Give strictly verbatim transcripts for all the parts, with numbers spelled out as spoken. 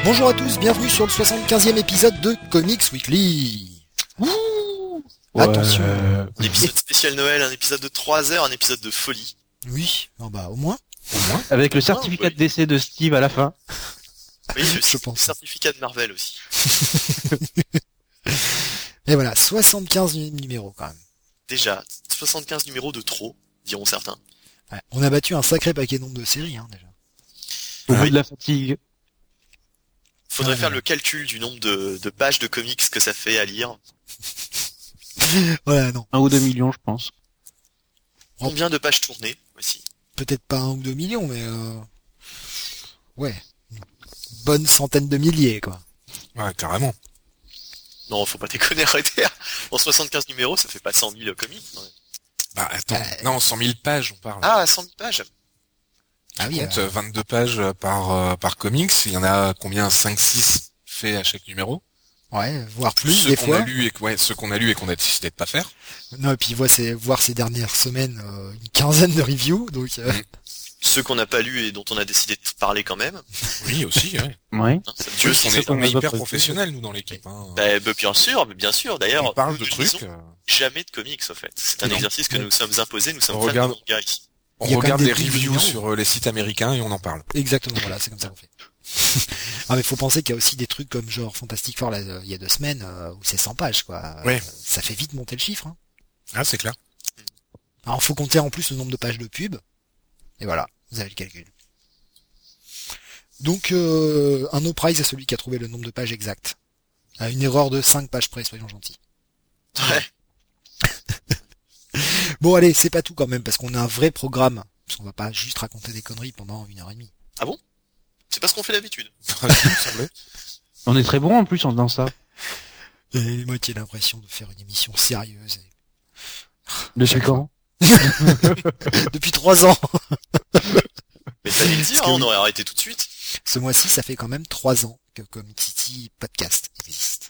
Bonjour à tous, bienvenue sur le soixante-quinzième épisode de Comics Weekly. Ouh Ouais. Attention. Un épisode spécial Noël, un épisode de trois heures, un épisode de folie. Oui, non bah au moins. Au moins. Avec le certificat Ah, oui. de décès de Steve à la fin. Oui, le Je pense. certificat de Marvel aussi. Et voilà, soixante-quinzième numéro quand même. Déjà, soixante-quinze numéros de trop, diront certains. Ouais, on a battu un sacré paquet nombre de séries hein, déjà. Au Oui. bout de la fatigue. Faudrait Ah, faire ouais. le calcul du nombre de, de pages de comics que ça fait à lire. Voilà, non. Un ou deux millions, je pense. Combien de pages tournées aussi. Peut-être pas un ou deux millions, mais euh... ouais. Une bonne centaine de milliers, quoi. Ouais, carrément. Non, faut pas déconner, arrêter. En soixante-quinze numéros, ça fait pas cent mille comics. Ouais. Bah attends, Euh, non, cent mille pages, on parle. Ah, cent mille pages. Ah oui, compte euh, euh, vingt-deux pages par euh, par comics, il y en a combien, cinq six faits à chaque numéro. ouais, voire plus Ceux des qu'on fois. a lus et que- ouais, ceux qu'on a lus et qu'on a décidé de pas faire. Non, et puis voir ces, voir ces dernières semaines euh, une quinzaine de reviews, donc euh, Mm. Ceux qu'on n'a pas lus et dont on a décidé de parler quand même. Oui, aussi, ouais. Ouais. Hein, ça tue aussi. on c'est est, qu'on on est a hyper pas prévu. professionnels, nous, dans l'équipe. Hein. Bah, bah, bien sûr, mais bien sûr. D'ailleurs, On parle nous de ne trucs. lisons euh, jamais de comics, au fait. C'est un Non. exercice que Ouais. nous sommes imposés, nous sommes On fans regarde- de manga ici. On Il y a quand regarde même les des reviews numéros. sur euh, les sites américains et on en parle. exactement, voilà, c'est comme ça qu'on fait. Ah mais faut penser qu'il y a aussi des trucs comme genre Fantastic Four là, euh, il y a deux semaines euh, où c'est cent pages quoi. Ouais. Euh, ça fait vite monter le chiffre. Hein. Ah, c'est clair. Alors faut compter en plus le nombre de pages de pub. Et voilà, vous avez le calcul. Donc euh, un no prize à celui qui a trouvé le nombre de pages exact. À une erreur de cinq pages près, soyons gentils. Ouais. Bon allez, c'est pas tout quand même parce qu'on a un vrai programme. Parce qu'on va pas juste raconter des conneries pendant une heure et demie. C'est pas ce qu'on fait d'habitude. Ça me semblait. On est très bon en plus en faisant ça. Et moi qui ai l'impression de faire une émission sérieuse. et- Depuis quand? Depuis trois ans. Mais fallait le dire, que hein, oui. on aurait arrêté tout de suite. Ce mois-ci, ça fait quand même trois ans que Comic City Podcast existe.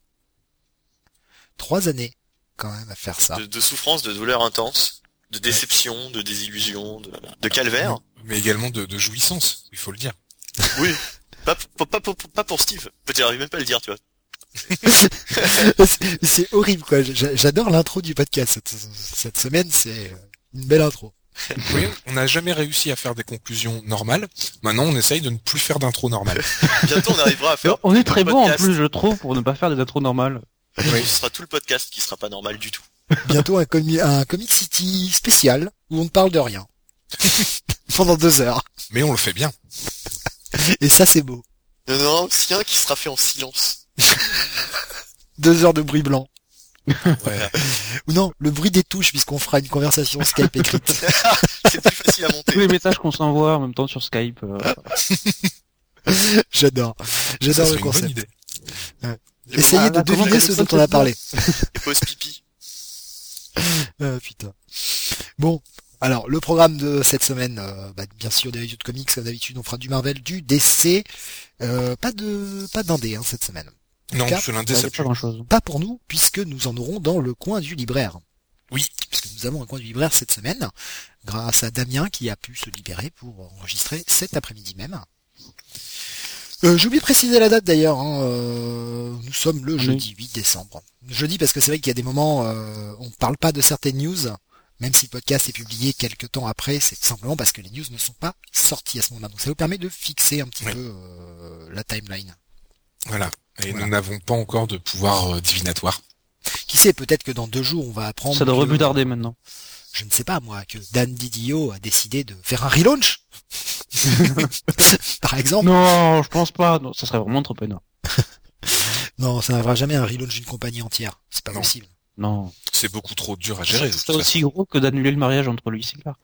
Trois années, quand même, à faire ça. De, de souffrance, de douleur intense, de déception, de désillusion, de, de calvaire. Mais également de, de jouissance, il faut le dire. Oui. Pas, pas, pas, pas, pas pour Steve. Peut-être j'arrive même pas à le dire, tu vois. C'est- C'est horrible, quoi. J'a- J'adore l'intro du podcast cette, cette semaine. C'est une belle intro. Oui, on n'a jamais réussi à faire des conclusions normales. Maintenant, on essaye de ne plus faire d'intro normale. Bientôt on arrivera à faire. On est tout très le bon en podcast. plus, je trouve, pour ne pas faire des intros normales. Oui. Ce sera tout le podcast qui sera pas normal du tout. Bientôt un, comi- un Comic City spécial où on ne parle de rien. Pendant deux heures. Mais on le fait bien. Et ça, c'est beau. Il y en aura aussi un qui sera fait en silence. Deux heures de bruit blanc. Ouais. Ou non, le bruit des touches puisqu'on fera une conversation Skype écrite. C'est plus facile à Tous monter. les messages qu'on s'envoie en même temps sur Skype. euh, J'adore. Ça J'adore serait le une bonne concept. idée. Les Essayez Ah, de là, comment deviner ça ce sonne, dont on a cette parlé. les pauses pipi. Ah, putain. Bon, alors le programme de cette semaine, euh, bah, bien sûr des reviews de comics comme d'habitude, on fera du Marvel, du D C, euh, pas de pas d'indé hein, cette semaine. Non, cas, ce lundi, ouais, ça c'est pue. pas grand chose. Pas pour nous puisque nous en aurons dans le coin du libraire. Oui. Puisque nous avons un coin du libraire cette semaine, grâce à Damien qui a pu se libérer pour enregistrer cet après-midi même. Euh, j'ai oublié de préciser la date d'ailleurs, hein, euh, nous sommes le Oui. jeudi huit décembre. Jeudi parce que c'est vrai qu'il y a des moments, euh, on ne parle pas de certaines news, même si le podcast est publié quelques temps après, c'est tout simplement parce que les news ne sont pas sorties à ce moment-là. Donc ça vous permet de fixer un petit Oui. peu euh, la timeline. Voilà. Et Voilà. nous n'avons pas encore de pouvoir euh, divinatoire. Qui sait, peut-être que dans deux jours on va apprendre Ça devrait que, plus tarder maintenant. je ne sais pas moi, que Dan Didio a décidé de faire un relaunch par exemple. Non, je pense pas. Non, ça serait vraiment trop énorme. Non, ça n'arrivera jamais un relaunch d'une compagnie entière. C'est pas Non. possible. Non. C'est beaucoup trop dur à gérer. de C'est toute aussi gros que d'annuler le mariage entre lui et Clark.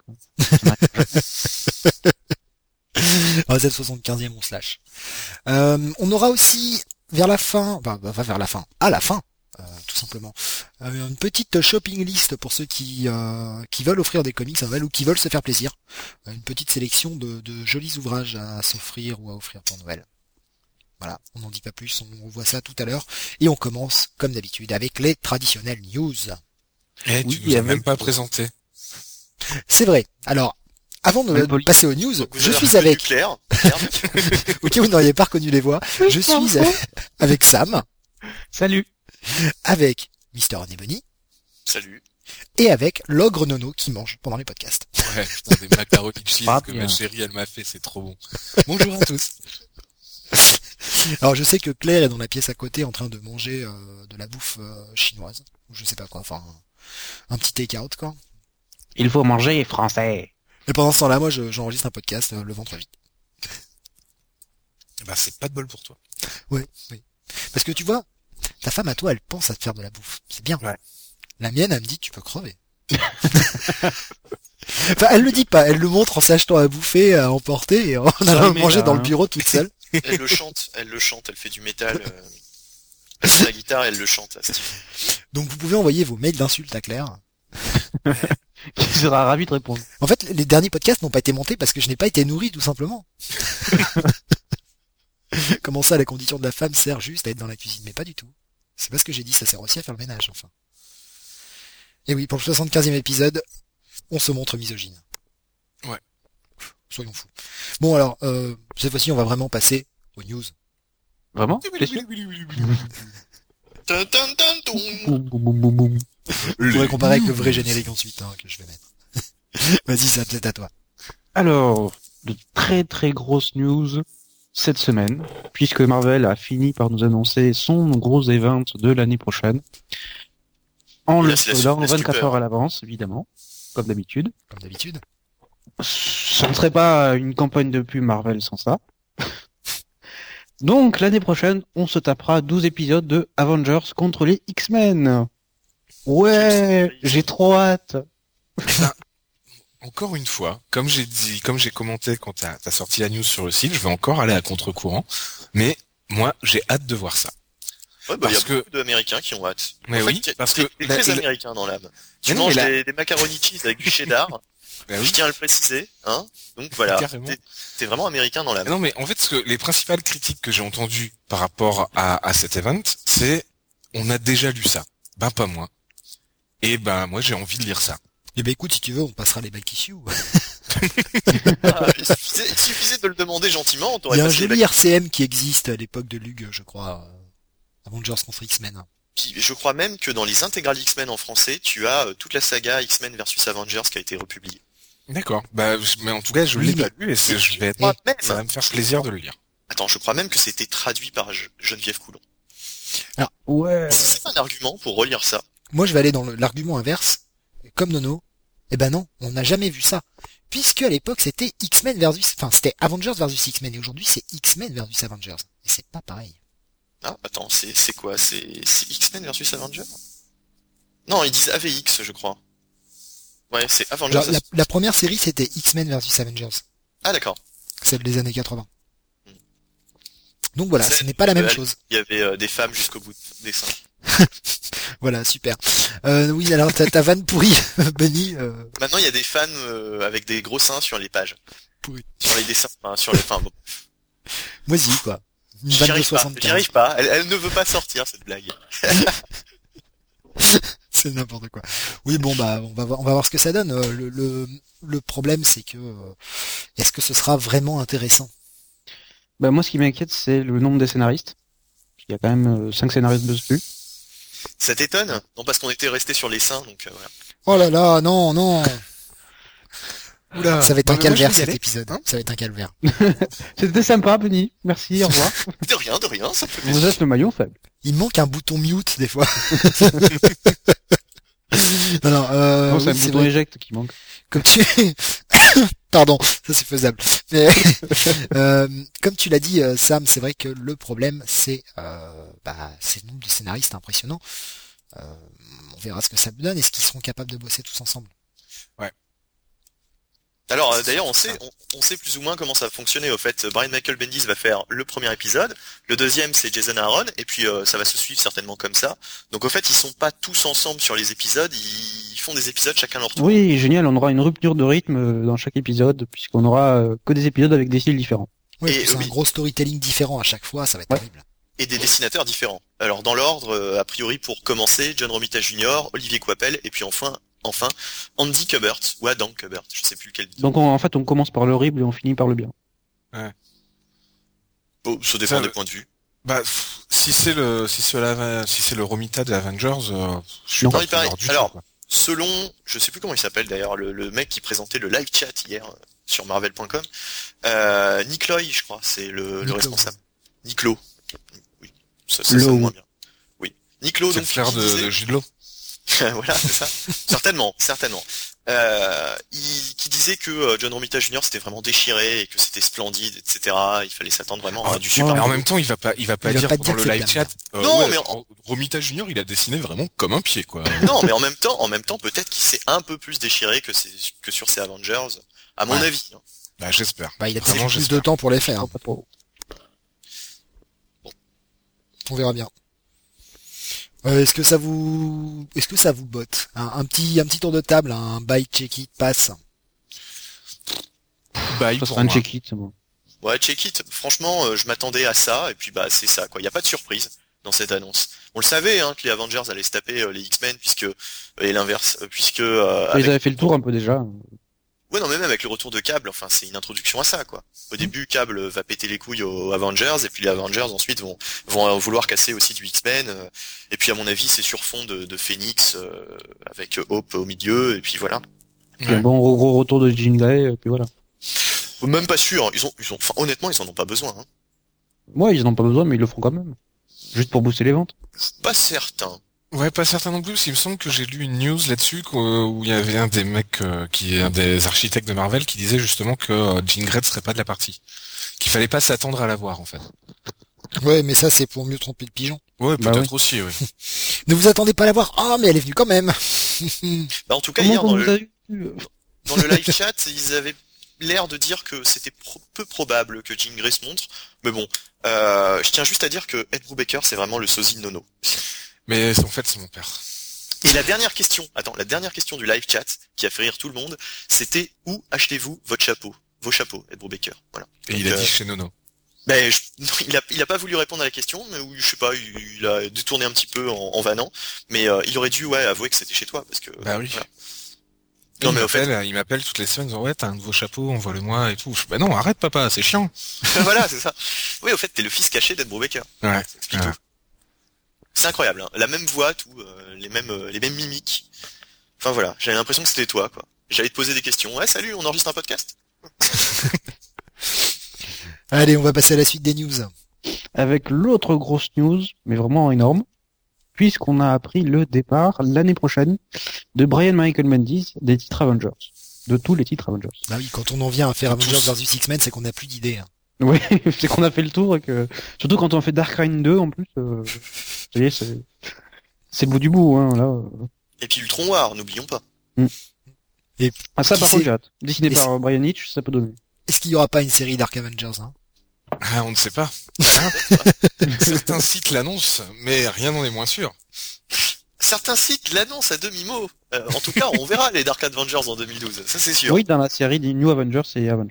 Ah, c'est le soixante-quinzième, on se lâche. Euh, on aura aussi, vers la fin, enfin, bah, vers la fin, à la fin, euh, tout simplement, euh, une petite shopping list pour ceux qui euh, qui veulent offrir des comics à Noël ou qui veulent se faire plaisir. Euh, une petite sélection de, de jolis ouvrages à s'offrir ou à offrir pour Noël. Voilà, on n'en dit pas plus, on, on voit ça tout à l'heure. Et on commence, comme d'habitude, avec les traditionnelles news. façon. Eh, tu Oui, nous as avec- même pas présenté. C'est vrai. Alors, avant de Ouais, poli. passer aux news, Donc, vous je avez suis reconnu avec, Claire. Claire. au cas où vous n'auriez pas reconnu les voix, je suis avec Sam, Salut. avec Mister Honey Salut. et avec l'ogre Nono qui mange pendant les podcasts. Ouais, putain, des macaronis cheese Ah, que bien. ma chérie elle m'a fait, c'est trop bon. Bonjour à tous. Alors je sais que Claire est dans la pièce à côté en train de manger euh, de la bouffe euh, chinoise, ou je sais pas quoi, enfin un, un petit take-out quoi. Il faut manger français. Et pendant ce temps-là, moi je- j'enregistre un podcast euh, le ventre vide. Bah c'est pas de bol pour toi. Ouais, oui. Parce que tu vois, ta femme à toi, elle pense à te faire de la bouffe. C'est bien. Ouais. La mienne, elle me dit tu peux crever. Enfin, elle le dit pas, elle le montre en s'achetant à bouffer, à emporter et en allant mais manger là, dans le hein. bureau toute seule. Elle le chante, elle le chante, elle fait du métal. Euh... Elle fait la guitare, elle le chante. là, Steve. Donc vous pouvez envoyer vos mails d'insultes à Claire. Qui sera ravi de répondre. En fait, les derniers podcasts n'ont pas été montés parce que je n'ai pas été nourri, tout simplement. Comment ça, la condition de la femme sert juste à être dans la cuisine? Mais pas du tout. C'est pas ce que j'ai dit, ça sert aussi à faire le ménage, enfin. Et oui, pour le soixante-quinzième épisode, on se montre misogyne. Ouais. Soyons fous. Bon alors, euh, cette fois-ci, on va vraiment passer aux news. Vraiment? T'es sûr? Tum, tum, tum, tum. Boum, boum, boum, boum, boum. Je pourrais comparer avec le vrai générique ensuite, hein, que je vais mettre. Vas-y, ça peut-être à toi. Alors, de très très grosses news cette semaine, puisque Marvel a fini par nous annoncer son gros event de l'année prochaine. En Là, le c'est la- spoilant la vingt-quatre stupeur. heures à l'avance, évidemment, comme d'habitude. Comme d'habitude. Ça ne serait pas une campagne de pub Marvel sans ça. Donc, l'année prochaine, on se tapera douze épisodes de Avengers contre les X-Men. Ouais, j'ai trop hâte. Encore une fois, comme j'ai dit, comme j'ai commenté quand t'as as sorti la news sur le site, je vais encore aller à contre-courant. Mais moi, j'ai hâte de voir ça. Ouais, bah, il y a Parce que- beaucoup d'Américains qui ont hâte. Mais En oui, fait, parce t'es- que t'es la- très la- américain dans l'âme. Tu Mais non, manges mais la- des, des macaroni cheese avec du cheddar. Bah Je oui, tiens à le préciser, hein. Donc voilà. carrément. T'es t'es vraiment américain dans l'âme. Non, mais en fait, ce que les principales critiques que j'ai entendues par rapport à, à cet event, c'est on a déjà lu ça. Ben pas moi. Et ben moi, j'ai envie de lire ça. Eh ben écoute, si tu veux, on passera les back issues. Ah, il, suffisait, il suffisait de le demander gentiment, on Il t'aurait y a un passé les joli R C M qui existe à l'époque de Lug, je crois. euh, Avengers contre X-Men. Puis, je crois même que dans les intégrales X-Men en français, tu as euh, toute la saga X-Men versus Avengers qui a été republiée. D'accord. Bah, je- mais en tout cas, je Oui, l'ai mais- pas lu et c'est, je vais Je crois être, même, ça va me faire plaisir de le lire. attends, je crois même que c'était traduit par Ge- Geneviève Coulon. Ouais. Si c'est un argument pour relire ça, Moi, je vais aller dans le- l'argument inverse. Comme Nono. Eh ben non, on n'a jamais vu ça. Puisque à l'époque, c'était X-Men versus, enfin, c'était Avengers versus X-Men. Et aujourd'hui, c'est X-Men versus Avengers. Et c'est pas pareil. ah, attends, c'est c'est quoi? C'est c'est X-Men versus Avengers? Non, ils disent A V X, je crois. Ouais, c'est Avengers. Genre, la, la première série, c'était X-Men versus Avengers. Ah d'accord. Celle des années quatre-vingts. Hmm. Donc voilà, C'est- ce n'est pas la même euh, chose. Il y avait euh, des femmes jusqu'au bout des seins. Voilà, super. Euh, oui, alors ta, ta vanne pourrie, Benny. Euh, Maintenant, il y a des fans euh, avec des gros seins sur les pages. Pourri. Sur les dessins, enfin, sur les... Enfin, bon. moisi, quoi. Une J'y vanne de arrive pas, j'y soixante-quinze. arrive pas. Elle, elle ne veut pas sortir, cette blague. C'est n'importe quoi. Oui, bon, bah, on va voir, on va voir ce que ça donne. Euh, Le, le, le problème, c'est que, euh, est-ce que ce sera vraiment intéressant? Bah, moi, ce qui m'inquiète, c'est le nombre des scénaristes. Il y a quand même euh, cinq scénaristes dessus. Ça t'étonne? Non, parce qu'on était resté sur les seins, donc euh, voilà. Oh là là, non, non. Oula. Ça va être Bah, un mais moi, calvaire je vais y cet aller. épisode. Hein Ça va être un calvaire. C'était sympa, Benny. Merci, au revoir. De rien, de rien, ça fait Vous plaisir. êtes le maillon faible. Il manque un bouton mute des fois. non, non, euh, non, c'est oui, un c'est bouton vrai. éjecte qui manque. Comme tu, pardon, ça c'est faisable. Mais euh, comme tu l'as dit, euh, Sam, c'est vrai que le problème, c'est, euh, bah, c'est le nombre de scénaristes impressionnant. Euh, on verra ce que ça me donne. Est-ce qu'ils seront capables de bosser tous ensemble? Alors euh, d'ailleurs on sait on, on sait plus ou moins comment ça va fonctionner au fait. Brian Michael Bendis va faire le premier épisode, le deuxième c'est Jason Aaron et puis euh, ça va se suivre certainement comme ça. Donc au fait ils sont pas tous ensemble sur les épisodes, ils font des épisodes chacun leur tour. Oui, génial, on aura une rupture de rythme euh, dans chaque épisode, puisqu'on aura euh, que des épisodes avec des styles différents. Oui, Et, puis c'est oui. un gros storytelling différent à chaque fois, ça va être Ouais. terrible. Et des dessinateurs différents. Alors dans l'ordre, euh, a priori pour commencer, John Romita junior, Olivier Coipel et puis enfin enfin Andy Kubert ou Adam Kubert, je sais plus lequel. Donc on- en fait, on commence par l'horrible et on finit par le bien. Bon, ça dépend Ça, des le- points de vue. Bah, pff, si c'est le, si c'est la, si c'est le Romita de Avengers, euh, je suis Non, pas il paraît- preneur du alors, tout, quoi. Selon, je sais plus comment il s'appelle d'ailleurs, le, le mec qui présentait le live chat hier euh, sur Marvel point com, euh, Nick Loy, je crois, c'est le, le Nick Lowe. responsable. Nick Lowe. Oui, ça, ça sonne Lowe. moins bien. Oui, Nick Lowe, C'est le donc frère qui de, disait- de Jude Law. voilà, c'est ça. Certainement, certainement. Euh, il, qui disait que euh, John Romita Junior c'était vraiment déchiré et que c'était splendide, et cetera. Il fallait s'attendre vraiment à Ah, du super. Mais en Ouais. même temps, il va pas, il va pas Il va dire pas pendant dire le que c'est live bien. chat. euh, Non, ouais, mais en- Romita Junior, il a dessiné vraiment comme un pied, quoi. Non, mais en même temps, en même temps, peut-être qu'il s'est un peu plus déchiré que, c'est, que sur ses Avengers, à mon Ouais. avis. hein. Bah, j'espère. Bah, il a Vraiment, peut-être plus j'espère. de temps pour les faire. Oh, pas trop. On verra bien. Euh, est-ce que ça vous, est-ce que ça vous botte? Un, un petit, un petit tour de table, un buy, check it, pass. Bah, il Ça pour sera un moi. check-it, c'est bon. Ouais, check it. Franchement, euh, je m'attendais à ça, et puis bah c'est ça, quoi. Il n'y a pas de surprise dans cette annonce. On le savait, hein, que les Avengers allaient se taper euh, les X-Men, puisque et l'inverse, euh, puisque euh, Ils avec... avaient fait le tour un peu déjà. ouais, non, mais même avec le retour de Cable, enfin, c'est une introduction à ça, quoi. Au début, Cable va péter les couilles aux Avengers, et puis les Avengers ensuite vont vont euh, vouloir casser aussi du X-Men. euh, et puis à mon avis, c'est sur fond de, de Phoenix euh, avec Hope au milieu, et puis voilà. Puis Ouais. un bon gros, gros retour de Jean Grey, et puis voilà. Même pas sûr. Ils ont, ils ont, enfin, honnêtement, ils en ont pas besoin. Hein. Moi, ils en ont pas besoin, mais ils le feront quand même. Juste pour booster les ventes. Pas certain. Ouais, pas certain non plus, parce qu'il me semble que j'ai lu une news là-dessus qu'au- où il y avait un des mecs euh, qui est un des architectes de Marvel qui disait justement que euh, Jean Grey ne serait pas de la partie. Qu'il fallait pas s'attendre à la voir, en fait. Ouais, mais ça, c'est pour mieux tromper le pigeon. Ouais, Bah peut-être aussi, oui. Ne vous attendez pas à la voir. Ah, mais elle est venue quand même. Bah, en tout cas, Comment hier, qu'on dans vous le, a eu euh, dans le live chat, ils avaient l'air de dire que c'était pro- peu probable que Jean Grey se montre. Mais bon, euh, je tiens juste à dire que Ed Brubaker, c'est vraiment le sosie de Nono. Mais en fait, c'est mon père. Et la dernière question, attends, la dernière question du live chat, qui a fait rire tout le monde, c'était où achetez-vous votre chapeau, vos chapeaux, Ed Brubaker. Voilà. Et Donc, il a euh, dit chez Nono. Ben, je- non, il a, il a pas voulu répondre à la question, mais oui, je sais pas, il, il a détourné un petit peu en, en vannant, mais euh, il aurait dû, ouais, avouer que c'était chez toi, parce que. Bah oui. voilà. Non, Non, mais au fait, il m'appelle toutes les semaines en disant ouais, t'as un nouveau chapeau, envoie-le-moi et tout. Je fais, bah non, arrête papa, c'est chiant. voilà, c'est ça. Oui, au fait, t'es le fils caché d'Ed Brubaker. Ouais. Ça explique Ouais. tout. C'est incroyable, hein. La même voix, tout, euh, les mêmes, euh, les mêmes mimiques. Enfin voilà, j'avais l'impression que c'était toi, quoi. J'allais te poser des questions. Ouais, salut, on enregistre un podcast. Allez, on va passer à la suite des news. avec l'autre grosse news, mais vraiment énorme, puisqu'on a appris le départ l'année prochaine de Brian Michael Bendis des titres Avengers, de tous les titres Avengers. Bah oui, quand on en vient à faire Tous. Avengers versus X-Men, c'est qu'on n'a plus d'idées. hein. Oui, c'est qu'on a fait le tour et que surtout quand on fait Dark Reign deux en plus, euh, ça y est, c'est c'est le bout du bout, hein, là. euh. Et puis Ultron War, n'oublions pas. Ah ça Qui par c'est contre j'ai hâte. Dessiné Et par c'est- euh, Brian Hitch, ça peut donner. Est-ce qu'il y aura pas une série Dark Avengers hein Ah, on ne sait pas. Certains sites l'annoncent, mais rien n'en est moins sûr. Certains sites l'annoncent à demi-mot. Euh, en tout cas, on verra les Dark Avengers en deux mille douze, ça c'est sûr. Oui, dans la série des New Avengers et Avengers.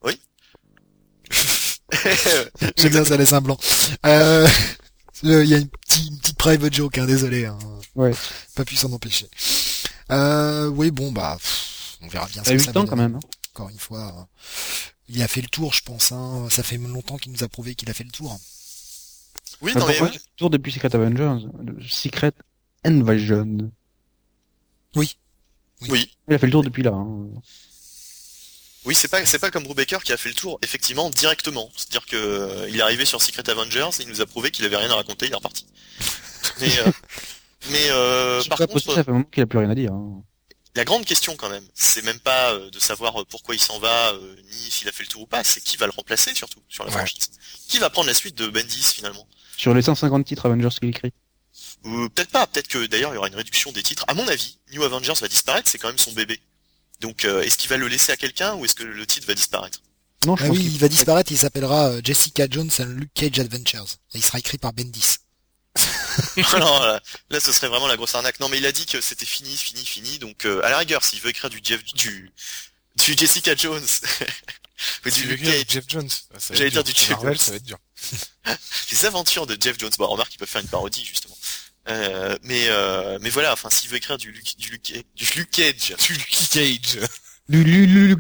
J'aime bien, ça laisse un blanc. Euh, Il y a une petite, une petite private joke, hein, désolé. Hein. Ouais. Pas pu s'en empêcher. Euh, oui, bon, bah, pff, on verra bien Ça a que eu ça le temps va quand donner. même. hein. Encore une fois, euh, il a fait le tour, je pense. Hein. Ça fait longtemps qu'il nous a prouvé qu'il a fait le tour. Oui, Enfin, non mais pourquoi ouais. il fait le tour depuis Secret Avengers, le Secret Invasion. Oui. Il a fait le tour depuis là. hein. Oui, c'est pas c'est pas comme Brubaker qui a fait le tour effectivement directement. C'est-à-dire que euh, il est arrivé sur Secret Avengers, et il nous a prouvé qu'il avait rien à raconter, il est reparti. Mais euh, mais euh, C'est par pas contre, possible, ça fait un moment qu'il a plus rien à dire. hein. la grande question quand même, c'est même pas euh, de savoir euh, pourquoi il s'en va, euh, ni s'il a fait le tour ou pas, c'est qui va le remplacer surtout sur la Ouais. franchise. Qui va prendre la suite de Bendis finalement? Sur les cent cinquante titres Avengers qu'il écrit. Ou peut-être pas, peut-être que d'ailleurs il y aura une réduction des titres. À mon avis, New Avengers va disparaître, c'est quand même son bébé. Donc euh, est-ce qu'il va le laisser à quelqu'un ou est-ce que le titre va disparaître? Non, je Ah pense oui, qu'il- il va disparaître, il s'appellera euh, Jessica Jones and Luke Cage Adventures. Et il sera écrit par Bendis. Alors là, là, ce serait vraiment la grosse arnaque. Non mais il a dit que c'était fini, fini, fini. Donc euh, à la rigueur, s'il veut écrire du Jeff, du, du Jessica Jones ou Tu du veux Luke dire Cage, Jeff Jones Ah, ça va J'allais être dur. dire du Jeff Marvel, Jones. ça va être dur. les aventures de Jeff Jones. Bon, remarque, ils peuvent faire une parodie justement. Euh, mais euh, mais voilà, enfin s'il veut écrire du Luke, du Luke, du Luke Cage, Tu Lucky Cage. Lulu,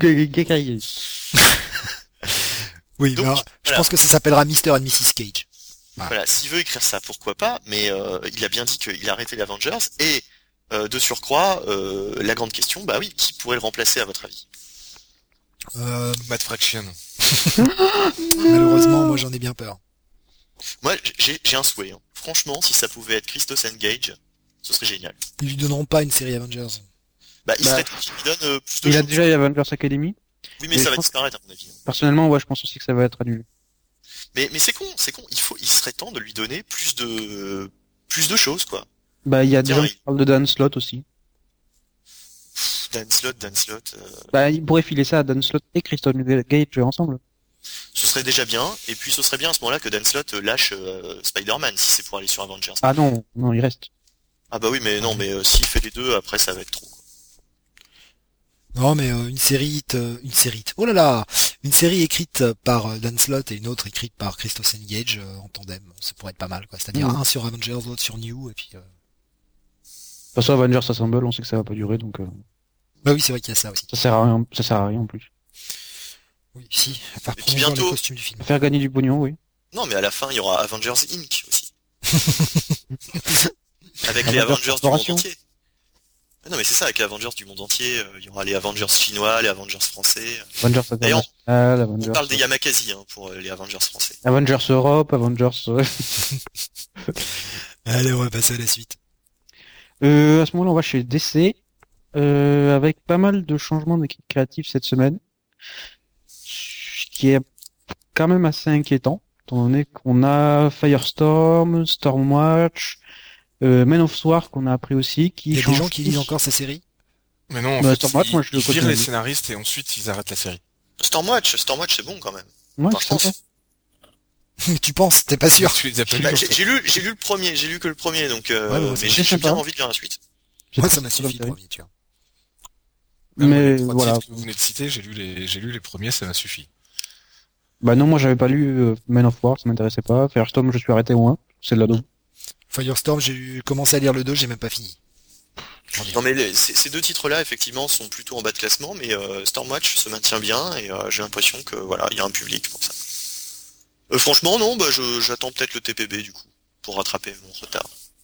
Oui, Donc, mais alors, je voilà. pense que ça s'appellera mister and missus Cage. Voilà, s'il veut écrire ça, pourquoi pas, mais euh, il a bien dit qu'il a arrêté les Avengers, et euh, de surcroît, euh, la grande question, bah oui, qui pourrait le remplacer à votre avis? Euh, Matt Fraction. malheureusement, moi j'en ai bien peur. Moi, j'ai j'ai un souhait. Hein. Franchement, si ça pouvait être Christos Engage, ce serait génial. Ils lui donneront pas une série Avengers. Bah, il Bah, serait temps qu'il lui donne euh, plus de Il a choses. déjà eu Avengers Academy. Oui, mais mais ça je va pense- disparaître à mon avis. Personnellement, ouais, je pense aussi que ça va être annulé. Mais mais c'est con, c'est con. Il faut, il serait temps de lui donner plus de plus de choses, quoi. Bah, il y a des Tiens, gens il- qui parlent de Dan Slott aussi. Pff, Dan Slott, Dan Slott, euh, Bah, il pourrait filer ça à Dan Slott et Kristen Gage ensemble. ce serait déjà bien. Et puis ce serait bien à ce moment-là que Dan Slott euh, lâche euh, Spider-Man si c'est pour aller sur Avengers. Ah non, non, il reste. Ah bah oui, mais non, mais euh, s'il fait les deux, après ça va être trop. Quoi. Non, mais euh, une série, euh, une série. Oh là là, une série écrite par euh, Dan Slott et une autre écrite par Christos Engage euh, en tandem, ça pourrait être pas mal, quoi. C'est-à-dire Mhm. un sur Avengers, l'autre sur New, et puis. Euh... De toute façon, Avengers Assemble, on sait que ça va pas durer, donc euh, Bah oui, c'est vrai qu'il y a ça aussi. ça sert à rien, ça sert à rien en plus. Oui, si. Faire Et puis promouvoir bientôt- les costumes du film. Faire gagner du pognon, oui. Non, mais à la fin, il y aura Avengers Incorporated aussi. Avec les Avengers Avengers du monde Corporation. entier. Ah non, mais c'est ça, avec les Avengers du monde entier, euh, il y aura les Avengers chinois, les Avengers français. Avengers D'ailleurs, International, On Avengers... parle des Yamakasi hein, pour euh, les Avengers français. Avengers Europe, Avengers... euh, Allez, on va passer à la suite. Euh, à ce moment-là, on va chez D C, euh, avec pas mal de changements d'équipe créative cette semaine, ce qui est quand même assez inquiétant, étant donné qu'on a Firestorm, Stormwatch, euh, Men of War qu'on a appris aussi, qui Il y a des changent gens qui tous. lisent encore ces séries. Mais non, en Bah, fait, Stormwatch, ils, moi, je le ils virent continue. les scénaristes et ensuite ils arrêtent la série. Stormwatch, Stormwatch c'est bon quand même. Ouais, Enfin, je je pense. pense. Tu penses, t'es pas sûr? Tu les as pas Bah, lus, j'ai en fait. j'ai lu, j'ai lu le premier, j'ai lu que le premier, donc euh, Ouais, ouais, mais c'est j'ai j'ai sympa. bien envie de lire la suite. J'ai Moi, pas ça m'a trop suffi le d'intérêt. premier, tu vois. Ah, moi, Mais les trois voilà. titres que vous venez de citer, j'ai lu les, j'ai lu les premiers, ça m'a suffi. Bah non, moi j'avais pas lu euh, Men of War, ça m'intéressait pas. Firestorm, je suis arrêté au un, c'est de la dos. Firestorm, j'ai eu- commencé à lire le deux, j'ai même pas fini. Non mais les- ces, ces deux titres-là effectivement sont plutôt en bas de classement, mais euh, Stormwatch se maintient bien et euh, j'ai l'impression que voilà, il y a un public pour ça. Euh, franchement non, bah je j'attends peut-être le T P B du coup pour rattraper mon retard.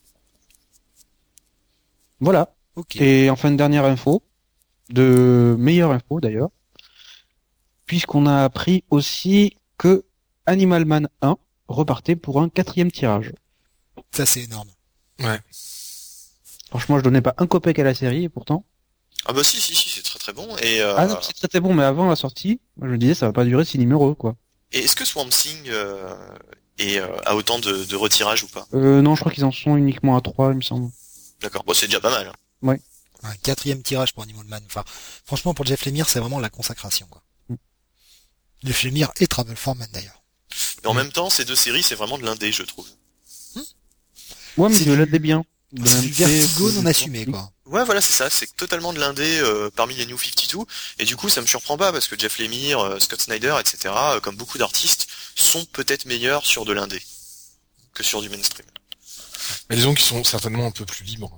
Voilà. Ok. Et enfin, une dernière info, de meilleure info d'ailleurs, puisqu'on a appris aussi que Animal Man un repartait pour un quatrième tirage. Ça, c'est énorme. Ouais. Franchement, je donnais pas un copec à la série, et pourtant... Ah bah si si si, c'est très très bon et euh, Ah non, c'est très très bon, mais avant la sortie, moi je me disais ça va pas durer six numéros, quoi. et est-ce que Swamp Thing euh, est, euh, a autant de, de retirages ou pas? Euh, non, je crois qu'ils en sont uniquement à trois, il me semble. D'accord, bon c'est déjà pas mal. Hein. Un quatrième tirage pour Animal Man. Enfin, franchement, pour Jeff Lemire, c'est vraiment la consacration, quoi. Mm. Jeff Lemire et Travel Foreman, d'ailleurs. Mais en Mm. même temps, ces deux séries c'est vraiment de l'indé je trouve. Ouais, mais C'est de du- l'aide bien. De C'est l'indé, du Vertigo de- non assumé, quoi. Ouais, voilà, c'est ça, c'est totalement de l'indé euh, parmi les New cinquante-deux, et du coup, ça me surprend pas, parce que Jeff Lemire, euh, Scott Snyder, et cetera, euh, comme beaucoup d'artistes, sont peut-être meilleurs sur de l'indé que sur du mainstream. Mais disons qu'ils sont certainement un peu plus libres.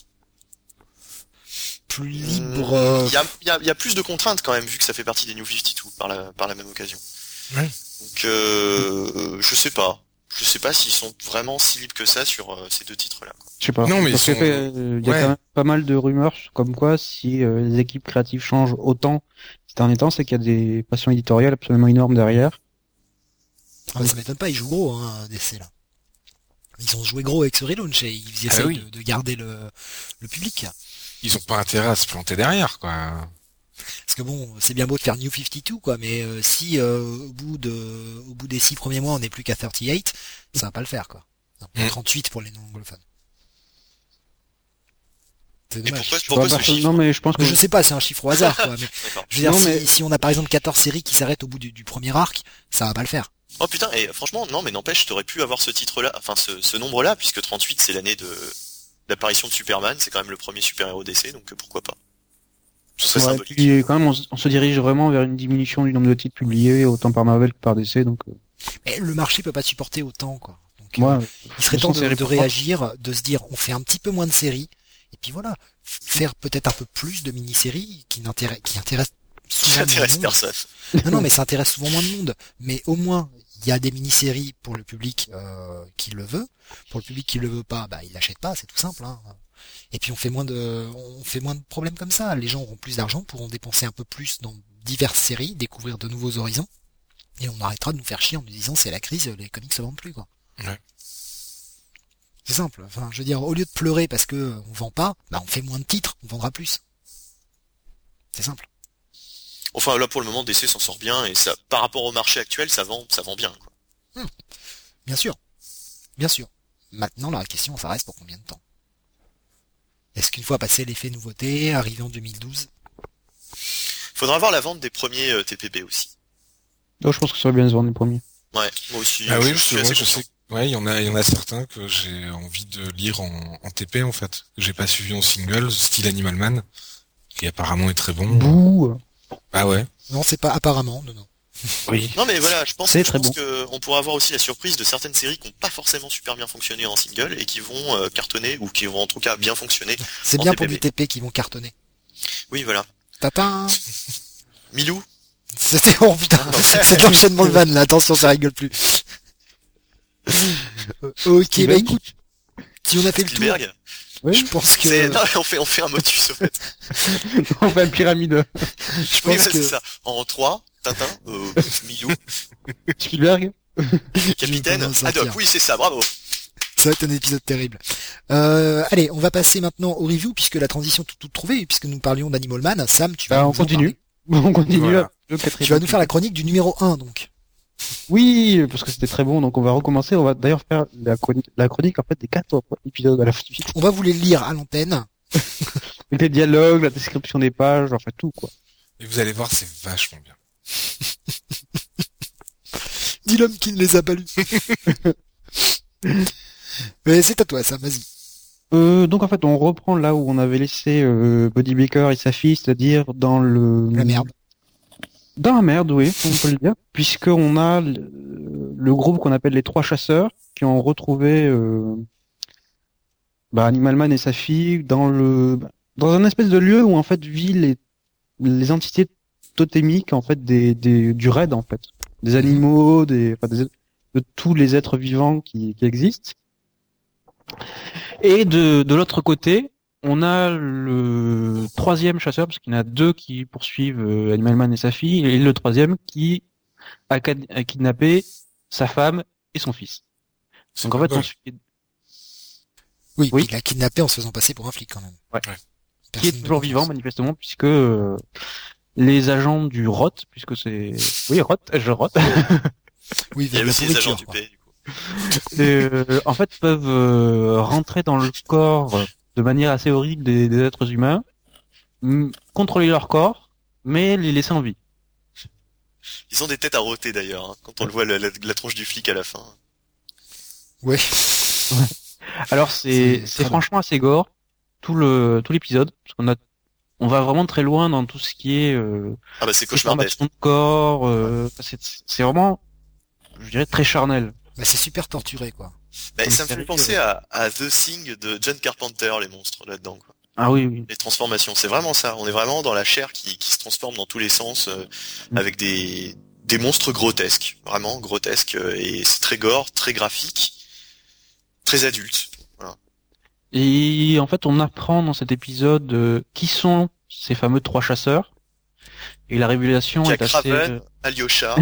Plus libre. euh, Il y a, il y, a, il y a plus de contraintes quand même, vu que ça fait partie des New cinquante-deux, par la, par la même occasion. Ouais. Donc, euh, je sais pas. Je sais pas s'ils sont vraiment si libres que ça sur euh, ces deux titres-là. quoi. Je sais pas. Non, mais Parce ils que, sont- euh, il y a ouais. quand même pas mal de rumeurs comme quoi si euh, les équipes créatives changent autant ces derniers temps, c'est qu'il y a des passions éditoriales absolument énormes derrière. ah, mais ça m'étonne pas, ils jouent gros, hein, D C, là. Ils ont joué gros avec ce relaunch et ils essaient Ah oui. de, de garder le, le public. Ils ont pas intérêt à se planter derrière, quoi. Parce que bon, c'est bien beau de faire New cinquante-deux, quoi, mais euh, si euh, au bout de, au bout des six premiers mois, on n'est plus qu'à trente-huit, ça va pas le faire, quoi. Non, Mm. trente-huit pour les non-anglophones. C'est Et dommage. pourquoi, Je pourquoi vois ce pas- chiffre non, mais je pense que Mais je sais pas, c'est un chiffre au hasard, quoi. Mais, D'accord. je veux dire, Non, si, mais- si on a par exemple quatorze séries qui s'arrêtent au bout du, du premier arc, ça va pas le faire. Oh putain, et franchement, non, mais n'empêche, t'aurais pu avoir ce titre-là, enfin ce, ce nombre-là, puisque trente-huit c'est l'année de l'apparition de Superman, c'est quand même le premier super-héros D C, donc euh, pourquoi pas. Ce serait ouais, symbolique. puis quand même on, s- on se dirige vraiment vers une diminution du nombre de titres publiés, autant par Marvel que par D C, donc euh, Mais le marché peut pas supporter autant, quoi. Donc, Donc, Moi, euh, il serait je temps sens de, série de pour réagir, de se dire, on fait un petit peu moins de séries, et puis voilà, f- faire peut-être un peu plus de mini-séries qui n'intéressent, qui intéressent Qui souvent moins de intéresse monde. personne. Non, non, mais ça intéresse souvent moins de monde. Mais au moins, il y a des mini-séries pour le public euh, qui le veut. Pour le public qui le veut pas, bah il l'achète pas, c'est tout simple. Hein. Et puis on fait moins de, on fait moins de problèmes comme ça. Les gens auront plus d'argent, pourront dépenser un peu plus dans diverses séries, découvrir de nouveaux horizons. Et on arrêtera de nous faire chier en nous disant c'est la crise, les comics se vendent plus quoi. Ouais. C'est simple. Enfin, je veux dire, au lieu de pleurer parce que euh, on vend pas, bah on fait moins de titres, on vendra plus. C'est simple. Enfin là pour le moment D C s'en sort bien et ça, par rapport au marché actuel, ça vend, ça vend bien quoi. Bien sûr. Bien sûr. Maintenant, la question, ça reste pour combien de temps? Est-ce qu'une fois passé l'effet nouveauté, arrivé en deux mille douze? Faudra voir la vente des premiers euh, T P B aussi. Oh, je pense que ça va bien se vendre les premiers. Ouais, moi aussi. Ah je, oui, je parce que suis moi assez je content. sais. Ouais, il y en a, il y en a certains que j'ai envie de lire en, en T P en fait. J'ai pas suivi en single, style Animal Man, qui apparemment est très bon. Bouh. Ah ouais. Non, c'est pas apparemment, non, non. Oui. Non mais voilà, je pense, C'est je très pense bon. que on pourra avoir aussi la surprise de certaines séries qui n'ont pas forcément super bien fonctionné en single et qui vont euh, cartonner ou qui vont en tout cas bien fonctionner. C'est En bien T P B. pour du T P qui vont cartonner. Oui voilà. Tatin. Milou. C'était, oh putain, c'est de l'enchaînement de vannes, là, attention, ça rigole plus. Ok, Steven. bah écoute, si on a fait le tour, Spielberg. Oui. je pense que, C'est... Non, mais on fait, on fait un motus au fait. On fait une pyramide. je Oui, pense bah, que, c'est ça. En trois, Tintin, euh, Milou, Spielberg. Capitaine, Je vais pas m'en Haddock. sortir. Oui, c'est ça, bravo. ça va être un épisode terrible. Euh, allez, on va passer maintenant au review, puisque la transition tout, toute trouvée, puisque nous parlions d'Animal Man. Sam, tu vas Bah, nous on en continue. parler. On continue. Voilà. Le quatrième. Tu vas nous faire la chronique du numéro un, donc. Oui, parce que c'était très bon, donc on va recommencer. On va d'ailleurs faire la chronique, la chronique en fait des quatre épisodes à la suite. On va vous les lire à l'antenne. Avec les dialogues, la description des pages, enfin tout quoi. Et vous allez voir, c'est vachement bien. Dis l'homme qui ne les a pas lus. Mais c'est à toi, Sam, vas-y. Euh, donc en fait, on reprend là où on avait laissé euh, Buddy Baker et sa fille, c'est-à-dire dans le La merde. Dans la merde, oui, on peut le dire, puisqu'on a le, le groupe qu'on appelle les Trois Chasseurs qui ont retrouvé euh, bah, Animal Man et sa fille dans le dans un espèce de lieu où en fait vivent les les entités totémiques en fait des, des du raid en fait, des animaux, des, enfin, des de tous les êtres vivants qui, qui existent. Et de de l'autre côté, on a le troisième chasseur, parce qu'il y en a deux qui poursuivent euh, Animal Man et sa fille, et le troisième qui a, cad- a kidnappé sa femme et son fils. C'est Donc en fait, pas on mal. suit... Oui, Oui. il l'a kidnappé en se faisant passer pour un flic, quand même. Ouais. Ouais. qui est Personne de toujours confiance. vivant manifestement, puisque euh, les agents du R O T, puisque c'est... Oui, R O T, je R O T, Oui, Il y a la aussi les agents pourriture, du quoi. P, du coup. euh, en fait, peuvent euh, rentrer dans le corps de manière assez horrible des, des êtres humains, m- contrôler leur corps, mais les laisser en vie. Ils ont des têtes à rôter d'ailleurs, hein, quand on le voit la, la, la tronche du flic à la fin. Ouais. Alors c'est C'est c'est très franchement assez gore tout le tout l'épisode parce qu'on a on va vraiment très loin dans tout ce qui est euh, Ah bah c'est cauchemardesque. déformation de corps, euh, c'est c'est vraiment je dirais très charnel. Bah, c'est super torturé, quoi. Bah, ça me c'est fait penser à, à The Thing de John Carpenter, les monstres là-dedans, quoi. Ah oui oui. Les transformations, c'est vraiment ça. On est vraiment dans la chair qui, qui se transforme dans tous les sens, euh, Mm. avec des, des monstres grotesques, vraiment grotesques, euh, et c'est très gore, très graphique, très adulte. Et en fait on apprend dans cet épisode euh, qui sont ces fameux trois chasseurs et la révélation Jack est assez Raven, euh, Alyosha.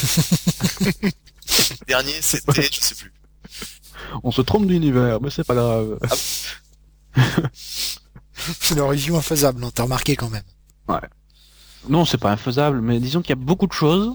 Dernier, c'était, je sais plus. on se trompe d'univers mais c'est pas grave. C'est leur review infaisable, hein, t'as remarqué quand même. Non, c'est pas infaisable, mais disons qu'il y a beaucoup de choses.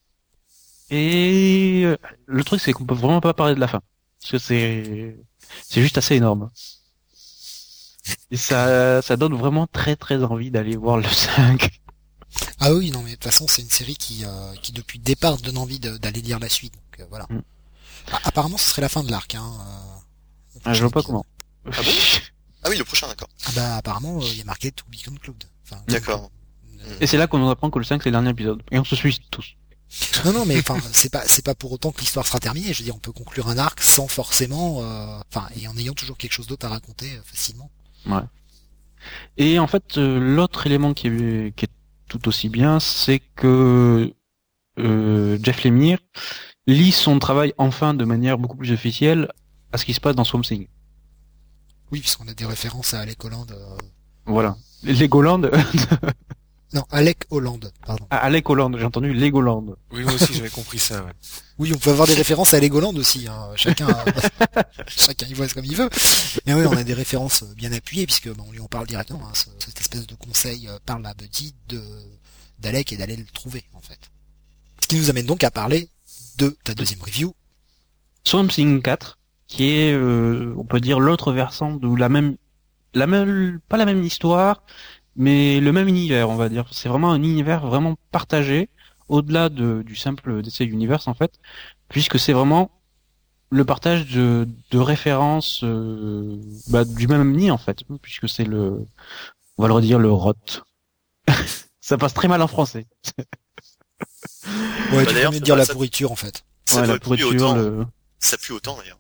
Et euh, le truc, c'est qu'on peut vraiment pas parler de la fin. Parce que c'est, c'est juste assez énorme. Et ça, ça donne vraiment très très envie d'aller voir le cinq. Ah oui, non, mais de toute façon, c'est une série qui, euh, qui depuis le départ donne envie de- d'aller lire la suite. Donc, euh, voilà. Mm. Ah, apparemment, ce serait la fin de l'arc. Hein, euh, Ah, je vois pas épisode. comment. Ah bon Ah oui, le prochain, d'accord. Ah bah, apparemment, euh, il y a marqué To Be Concluded. Enfin, D'accord. euh, Et c'est là qu'on nous apprend que le cinq c'est le dernier épisode. Et on se suit tous. Non, non, mais enfin, c'est pas, c'est pas pour autant que l'histoire sera terminée. Je veux dire, on peut conclure un arc sans forcément, euh, enfin, et en ayant toujours quelque chose d'autre à raconter euh, facilement. Ouais. Et en fait, euh, l'autre élément qui est, qui est tout aussi bien, c'est que euh, Jeff Lemire lit son travail enfin de manière beaucoup plus officielle à ce qui se passe dans Swamp Thing. Oui, puisqu'on a des références à Alec Holland. Euh... Voilà. Legoland. Non, Alec Holland, pardon. Ah, Alec Holland, j'ai entendu Legoland. Oui, moi aussi j'avais compris ça, ouais. Oui, on peut avoir des références à Legoland aussi, hein. Chacun, chacun y voit comme il veut. Mais oui, on a des références bien appuyées, puisque bon, on lui en parle directement, hein. Cette espèce de conseil euh, parle à Buddy de, d'Alec et d'aller le trouver, en fait. Ce qui nous amène donc à parler de ta deuxième review. Swamp Thing quatre, qui est, euh, on peut dire, l'autre versant de la même, la même, pas la même histoire, mais le même univers, on va dire. C'est vraiment un univers vraiment partagé, au-delà de, du simple D C Universe, en fait, puisque c'est vraiment le partage de, de références euh, bah, du même nid, en fait, puisque c'est le, on va le redire, le rot. Ça passe très mal en français. Ouais, Bah, tu d'ailleurs, peux ça dire doit- la ça- pourriture, en fait. Ça Ouais, doit la plus pourriture, autant. le... Ça pue autant d'ailleurs.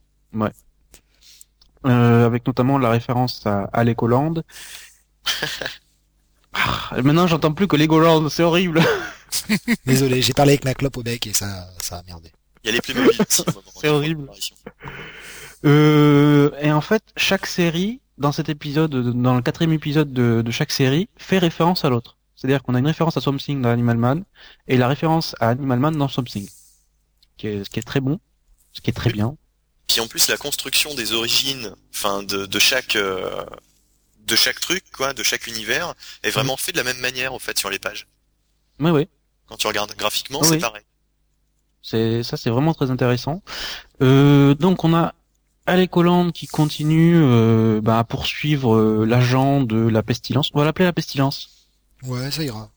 Euh, avec notamment la référence à, à Legoland. Ah, maintenant, j'entends plus que Legoland, c'est horrible. Désolé, j'ai parlé avec ma clope au bec et ça, ça a merdé. Il y a les Playmobil aussi. au moment C'est de la horrible. apparition. Euh, et en fait, chaque série, dans cet épisode, dans le quatrième épisode de, de chaque série, fait référence à l'autre. C'est-à-dire qu'on a une référence à Swamp Thing dans Animal Man et la référence à Animal Man dans Swamp Thing, qui est, ce qui est très bon, ce qui est très bien. Puis en plus la construction des origines, enfin de, de chaque euh, de chaque truc, quoi, de chaque univers, est vraiment fait de la même manière au fait sur les pages. Ouais, ouais. Quand tu regardes graphiquement, Ah c'est oui. pareil. C'est ça, c'est vraiment très intéressant. Euh, donc on a Alec Holland qui continue euh, bah, à poursuivre euh, l'agent de la pestilence. On va l'appeler la pestilence. Ouais, ça ira.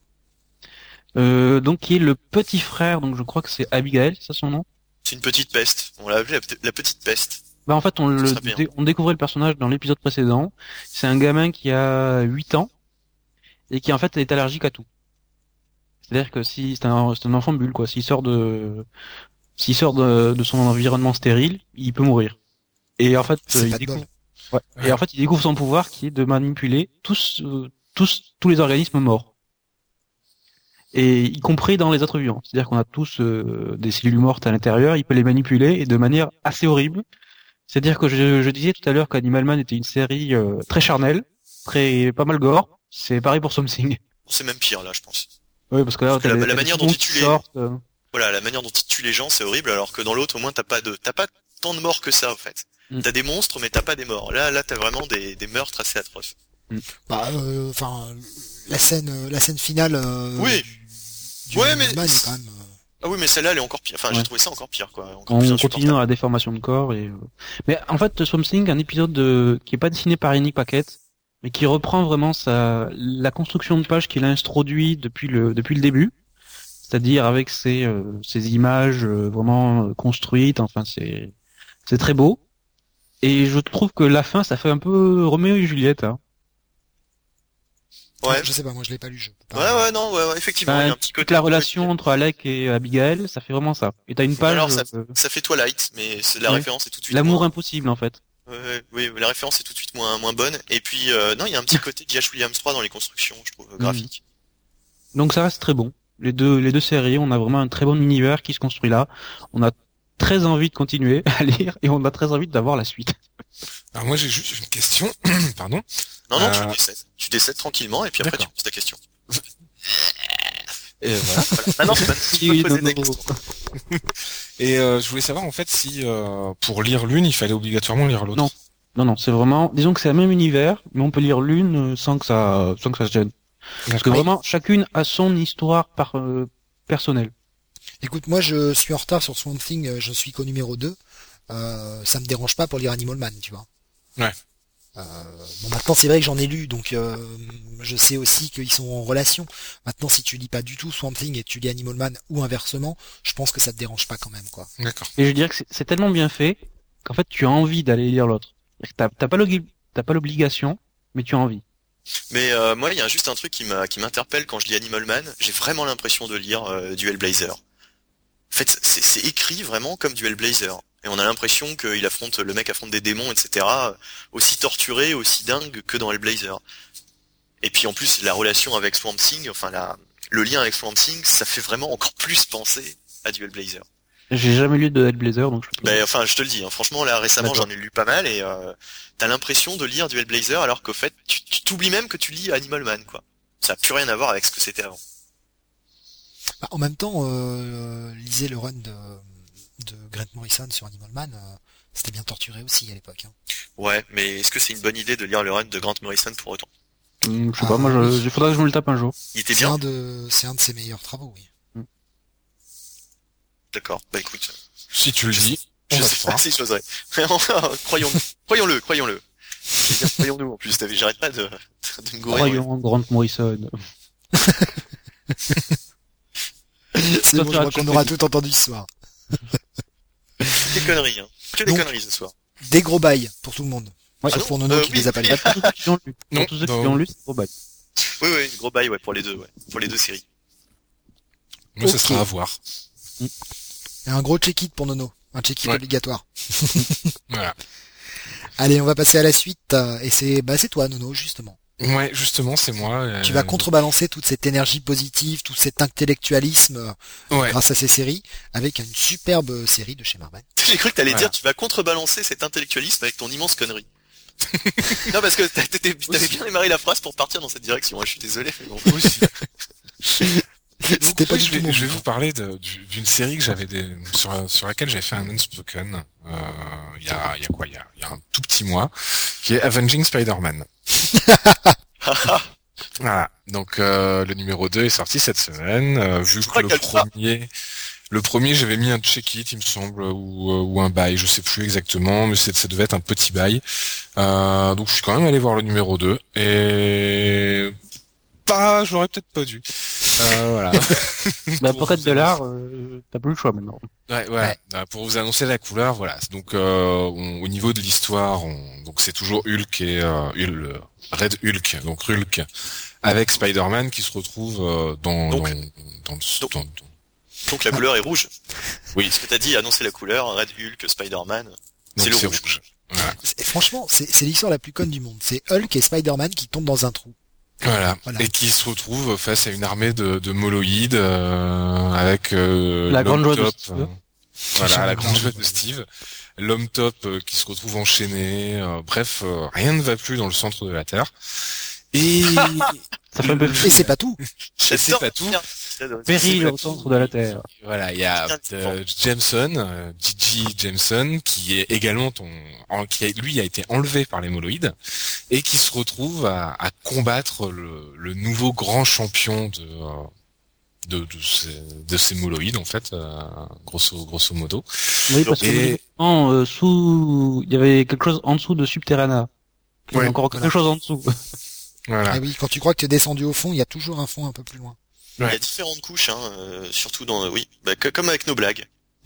Euh, donc qui est le petit frère. Donc je crois que c'est Abigail, c'est ça son nom. C'est une petite peste. On l'a appelé la, pe- la petite peste. Bah en fait on le serait bien. dé- on découvrait le personnage dans l'épisode précédent. C'est un gamin qui a huit ans et qui en fait est allergique à tout. C'est-à-dire que si c'est un c'est un enfant bulle quoi. S'il sort de s'il sort de, de son environnement stérile, il peut mourir. Et en fait C'est il pas de découvre bol. Ouais. Et en fait, il découvre son pouvoir qui est de manipuler tous, euh, tous, tous les organismes morts. Et y compris dans les êtres vivants. C'est-à-dire qu'on a tous euh, des cellules mortes à l'intérieur, il peut les manipuler et de manière assez horrible. C'est-à-dire que je, je disais tout à l'heure qu'Animal Man était une série euh, très charnelle, très pas mal gore. C'est pareil pour Something. C'est même pire là, je pense. Oui, parce que là, Parce que t'as la- des- la t'as manière des dont sons il qui tue les- sortent, euh, Voilà, la manière dont il tue les gens, c'est horrible, alors que dans l'autre, au moins, t'as pas de, t'as pas tant de morts que ça, en fait. Mm. T'as des monstres, mais t'as pas des morts. Là, là, t'as vraiment des, des meurtres assez atroces. Bah, euh, enfin, la scène, euh, la scène finale. Euh, Oui. Du, du Ouais, Animal mais Man est c'est- quand même. euh, Ah oui, mais celle-là, elle est encore pire. Enfin, Ouais. j'ai trouvé ça encore pire, quoi. Encore plus on insupportable. continue dans la déformation de corps et. euh, Mais en fait, Swamp Thing, un épisode de... qui est pas dessiné par Nick Paquette, mais qui reprend vraiment sa la construction de page qu'il a introduit depuis le depuis le début, c'est-à-dire avec ses euh, ses images euh, vraiment euh, construites. Enfin, c'est c'est très beau. Et je trouve que la fin, ça fait un peu Roméo et Juliette. Hein. Ouais. Je sais pas, moi je l'ai pas lu. Je peux Ouais, pas... ouais, non, ouais, ouais, effectivement, il y a Enfin, un petit toute côté. la relation entre Alec et Abigail, ça fait vraiment ça. Et t'as une page. Alors, ça, euh, ça fait Twilight, mais c'est la Ouais. référence est tout de suite. L'amour moins- impossible en fait. Ouais, ouais, oui, la référence est tout de suite moins, moins bonne. Et puis, euh, non, il y a un petit côté J H. Williams trois dans les constructions, je trouve, graphiques. Donc ça reste très bon. Les deux, les deux séries, on a vraiment un très bon univers qui se construit là. On a très envie de continuer à lire et on a très envie d'avoir la suite. Alors moi j'ai juste une question, pardon. Non, non, Euh, tu décèdes. Tu décèdes tranquillement, et puis après, tu D'accord. poses ta question. Et voilà. Voilà. Ah non, c'est pas, tu peux Oui, poser non, des non. questions. Et euh, je voulais savoir en fait si euh, pour lire l'une, il fallait obligatoirement lire l'autre. Non. Non, non, c'est vraiment, disons que c'est le même univers, mais on peut lire l'une euh, sans que ça, sans que ça se gêne. Parce que D'accord. vraiment, chacune a son histoire par euh, personnelle. Écoute, moi je suis en retard sur Swamp Thing, euh, je suis qu'au numéro deux. Euh, ça me dérange pas pour lire Animal Man, tu vois. Ouais. Euh, bon, maintenant c'est vrai que j'en ai lu, donc euh, je sais aussi qu'ils sont en relation. Maintenant, si tu lis pas du tout Swamp Thing et tu lis Animal Man ou inversement, je pense que ça te dérange pas quand même, quoi. D'accord. Et je dirais que c'est- c'est tellement bien fait qu'en fait, tu as envie d'aller lire l'autre. C'est-à-dire que T'as t'as pas l'obli- t'as pas l'obligation, mais tu as envie. Mais euh, moi, il y a juste un truc qui m'a qui m'interpelle quand je lis Animal Man. J'ai vraiment l'impression de lire euh, du Hellblazer. En fait, c'est, c'est écrit vraiment comme du Hellblazer. Et on a l'impression qu'il affronte, le mec affronte des démons, et cetera, aussi torturé, aussi dingue que dans Hellblazer. Et puis en plus, la relation avec Swamp Thing, enfin la, le lien avec Swamp Thing, ça fait vraiment encore plus penser à du Hellblazer. J'ai jamais lu de Hellblazer, donc je peux pas. Ben, enfin, je te le dis, hein, franchement, là, récemment, D'accord. j'en ai lu pas mal, et euh, t'as l'impression de lire du Hellblazer, alors qu'au fait, tu, tu t'oublies même que tu lis Animal Man, quoi. Ça a plus rien à voir avec ce que c'était avant. Bah, en même temps, euh, lisez le run de, de Grant Morrison sur Animal Man, euh, c'était bien torturé aussi à l'époque. Hein. Ouais, mais est-ce que c'est une bonne idée de lire le run de Grant Morrison pour autant? Hum, je sais Ah, pas, moi, oui. je, il faudrait que je me le tape un jour. Il était C'est bien? un de, c'est un de ses meilleurs travaux, oui. D'accord, bah écoute, Si tu le dis, on je va sais te pas croire. si j'oserais. Croyons-le, croyons-le, croyons-le. Je veux dire, croyons-nous en plus, t'avais- j'arrête pas de, de me gourer. Croyons en Grant Morrison. C'est Toi, bon, tu je as crois qu'on tout aura dit. tout entendu ce soir. Des conneries, hein. Que des Donc- conneries ce soir. Des gros bails pour tout le monde. Ouais. Sauf Ah pour non, Nono euh, qui oui. les a pas lus. Bah, pour tous ceux qui l'ont lu. Non, Pour tous ceux qui non. l'ont lu, c'est trop bad. Oui, oui, gros bail, ouais, pour les deux, ouais. Pour les deux séries. Moi, ça Ok. sera à voir. Et un gros check-it pour Nono. Un check-it Ouais. obligatoire. Voilà. Allez, on va passer à la suite. euh, Et c'est, bah, c'est toi, Nono, justement. Ouais, justement, c'est moi. euh, Tu vas contrebalancer toute cette énergie positive, tout cet intellectualisme euh, Ouais. grâce à ces séries, avec une superbe série de chez Marvel. J'ai cru que t'allais Voilà. dire, tu vas contrebalancer cet intellectualisme avec ton immense connerie. Non, parce que t'as- t'étais- t'avais bien démarré la phrase pour partir dans cette direction. Moi, je suis désolé, mais bon. Aussi. C'était pas Oui, du je tout vais, mon je vais but. vous parler de- du- d'une série que j'avais des, sur, sur laquelle j'avais fait un unspoken euh, il y a il y a quoi il y a, il y a un tout petit mois, qui est Avenging Spider-Man. Voilà. Donc euh, le numéro deux est sorti cette semaine. Euh, vu crois que le qu'elle part. premier, le premier j'avais mis un check-it, il me semble, ou, euh, ou un bail, je sais plus exactement, mais c'est- ça devait être un petit bail. Euh, donc je suis quand même allé voir le numéro deux et pas, je l'aurais peut-être pas dû. Euh, voilà. Bah, Pour pour être vous de l'art, euh, t'as plus le choix maintenant. Ouais, ouais. Ouais. Bah, pour vous annoncer la couleur, voilà. Donc euh, on- au niveau de l'histoire, on- donc c'est toujours Hulk et euh, Hul- le Red Hulk, donc Hulk avec Spider-Man qui se retrouve euh, dans, Donc- dans, dans, donc- dans- dans- Donc la couleur est rouge. oui, Parce que t'as dit annoncer la couleur, Red Hulk, Spider-Man. donc C'est le c'est rouge. rouge. Voilà. Et franchement, c'est, c'est l'histoire la plus conne du monde. C'est Hulk et Spider-Man qui tombent dans un trou. Voilà. Voilà. Et qui se retrouve face à une armée de, de moloïdes euh, avec euh, La grande l'homme joie de top, Steve. euh, voilà, la grande joie de Steve, l'homme top euh, qui se retrouve enchaîné. euh, bref, euh, rien ne va plus dans le centre de la Terre. Et Ça fait un peu Et c'est pas tout. c'est pas tout. péril C'est au centre de la Terre. Voilà, il y a euh, Jameson, euh, Gigi Jameson, qui est également ton, en- qui a- lui a été enlevé par les moloïdes et qui se retrouve à, à combattre le, le nouveau grand champion de euh, de, de, ces, de ces moloïdes en fait, euh, grosso grosso modo. Oui, parce que Et- en, euh, sous, il y avait quelque chose en dessous de Subterrana. Il y avait Ouais, encore quelque voilà. chose en dessous. Voilà. Ah oui, quand tu crois que tu es descendu au fond, il y a toujours un fond un peu plus loin. Il y Ouais. a différentes couches, hein, euh, surtout dans, oui, bah, que- comme avec nos blagues.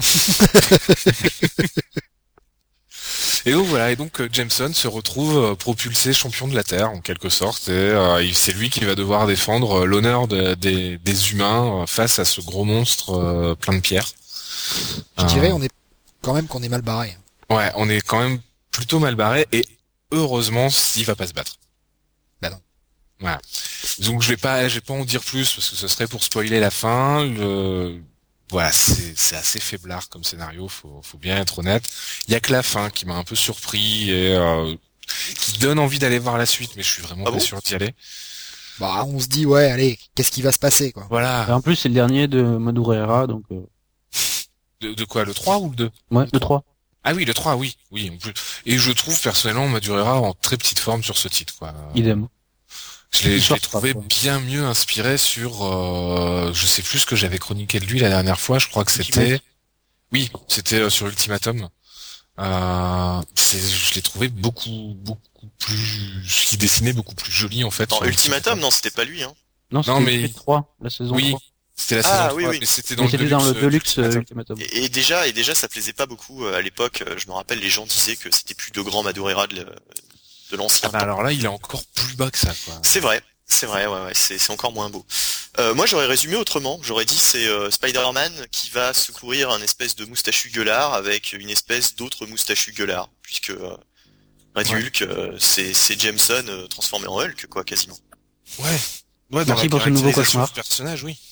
Et donc voilà, et donc euh, Jameson se retrouve euh, propulsé champion de la Terre en quelque sorte, et euh, il- c'est lui qui va devoir défendre euh, l'honneur de- des, des humains euh, face à ce gros monstre euh, plein de pierres. Je Euh, dirais, on est quand même qu'on est mal barré. Ouais, on est quand même plutôt mal barré, et heureusement, Steve va pas se battre. Bah non. Voilà. Donc je vais pas, je vais pas en dire plus parce que ce serait pour spoiler la fin. Le... Voilà, c'est c'est assez faiblard comme scénario, faut faut bien être honnête. Il y a que la fin qui m'a un peu surpris et euh, qui donne envie d'aller voir la suite, mais je suis vraiment Ah pas bon sûr d'y aller. Bah, on se dit, ouais, allez, qu'est-ce qui va se passer, quoi. Et Voilà. en plus, c'est le dernier de Madureira, donc, euh, De, de quoi, le trois ou le deux? ouais, le trois. Ah oui, le trois, oui, oui. En plus. Et je trouve personnellement Madureira en très petite forme sur ce titre, quoi. Idem. Je l'ai, je L'histoire l'ai trouvé pas, quoi. bien mieux inspiré sur, euh, je sais plus ce que j'avais chroniqué de lui la dernière fois. Je crois que c'était, Ultimate. oui, c'était euh, sur Ultimatum. Euh, c'est, je l'ai trouvé beaucoup, beaucoup plus, qui dessinait beaucoup plus joli en fait. Dans sur Ultimatum, non, c'était pas lui, hein. Non, c'était Non, mais- le trois, la saison Oui, trois. c'était la Ah, saison oui, trois, oui. mais c'était dans Mais le c'était dans le Deluxe, Deluxe euh, Ultimatum. Ultimatum. Et, et déjà, et déjà, ça plaisait pas beaucoup euh, à l'époque. euh, Je me rappelle, les gens disaient que c'était plus de grand Madureira de, le- de l'ancien. Ah bah alors là, il est encore plus bas que ça, quoi. C'est vrai, c'est vrai, ouais, ouais, c'est, c'est encore moins beau. Euh, moi j'aurais résumé autrement, j'aurais dit c'est euh, Spider-Man qui va secourir un espèce de moustachu gueulard avec une espèce d'autre moustachu gueulard, puisque euh, Red Ouais. Hulk euh, c'est, c'est Jameson euh, transformé en Hulk quoi quasiment. Ouais. Ouais, dans Merci la pour ce nouveau caractérisation cauchemar. du personnage, oui.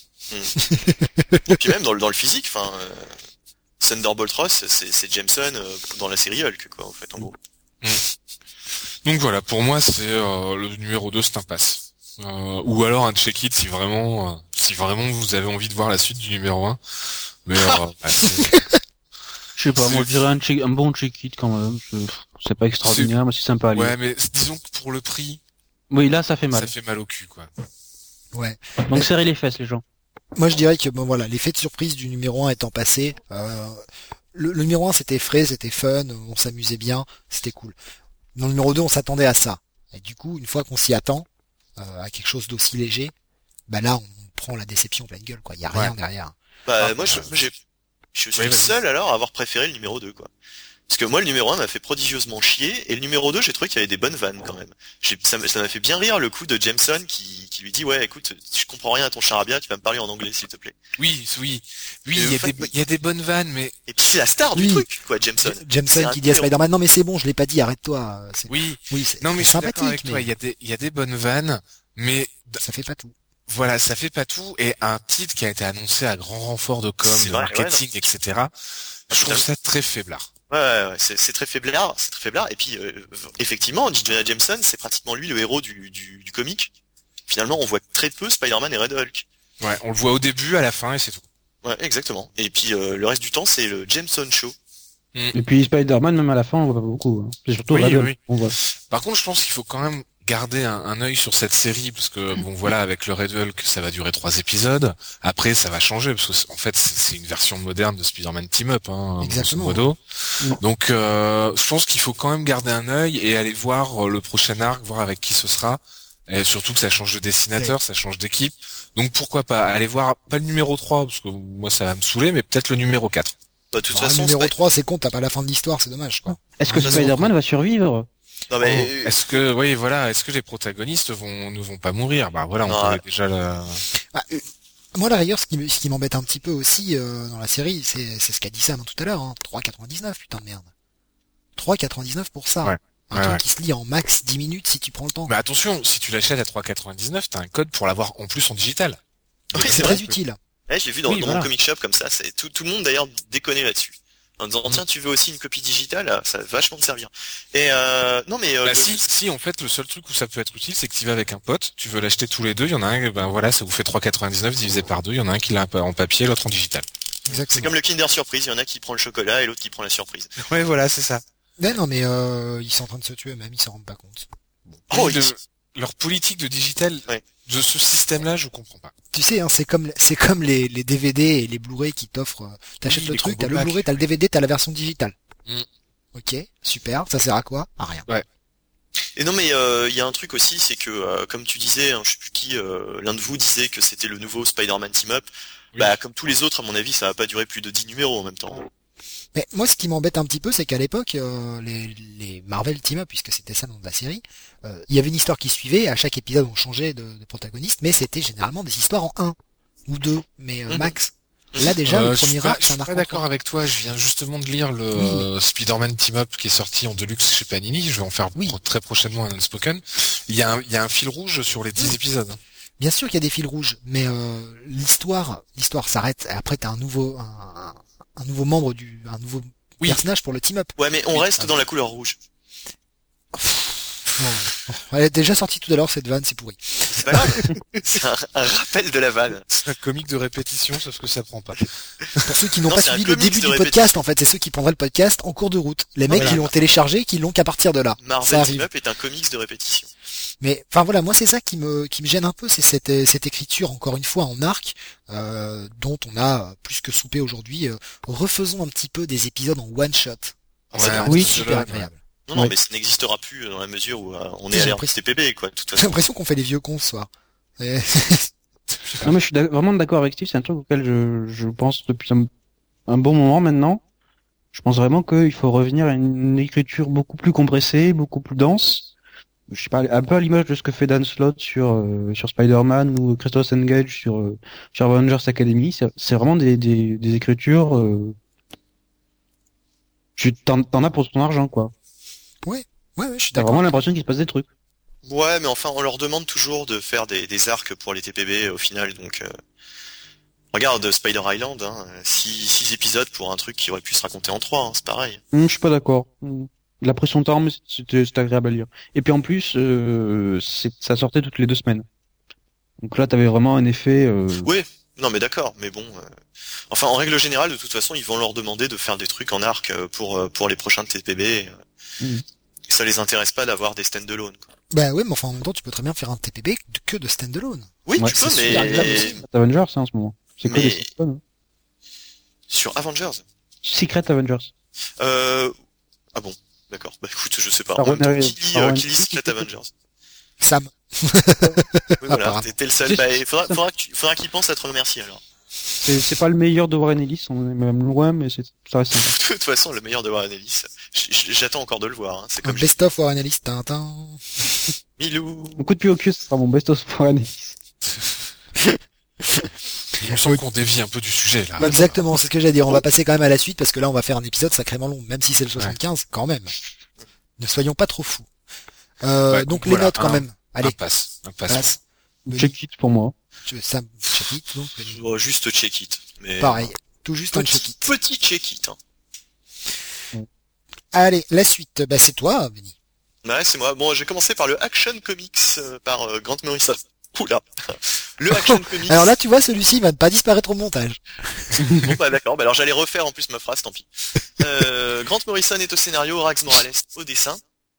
Et puis même dans le, dans le physique, enfin euh, Thunderbolt Ross c'est, c'est Jameson euh, dans la série Hulk quoi en fait en gros. Donc voilà, pour moi, c'est euh, le numéro deux, c'est un pass. Euh, ou alors un check-it si vraiment, euh, si vraiment vous avez envie de voir la suite du numéro un. Mais euh, bah, c'est- Je sais pas, C'est- moi je dirais un, check, un bon check-it quand même. C'est, c'est pas extraordinaire, mais c'est sympa à lire. ouais, mais disons que pour le prix, Oui, là ça fait mal. ça fait mal au cul, quoi. Ouais. Donc serrez les fesses les gens. Moi, je dirais que bon voilà, l'effet de surprise du numéro un étant passé, euh, le, le numéro un c'était frais, c'était fun, on s'amusait bien, c'était cool. Dans le numéro deux, on s'attendait à ça. Et du coup, une fois qu'on s'y attend, euh, à quelque chose d'aussi léger, bah là, on prend la déception pleine gueule, quoi. Il y a rien Ouais. derrière. Bah Ah, moi je, euh, j'ai, je suis oui, le vas-y. seul alors à avoir préféré le numéro deux quoi. Parce que moi le numéro un m'a fait prodigieusement chier et le numéro deux j'ai trouvé qu'il y avait des bonnes vannes quand même. J'ai, ça, m'a- ça m'a fait bien rire le coup de Jameson qui, qui lui dit ouais écoute je comprends rien à ton charabia tu vas me parler en anglais s'il te plaît. Oui, oui, oui, Et il y au a fait, des, il y a des bonnes vannes, mais Et puis c'est la star Oui. du truc quoi Jameson. Jameson C'est un qui dit à héros. Spider-Man, non mais c'est bon, je l'ai pas dit, arrête-toi. euh, C'est... oui. Oui, c'est, Non, mais c'est je suis d'accord avec sympathique, toi. mais Il y a des, il y a des bonnes vannes, mais d- ça fait pas tout. voilà, ça fait pas tout. Et un titre qui a été annoncé à grand renfort de com, C'est de vrai, marketing, ouais, et cetera. Je trouve totalement. ça très faiblard. Ouais, ouais, ouais, c'est, c'est très faiblard, c'est très faiblard. Et puis, euh, effectivement, J. Jonah Jameson, c'est pratiquement lui le héros du, du, du comic. Finalement, on voit très peu Spider-Man et Red Hulk. Ouais, on le voit au début, à la fin, et c'est tout. Ouais, exactement. Et puis, euh, le reste du temps, c'est le Jameson Show. Et puis Spider-Man même à la fin on voit pas beaucoup. Hein. C'est surtout Oui, Red Hulk, oui. on voit. Par contre, je pense qu'il faut quand même garder un, un œil sur cette série, parce que bon, voilà, avec le Red Hulk, ça va durer trois épisodes. Après, ça va changer, parce que c'est- en fait, c'est c'est une version moderne de Spider-Man Team Up, hein, grosso Exactement. modo. Mm. Donc, euh, je pense qu'il faut quand même garder un œil et aller voir euh, le prochain arc, voir avec qui ce sera. Et surtout que ça change de dessinateur, ça change d'équipe. Donc pourquoi pas aller voir, pas le numéro trois, parce que moi ça va me saouler, mais peut-être le numéro quatre. Bah, de toute Alors, façon, numéro Spi- trois, c'est con, t'as pas la fin de l'histoire, c'est dommage, quoi. Est-ce que Ah, Spider-Man va survivre? non mais, Oh, est-ce que, oui, voilà, est-ce que les protagonistes vont, ne vont pas mourir? Bah voilà, on Non, connaît ouais. déjà la... Bah, euh, moi, la rigueur, ce qui, me- ce qui m'embête un petit peu aussi euh, dans la série, c'est, c'est ce qu'a dit Sam tout à l'heure, hein. trois quatre-vingt-dix-neuf, putain de merde. trois quatre-vingt-dix-neuf pour ça. Ouais. Un Ouais, truc ouais. qui se lit en max dix minutes si tu prends le temps. Mais attention, si tu l'achètes à trois quatre-vingt-dix-neuf, t'as un code pour l'avoir en plus en digital. oui, c'est c'est très vrai. utile. Ouais, je l'ai vu dans, Oui, dans voilà. mon comic shop comme ça. C'est tout, tout le monde d'ailleurs déconne là-dessus. En disant, tiens, tu veux aussi une copie digitale? Ah, ça va vachement te servir. Et euh, non mais, euh, Bah le- si, si, en fait, le seul truc où ça peut être utile, c'est que tu vas avec un pote, tu veux l'acheter tous les deux, il y en a un, ben voilà, ça vous fait trois quatre-vingt-dix-neuf divisé par deux, il y en a un qui l'a en papier, l'autre en digital. c'est Exactement. comme le Kinder Surprise. Il y en a qui prend le chocolat et l'autre qui prend la surprise. Ouais, voilà, c'est ça. Mais non, mais euh, ils sont en train de se tuer, même ils s'en rendent pas compte. Oh, De- il- leur politique de digital, Ouais. de ce système-là, je comprends pas. Tu sais, hein, c'est comme c'est comme les, les D V D et les Blu-ray qui t'offrent. euh, T'achètes Oui, le les truc, combo t'as le packs. Blu-ray, t'as le D V D, t'as la version digitale. Mm. Ok, super. Ça sert à quoi? À rien. Et non mais euh, il y a un truc aussi, c'est que euh, comme tu disais, hein, je sais plus qui, euh, l'un de vous disait que c'était le nouveau Spider-Man Team Up. Oui. Bah comme tous les autres, à mon avis, ça va pas durer plus de dix numéros en même temps. Mais moi, ce qui m'embête un petit peu, c'est qu'à l'époque, euh, les, les Marvel Team Up, puisque c'était ça le nom de la série, euh, il y avait une histoire qui suivait. À chaque épisode, on changeait de, de protagoniste, mais c'était généralement des histoires en un ou deux, mais euh, Mhm. max. Là, déjà, Euh, le je suis premier pas, arc, je c'est suis un arc pas en d'accord trois. avec toi, je viens justement de lire le Oui. euh, Spider-Man Team Up qui est sorti en deluxe chez Panini, je vais en faire Oui. pro- très prochainement un unspoken. Il y a un, il y a un fil rouge sur les dix Oui. épisodes. Bien sûr qu'il y a des fils rouges, mais euh, l'histoire, l'histoire s'arrête. Et après, t'as un nouveau, un, un nouveau membre du, un nouveau Oui. personnage pour le Team Up. Ouais mais on Oui, reste ah, dans la couleur rouge. Bon, elle est déjà sortie tout à l'heure cette vanne, c'est pourri. C'est pas grave. C'est un, un rappel de la vanne. C'est un comique de répétition, sauf que ça prend pas. Pour ceux qui n'ont Non, pas c'est un suivi le comics début de du podcast, en fait, c'est ceux qui prendraient le podcast en cours de route. Les mecs Voilà. qui l'ont téléchargé, qui l'ont qu'à partir de là. Ça Marvel arrive. Team Up est un comics de répétition. Mais enfin voilà, moi c'est ça qui me qui me gêne un peu, c'est cette cette écriture encore une fois en arc euh, dont on a plus que soupé aujourd'hui. Euh, refaisons un petit peu des épisodes en one shot. Ouais, Ça va être oui. super agréable. Non, non, Ouais. mais ça n'existera plus dans la mesure où euh, on est J'ai à l'ère l'impression- T P B, quoi, de toute J'ai façon. l'impression qu'on fait les vieux cons ce soir. Et- Non mais je suis d'ac- vraiment d'accord avec Steve, c'est un truc auquel je, je pense depuis un, un bon moment maintenant. Je pense vraiment qu'il faut revenir à une écriture beaucoup plus compressée, beaucoup plus dense, je sais pas, un peu à l'image de ce que fait Dan Slott sur euh, sur Spider-Man ou Christopher Engage sur euh, sur Avengers Academy. C'est, c'est vraiment des des, des écritures. Euh, tu t'en, t'en as pour ton argent, quoi. Ouais, ouais, ouais, je suis T'as d'accord. vraiment l'impression qu'il se passe des trucs. Ouais, mais enfin, on leur demande toujours de faire des, des arcs pour les T P B au final, donc... Euh... Regarde Spider Island, hein, six, six épisodes pour un truc qui aurait pu se raconter en trois, hein, c'est pareil. Hum, je suis pas d'accord. Hum. La pression t'arme, c'était, c'était agréable à lire. Et puis en plus, euh, c'est, ça sortait toutes les deux semaines. Donc là, t'avais vraiment un effet... Euh... Oui, non mais d'accord, mais bon... Euh... Enfin, en règle générale, de toute façon, ils vont leur demander de faire des trucs en arc pour pour les prochains T P B. Mmh. Ça les intéresse pas d'avoir des stand-alone, quoi. Bah ouais, mais enfin en même temps, tu peux très bien faire un T P B que de stand-alone. Oui, Ouais, tu peux, c'est super agréable mais... aussi. Avengers, hein, en ce moment. C'est que Mais- des sitcoms, hein. Sur Avengers Secret Avengers. euh... Ah bon, d'accord. Bah écoute, je sais pas. Ah, En même temps, ouais, qui lit, ah, euh, ouais. qui lit Secret Avengers? Sam. Oui, voilà, Apparemment. t'es, t'es le seul. C'est- Bah, il faudra, faudra, que tu- faudra qu'il pense à te remercier, alors. C'est, c'est pas le meilleur de Warren Ellis, on est même loin, mais c'est, ça reste sympa. De toute façon, le meilleur de Warren Ellis, j- j- j'attends encore de le voir, hein. C'est Un comme j'ai dit. best-of Warren Ellis, Tintin. Milou. Mon coup de pied au cul, ce sera mon best-of Warren Ellis. Il me semble qu'on dévie un peu du sujet là. Exactement, c'est ce que j'allais dire. On va passer quand même à la suite parce que là, on va faire un épisode sacrément long, même si c'est le soixante-quinze, quand même. Ne soyons pas trop fous. Euh, Ouais, donc voilà, les notes quand un- même. Allez, Un passe. Un passe. passe. Check it pour moi. Tu- Sam, check it, donc. Benny. Oh, juste check it. Mais... Pareil, tout juste un check Petit, it. petit check it, hein. Allez, la suite, bah c'est toi, Benny. Ouais, c'est moi. Bon, j'ai commencé par le Action Comics euh, par euh, Grant Morrison. Oula. Le Action Comics. Alors là, tu vois, celui-ci va ne pas disparaître au montage. Bon, bah d'accord. Bah alors j'allais refaire en plus ma phrase, tant pis. Euh, Grant Morrison est au scénario, Rags Morales au dessin.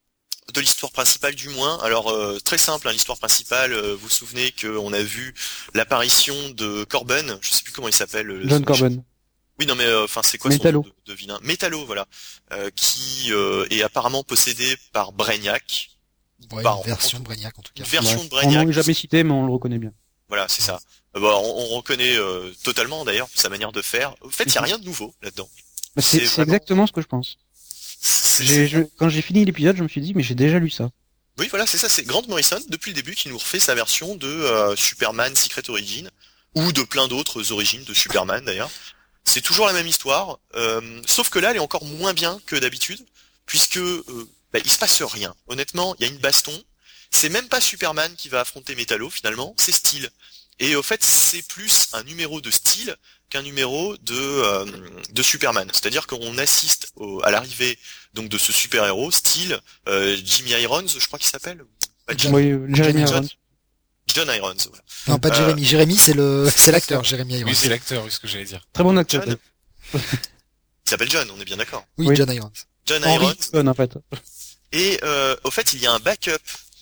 De l'histoire principale du moins. Alors euh, très simple, hein, l'histoire principale. Euh, vous vous souvenez qu'on a vu l'apparition de Corben. Je sais plus comment il s'appelle. le- John son- Corben. Oui, non mais euh, enfin c'est quoi Métallo. son nom de, de vilain? Métallo, voilà. Euh, qui euh, est apparemment possédé par Brainiac. Ouais, Bah, une version de Brainiac en tout cas. Une version Ouais. de On Brainiac. n'est jamais cité, mais on le reconnaît bien. Voilà, c'est ça. Euh, bah, on, on reconnaît euh, totalement d'ailleurs sa manière de faire. En fait, il y a rien de nouveau là-dedans. Bah, c'est, C'est c'est vraiment- exactement ce que je pense. C'est- J'ai, je- quand j'ai fini l'épisode, je me suis dit, mais j'ai déjà lu ça. Oui, voilà, c'est ça. C'est Grant Morrison depuis le début qui nous refait sa version de euh, Superman Secret Origin ou de plein d'autres origines de Superman d'ailleurs. C'est toujours la même histoire, euh, sauf que là, elle est encore moins bien que d'habitude, puisque euh, bah, il se passe rien. Honnêtement, il y a une baston. C'est même pas Superman qui va affronter Metallo finalement, c'est Steel. Et au fait, c'est plus un numéro de Steel qu'un numéro de euh, de Superman. C'est-à-dire qu'on assiste au, à l'arrivée donc de ce super-héros, Steel, euh, Jimmy Irons, je crois qu'il s'appelle. Pas Jimmy, Oui, euh, Jeremy John- Irons. John Irons. Voilà. Non, pas Euh, Jérémy. Jérémy, c'est le, c'est l'acteur, Jérémy Irons. Oui, c'est l'acteur, oui, ce que j'allais dire. Très bon acteur. John. Il s'appelle John, on est bien d'accord. Oui, Oui. John Irons. John Henry Irons. Cohen, en fait. Et euh, au fait, il y a un backup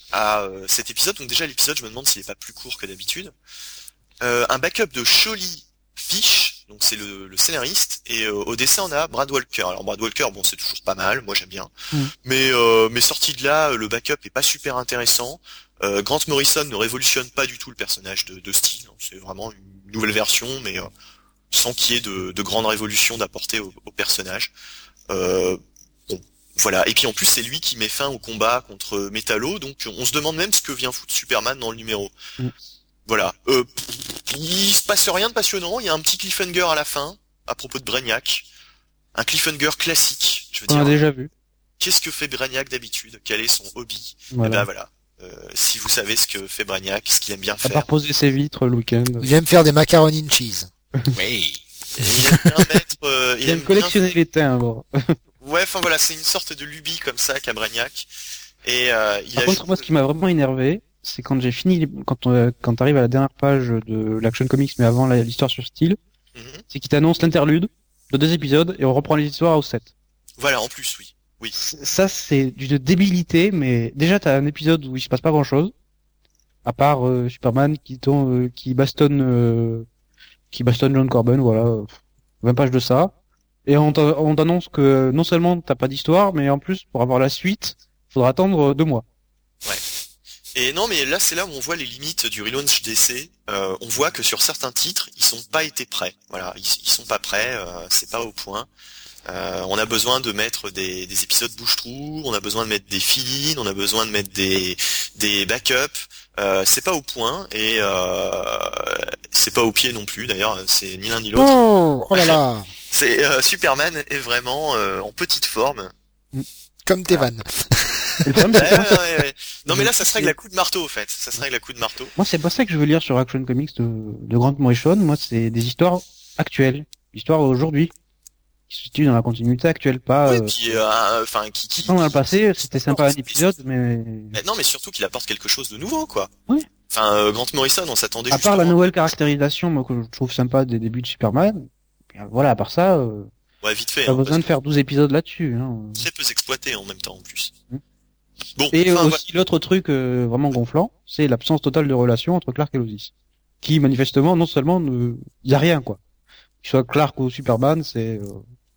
à euh, cet épisode. Donc déjà, l'épisode, je me demande s'il est pas plus court que d'habitude. Euh, un backup de Sholly Fish, donc c'est le, le scénariste. Et euh, au dessin, on a Brad Walker. Alors Brad Walker, bon, c'est toujours pas mal. Moi, j'aime bien. Mm. Mais euh, mais sorti de là, le backup est pas super intéressant. Euh, Grant Morrison ne révolutionne pas du tout le personnage de, de Steel. C'est vraiment une nouvelle version, mais euh, sans qu'il y ait de, de grandes révolutions d'apporter au, au personnage. Euh, bon, voilà. Et puis en plus, c'est lui qui met fin au combat contre Metallo, donc on se demande même ce que vient foutre Superman dans le numéro. Mm. Voilà. Euh, il se passe rien de passionnant. Il y a un petit cliffhanger à la fin à propos de Brainiac, un cliffhanger classique. Je veux On a dire, déjà vu. qu'est-ce que fait Brainiac d'habitude? Quel est son hobby? Et Voilà. ben voilà. Euh, si vous savez ce que fait Brainiac, ce qu'il aime bien À faire. part poser ses vitres le week-end. Il aime faire des macaroni and cheese. Oui. Et il aime bien mettre, euh, Il aime bien- collectionner les timbres. Ouais, enfin voilà, c'est une sorte de lubie comme ça qu'a Brainiac. Et euh, il Par a contre, moi, ce qui m'a vraiment énervé, c'est quand j'ai fini, les- quand on, quand t'arrives à la dernière page de l'Action Comics, mais avant la- l'histoire sur Steel, Mhm. c'est qu'il t'annonce l'interlude de deux épisodes et on reprend les histoires au sept. Voilà, en plus, oui. Oui. Ça, c'est d'une débilité, mais déjà, t'as un épisode où il se passe pas grand chose. À part euh, Superman qui tombe, euh, qui bastonne, euh, qui bastonne John Corben, voilà, euh, vingt pages de ça. Et on t'a- on t'annonce que non seulement t'as pas d'histoire, mais en plus, pour avoir la suite, faudra attendre euh, deux mois. Et non, mais là, c'est là où on voit les limites du relaunch D C. Euh, on voit que sur certains titres, ils sont pas été prêts. Voilà, ils, ils sont pas prêts, euh, c'est pas au point. Euh, on a besoin de mettre des, des épisodes bouche-trou, on a besoin de mettre des fill-in, on a besoin de mettre des, des backups. Euh, c'est pas au point et euh, c'est pas au pied non plus. D'ailleurs, c'est ni l'un ni l'autre. Oh, oh là là. C'est euh, Superman est vraiment euh, en petite forme. Comme tes vannes. Le problème, Ouais, c'est ouais, que moi, ouais, ouais. Non mais là, ça se règle à coup de marteau, en fait. Ça se règle à coup de marteau. moi, c'est pas ça que je veux lire sur Action Comics de, de Grant Morrison. Moi, c'est des histoires actuelles, histoires aujourd'hui, qui se situent dans la continuité actuelle, pas. Oui, euh, puis euh, enfin qui qui. dans le passé, c'était sympa un qui- épisode, mais Mais non, mais surtout qu'il apporte quelque chose de nouveau, quoi. Oui. Enfin, euh, Grant Morrison, on s'attendait à part la justement- nouvelle caractérisation, moi, que je trouve sympa des débuts de Superman, bien, voilà, à part ça, euh, Ouais, vite fait. pas hein, besoin de parce faire douze épisodes là-dessus. Hein. que très peu exploité en même temps, en plus. Mm. Bon, Et enfin, aussi l'autre truc euh, vraiment gonflant, c'est l'absence totale de relation entre Clark et Lois, qui manifestement non seulement ne, y a rien quoi. Que ce soit Clark ou Superman, c'est euh,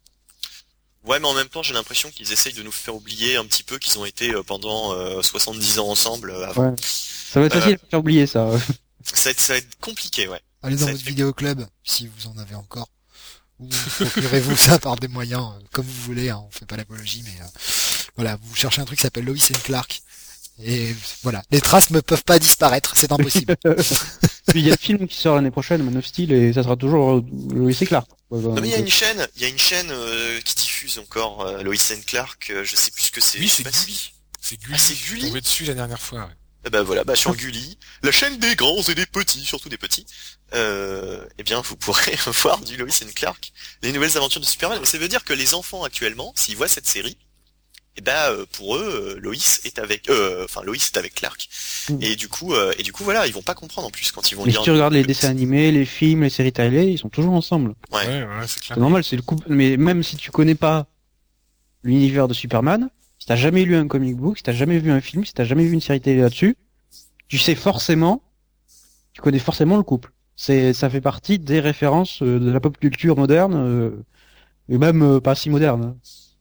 Ouais, mais en même temps, j'ai l'impression qu'ils essayent de nous faire oublier un petit peu qu'ils ont été euh, pendant euh, soixante-dix ans ensemble euh, avant. ouais. Ça va être Euh, facile à faire oublier ça. Ça, va être, ça va être compliqué, ouais. Allez Ça dans va votre être- vidéoclub, si vous en avez encore. Ou procurez-vous ça par des moyens, euh, comme vous voulez, hein, on fait pas l'apologie, mais euh, voilà, vous cherchez un truc qui s'appelle Lois and Clark. Et voilà, les traces ne peuvent pas disparaître, c'est impossible. Puis il y a le film qui sort l'année prochaine, Man of Steel, et ça sera toujours euh, Lois et Clark. Ouais, Non, mais il y a donc, une chaîne, il y a une chaîne euh, qui diffuse encore euh, Lois and Clark. euh, je sais plus ce que c'est. Oui, je sais c'est pas si- Gulli. C'est Gulli. Ah, c'est Je suis Gulli tombé dessus la dernière fois. Ouais. Eh ben voilà, bah sur Gulli, la chaîne des grands et des petits, surtout des petits. Euh, eh bien, vous pourrez voir du Lois and Clark, les nouvelles aventures de Superman. Mais ça veut dire que les enfants actuellement, s'ils voient cette série, eh ben euh, pour eux, euh, Lois est avec, euh, enfin Lois est avec Clark. Mm. Et du coup, euh, et du coup voilà, ils vont pas comprendre en plus quand ils vont mais lire. si tu regardes les dessins animés, les films, les séries télé, ils sont toujours ensemble. Ouais. Ouais, ouais, c'est clair. C'est normal, c'est le couple. Mais même si tu connais pas l'univers de Superman, si t'as jamais lu un comic book, si t'as jamais vu un film, si t'as jamais vu une série télé là-dessus, tu sais forcément, tu connais forcément le couple. C'est, ça fait partie des références euh, de la pop culture moderne, euh, et même euh, pas si moderne.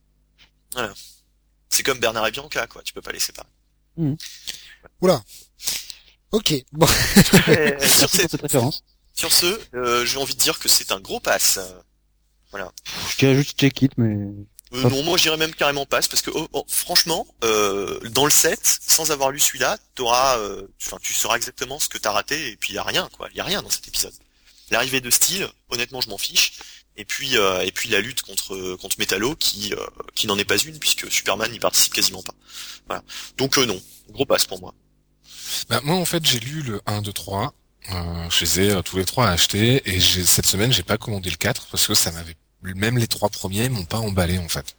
C'est comme Bernard et Bianca, quoi. Tu peux pas les séparer. Oula. Ok, bon. sur, Merci pour cette- cette référence. sur ce, euh, j'ai envie de dire que c'est un gros pass. Je dirais juste check it, mais Euh, non, moi je dirais même carrément passe parce que oh, oh, franchement, euh, dans le set, sans avoir lu celui-là, t'auras, euh, enfin, tu sauras exactement ce que t'as raté et puis il y a rien, quoi. Il y a rien dans cet épisode. L'arrivée de Steel, honnêtement, je m'en fiche. Et puis, euh, et puis la lutte contre contre Metallo, qui euh, qui n'en est pas une puisque Superman n'y participe quasiment pas. Voilà. Donc euh, non, gros passe pour moi. Bah, moi, en fait, j'ai lu le un, deux, trois. Euh, je les ai euh, tous les trois achetés et j'ai, cette semaine, j'ai pas commandé le quatre parce que ça m'avait, même les trois premiers m'ont pas emballé, en fait.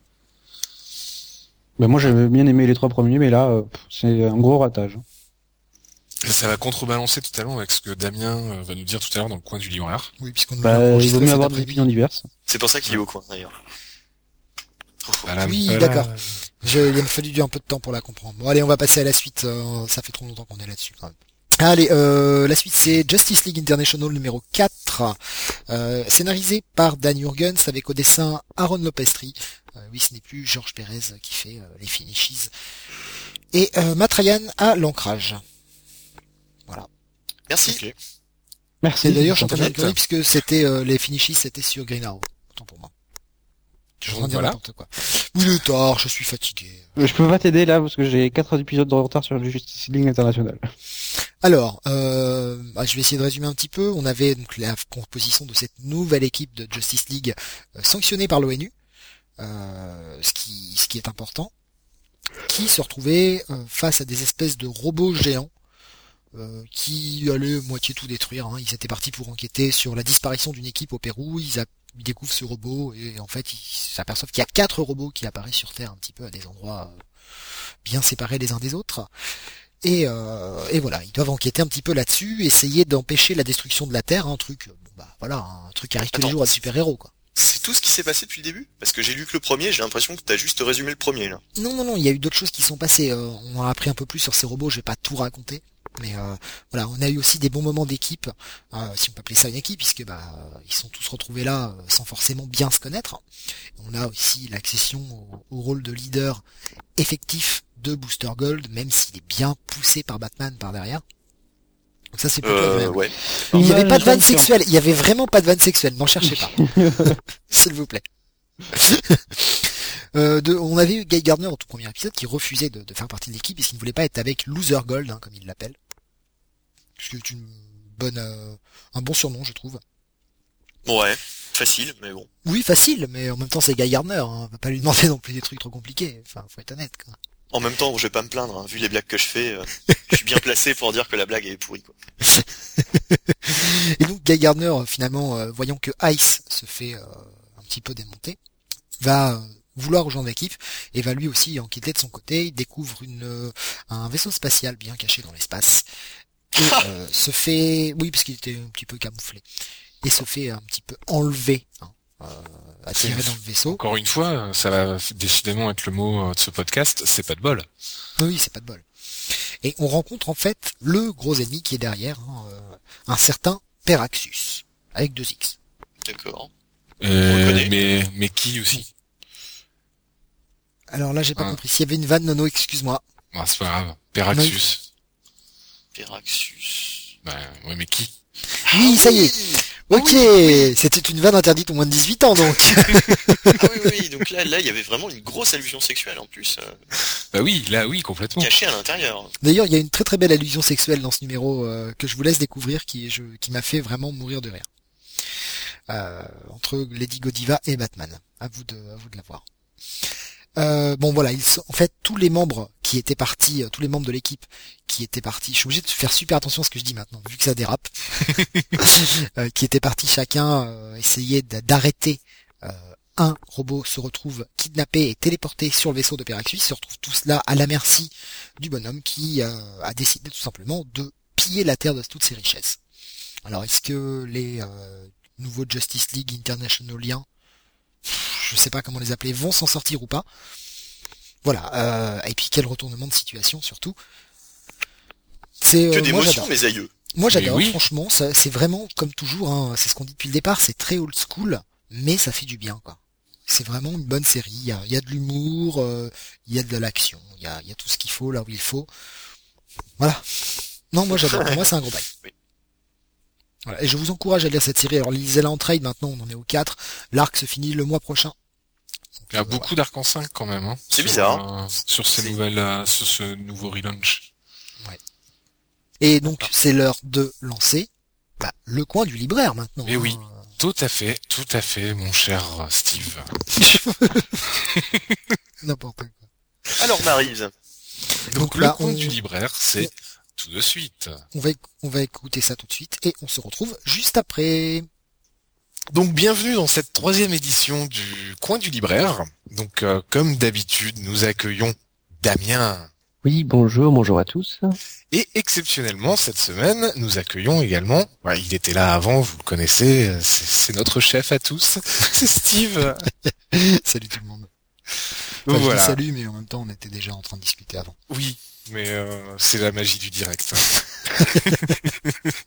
ben moi j'avais bien aimé les trois premiers, mais là euh, c'est un gros ratage. Et ça va contrebalancer totalement avec ce que Damien euh, va nous dire tout à l'heure dans le coin du libraire. Oui, puisqu'on nous Bah, l'a il enregistré vaut mieux cet avoir des après-midi. opinions diverses. C'est pour ça qu'il est au coin d'ailleurs. Trop fort. Voilà, Oui, voilà. d'accord. Je, il m'a fallu un peu de temps pour la comprendre. Bon, allez, on va passer à la suite. euh, ça fait trop longtemps qu'on est là-dessus, quand même. Allez, euh, la suite, c'est Justice League International numéro quatre, euh, scénarisé par Dan Jurgens, avec au dessin Aaron Lopestri. Euh, oui, ce n'est plus Georges Pérez qui fait euh, les finishes. Et euh, Matt Ryan à l'ancrage. Voilà. Merci. Ok. Merci. Et d'ailleurs, je suis en train de Internet. dire une connerie, puisque c'était euh, les finishes, c'était sur Green Arrow. Autant pour moi. Je suis en train de dire Voilà. n'importe quoi. Oui, le tard, je suis fatigué. Je peux pas t'aider là parce que j'ai quatre épisodes de retard sur le Justice League International. Alors, euh, bah, je vais essayer de résumer un petit peu. On avait donc la composition de cette nouvelle équipe de Justice League euh, sanctionnée par l'ONU, euh, ce qui, ce qui est important, qui se retrouvait euh, face à des espèces de robots géants euh, qui allaient moitié tout détruire. Hein. Ils étaient partis pour enquêter sur la disparition d'une équipe au Pérou. Ils, a- ils découvrent ce robot et en fait ils s'aperçoivent qu'il y a quatre robots qui apparaissent sur Terre un petit peu à des endroits euh, bien séparés les uns des autres. Et, euh, et voilà, ils doivent enquêter un petit peu là-dessus, essayer d'empêcher la destruction de la Terre, un truc, bon bah voilà, un truc qui arrive tous les Attends. jours à des super-héros quoi. C'est tout ce qui s'est passé depuis le début? Parce que j'ai lu que le premier, j'ai l'impression que t'as juste résumé le premier là. Non non non, il y a eu d'autres choses qui sont passées. Euh, on a appris un peu plus sur ces robots, je vais pas tout raconter, mais euh, voilà, on a eu aussi des bons moments d'équipe, euh, si on peut appeler ça une équipe, puisque bah ils sont tous retrouvés là euh, sans forcément bien se connaître. On a aussi l'accession au, au rôle de leader effectif de Booster Gold, même s'il est bien poussé par Batman par derrière. Donc ça c'est plutôt Euh, agréable. ouais. Il n'y avait Image pas de vanne d'enfant. sexuelle, il y avait vraiment pas de vanne sexuelle, n'en cherchez pas. S'il vous plaît. euh, de, on avait eu Guy Gardner au tout premier épisode qui refusait de, de faire partie de l'équipe puisqu'il ne voulait pas être avec Loser Gold, hein, comme il l'appelle. Ce qui est une bonne, euh, un bon surnom, je trouve. Ouais, facile, mais bon. Oui, facile, mais en même temps c'est Guy Gardner, hein, on va pas lui demander non plus des trucs trop compliqués. Enfin, faut être honnête, quoi. En même temps, je vais pas me plaindre, hein. Vu les blagues que je fais, euh, je suis bien placé pour dire que la blague est pourrie, quoi. Et donc Guy Gardner, finalement, euh, voyant que Ice se fait euh, un petit peu démonter, va euh, vouloir rejoindre l'équipe et va lui aussi enquêter de son côté. Il découvre une euh, un vaisseau spatial bien caché dans l'espace et euh, se fait, oui, parce qu'il était un petit peu camouflé, et se fait un petit peu enlever, hein, euh, attiré dans le vaisseau. Encore une fois, ça va décidément être le mot de ce podcast, c'est pas de bol. Oui, c'est pas de bol. Et on rencontre en fait le gros ennemi qui est derrière, hein, euh, un certain Peraxus, avec deux X. D'accord. Euh, mais mais qui aussi? Alors là, j'ai pas hein. compris. S'il y avait une vanne, Nono, excuse-moi. Ah, c'est pas grave. Peraxus. Peraxus. Bah, ouais, mais qui? Oui, ah, ça oui. y est. Ok, oui. c'était une vanne interdite aux moins de dix-huit ans, donc. Ah oui, oui, oui, donc là, là, il y avait vraiment une grosse allusion sexuelle en plus, euh, Bah oui, là, oui, complètement. cachée à l'intérieur. D'ailleurs, il y a une très très belle allusion sexuelle dans ce numéro euh, que je vous laisse découvrir, qui, je, qui m'a fait vraiment mourir de rire. Euh, entre Lady Godiva et Batman. À vous de, à vous de la voir. Euh, bon voilà, ils sont, en fait, tous les membres qui étaient partis, euh, tous les membres de l'équipe qui étaient partis, je suis obligé de faire super attention à ce que je dis maintenant, vu que ça dérape, euh, qui étaient partis chacun euh, essayer d'arrêter euh, un robot, se retrouve kidnappé et téléporté sur le vaisseau de Peraxus, ils se retrouvent tous là à la merci du bonhomme qui euh, a décidé tout simplement de piller la Terre de toutes ses richesses. Alors est-ce que les euh, nouveaux Justice League Internationaliens, je sais pas comment les appeler, vont s'en sortir ou pas? Voilà, euh, et puis quel retournement de situation surtout. C'est Que euh, moi d'émotions, j'adore. mes aïeux. Moi j'adore, oui. franchement, ça, c'est vraiment comme toujours, hein, c'est ce qu'on dit depuis le départ, c'est très old school, mais ça fait du bien, quoi. C'est vraiment une bonne série, il y a, il y a de l'humour, euh, il y a de l'action, il y a, il y a tout ce qu'il faut là où il faut. Voilà. Non, moi j'adore, pour moi c'est un gros bail. Oui. Voilà. Et je vous encourage à lire cette série. Alors lisez-la en trade maintenant, on en est au quatre. L'arc se finit le mois prochain. Donc, Il y a euh, beaucoup d'arc en cinq quand même, hein. C'est sur, bizarre. euh, sur ces C'est- nouvelles, euh, sur ce nouveau relaunch. Et donc c'est l'heure de lancer bah, le coin du libraire maintenant. Eh hein. oui. Tout à fait, tout à fait, mon cher Steve. N'importe quoi. Alors, Maryse. Donc, Donc le là, coin on- du libraire, c'est tout de suite. On va, éc- on va écouter ça tout de suite et on se retrouve juste après. Donc bienvenue dans cette troisième édition du coin du libraire. Donc euh, comme d'habitude, nous accueillons Damien. Oui, bonjour, bonjour à tous. Et exceptionnellement, cette semaine, nous accueillons également, ouais, il était là avant, vous le connaissez, euh, c'est c'est notre chef à tous, c'est Steve. Salut tout le monde. Donc Enfin, je dis voilà, salut, mais en même temps on était déjà en train de discuter avant. oui, mais euh, c'est la magie du direct. hein.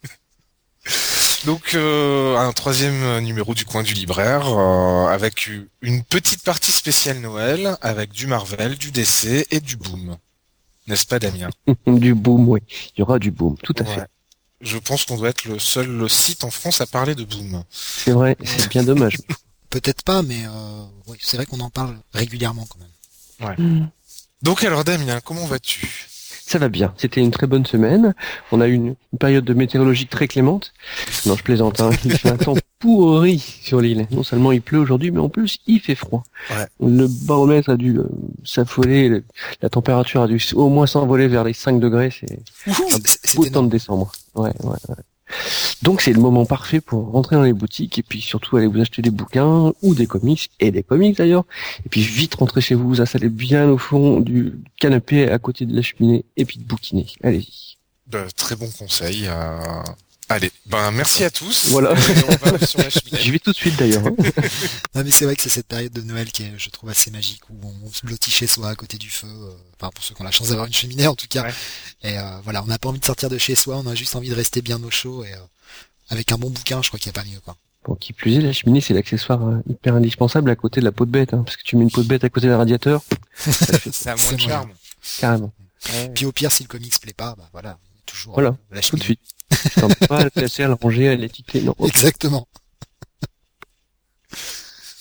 Donc euh, un troisième numéro du coin du libraire, euh, avec une petite partie spéciale Noël, avec du Marvel, du D C et du Boom. N'est-ce pas Damien? Du boom, oui. Il y aura du boom, tout à Ouais. fait. Je pense qu'on doit être le seul site en France à parler de Boom. C'est vrai, c'est bien dommage. Peut-être pas, mais euh, oui, c'est vrai qu'on en parle régulièrement quand même. Donc alors Damien, comment vas-tu? Ça va bien. C'était une très bonne semaine. On a eu une, une période de météorologique très clémente. Non, je plaisante. Hein. Il fait un temps pourri sur l'île. Non seulement il pleut aujourd'hui, mais en plus il fait froid. Ouais. Le baromètre a dû euh, s'affoler. Le- La température a dû au moins s'envoler vers les cinq degrés. C'est un C'est beau temps énorme. de décembre. Ouais, ouais, ouais. Donc c'est le moment parfait pour rentrer dans les boutiques et puis surtout aller vous acheter des bouquins ou des comics et des comics d'ailleurs. Et puis vite rentrer chez vous, vous installer bien au fond du canapé à côté de la cheminée et puis de bouquiner. Allez-y. De très bon conseil. euh, Allez, ben merci à tous. Voilà. Et on va sur la cheminée. J'y vais tout de suite d'ailleurs. hein. Non mais c'est vrai que c'est cette période de Noël qui est, je trouve, assez magique, où on, on se blottit chez soi à côté du feu, euh, enfin pour ceux qui ont la chance d'avoir une cheminée en tout cas. Ouais. Et euh, voilà, on n'a pas envie de sortir de chez soi, on a juste envie de rester bien au chaud et euh, avec un bon bouquin, je crois qu'il n'y a pas mieux, quoi. Bon, qui plus est, la cheminée c'est l'accessoire euh, hyper indispensable à côté de la peau de bête, hein, parce que tu mets une peau de bête à côté d'un radiateur, Ça a moins C'est de vrai. charme. carrément. Puis au pire, si le comics plaît pas, bah voilà, toujours Voilà, euh, la Tout de cheminée. suite. T'en peux pas à le classer, à le ranger, à l'étiqueter, non. Exactement.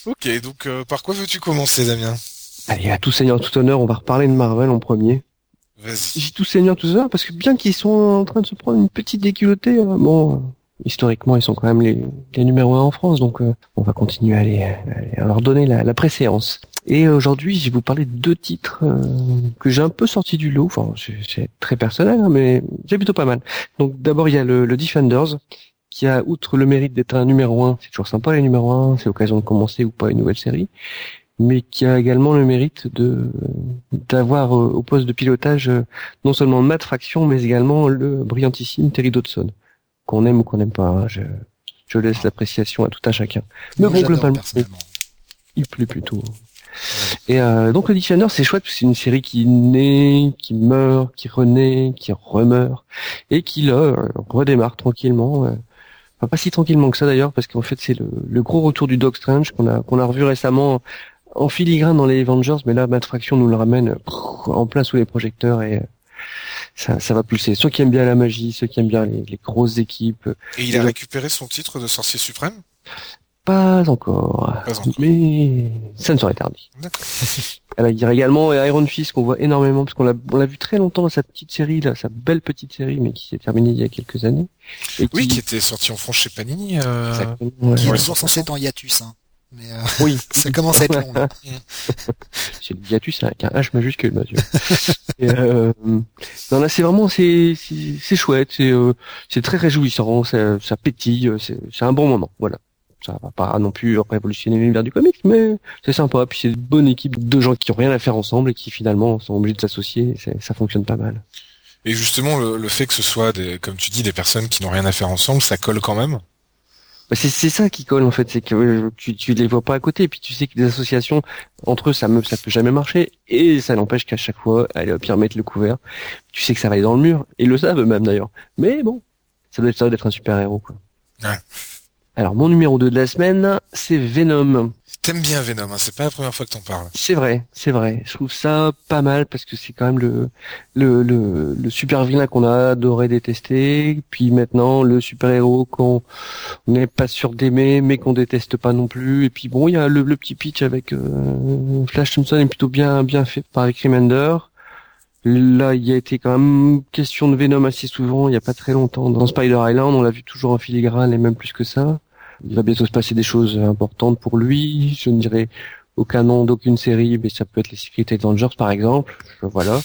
Ok, donc euh, par quoi veux-tu commencer, Damien? Allez, à tout seigneur, tout honneur, on va reparler de Marvel en premier. Vas-y. J'ai tout seigneur, tout honneur, parce que bien qu'ils sont en train de se prendre une petite déculottée, euh, bon, euh, historiquement, ils sont quand même les, les numéros un en France, donc euh, on va continuer à, les, à leur donner la, la préséance. Et aujourd'hui, je vais vous parler de deux titres euh, que j'ai un peu sortis du lot. Enfin, c'est, c'est très personnel, hein, mais c'est plutôt pas mal. Donc d'abord, il y a le, le Defenders, qui a, outre le mérite d'être un numéro un, c'est toujours sympa les numéros un, c'est l'occasion de commencer ou pas une nouvelle série, mais qui a également le mérite de d'avoir euh, au poste de pilotage euh, non seulement Matt Fraction, mais également le brillantissime Terry Dodson, qu'on aime ou qu'on n'aime pas. Hein, je, je laisse l'appréciation à tout un chacun. Mais bon, globalement, il plaît plutôt. Et euh, donc le Defender, c'est chouette, c'est une série qui naît, qui meurt, qui renaît, qui remeurt, et qui là euh, redémarre tranquillement. Euh, enfin, pas si tranquillement que ça d'ailleurs, parce qu'en fait c'est le, le gros retour du Doc Strange qu'on a qu'on a revu récemment en filigrane dans les Avengers, mais là Matt Fraction nous le ramène pff, en plein sous les projecteurs et euh, ça, ça va pulser. Ceux qui aiment bien la magie, ceux qui aiment bien les, les grosses équipes. Et il a récupéré son titre de sorcier suprême? Pas encore, Pas encore. mais ça ne serait tardi. D'accord. Alors, il y a également Iron Fist qu'on voit énormément parce qu'on l'a, on l'a vu très longtemps dans sa petite série, là, sa belle petite série, mais qui s'est terminée il y a quelques années. Et oui, qui... qui était sorti en France chez Panini. Euh... Exactement. Ouais. Qui est toujours censé être en hiatus, hein. Mais euh, oui, ça commence à être long. Là. C'est le hiatus avec un H majuscule, Mathieu. Et, euh, non là, c'est vraiment, c'est, c'est, c'est chouette, c'est, euh, c'est très réjouissant, ça, ça pétille, c'est, c'est un bon moment, voilà. Ça va pas non plus révolutionner l'univers du comics, mais c'est sympa. Puis c'est une bonne équipe de gens qui ont rien à faire ensemble et qui finalement sont obligés de s'associer. C'est, ça fonctionne pas mal. Et justement, le, le fait que ce soit, des, comme tu dis, des personnes qui n'ont rien à faire ensemble, ça colle quand même. Bah c'est, c'est ça qui colle en fait, c'est que euh, tu, tu les vois pas à côté. Et puis tu sais que des associations entre eux, ça me, ça peut jamais marcher. Et ça n'empêche qu'à chaque fois, allez hop, ils remettent le couvert. Tu sais que ça va aller dans le mur. Et ils le savent eux-mêmes d'ailleurs. Mais bon, ça doit être ça d'être un super héros quoi. Ouais. Alors, mon numéro deux de la semaine, c'est Venom. T'aimes bien Venom, hein, c'est pas la première fois que t'en parles. C'est vrai, c'est vrai. Je trouve ça pas mal parce que c'est quand même le, le, le, le super vilain qu'on a adoré détester. Puis maintenant, le super héros qu'on n'est pas sûr d'aimer, mais qu'on déteste pas non plus. Et puis bon, il y a le, le petit pitch avec euh, Flash Thompson est plutôt bien, bien fait par Rick Remender. Là, il y a été quand même question de Venom assez souvent, il y a pas très longtemps. Dans Spider Island, on l'a vu toujours en filigrane et même plus que ça. Il va bientôt se passer des choses importantes pour lui. Je ne dirais aucun nom d'aucune série, mais ça peut être les Secret Avengers par exemple. Voilà.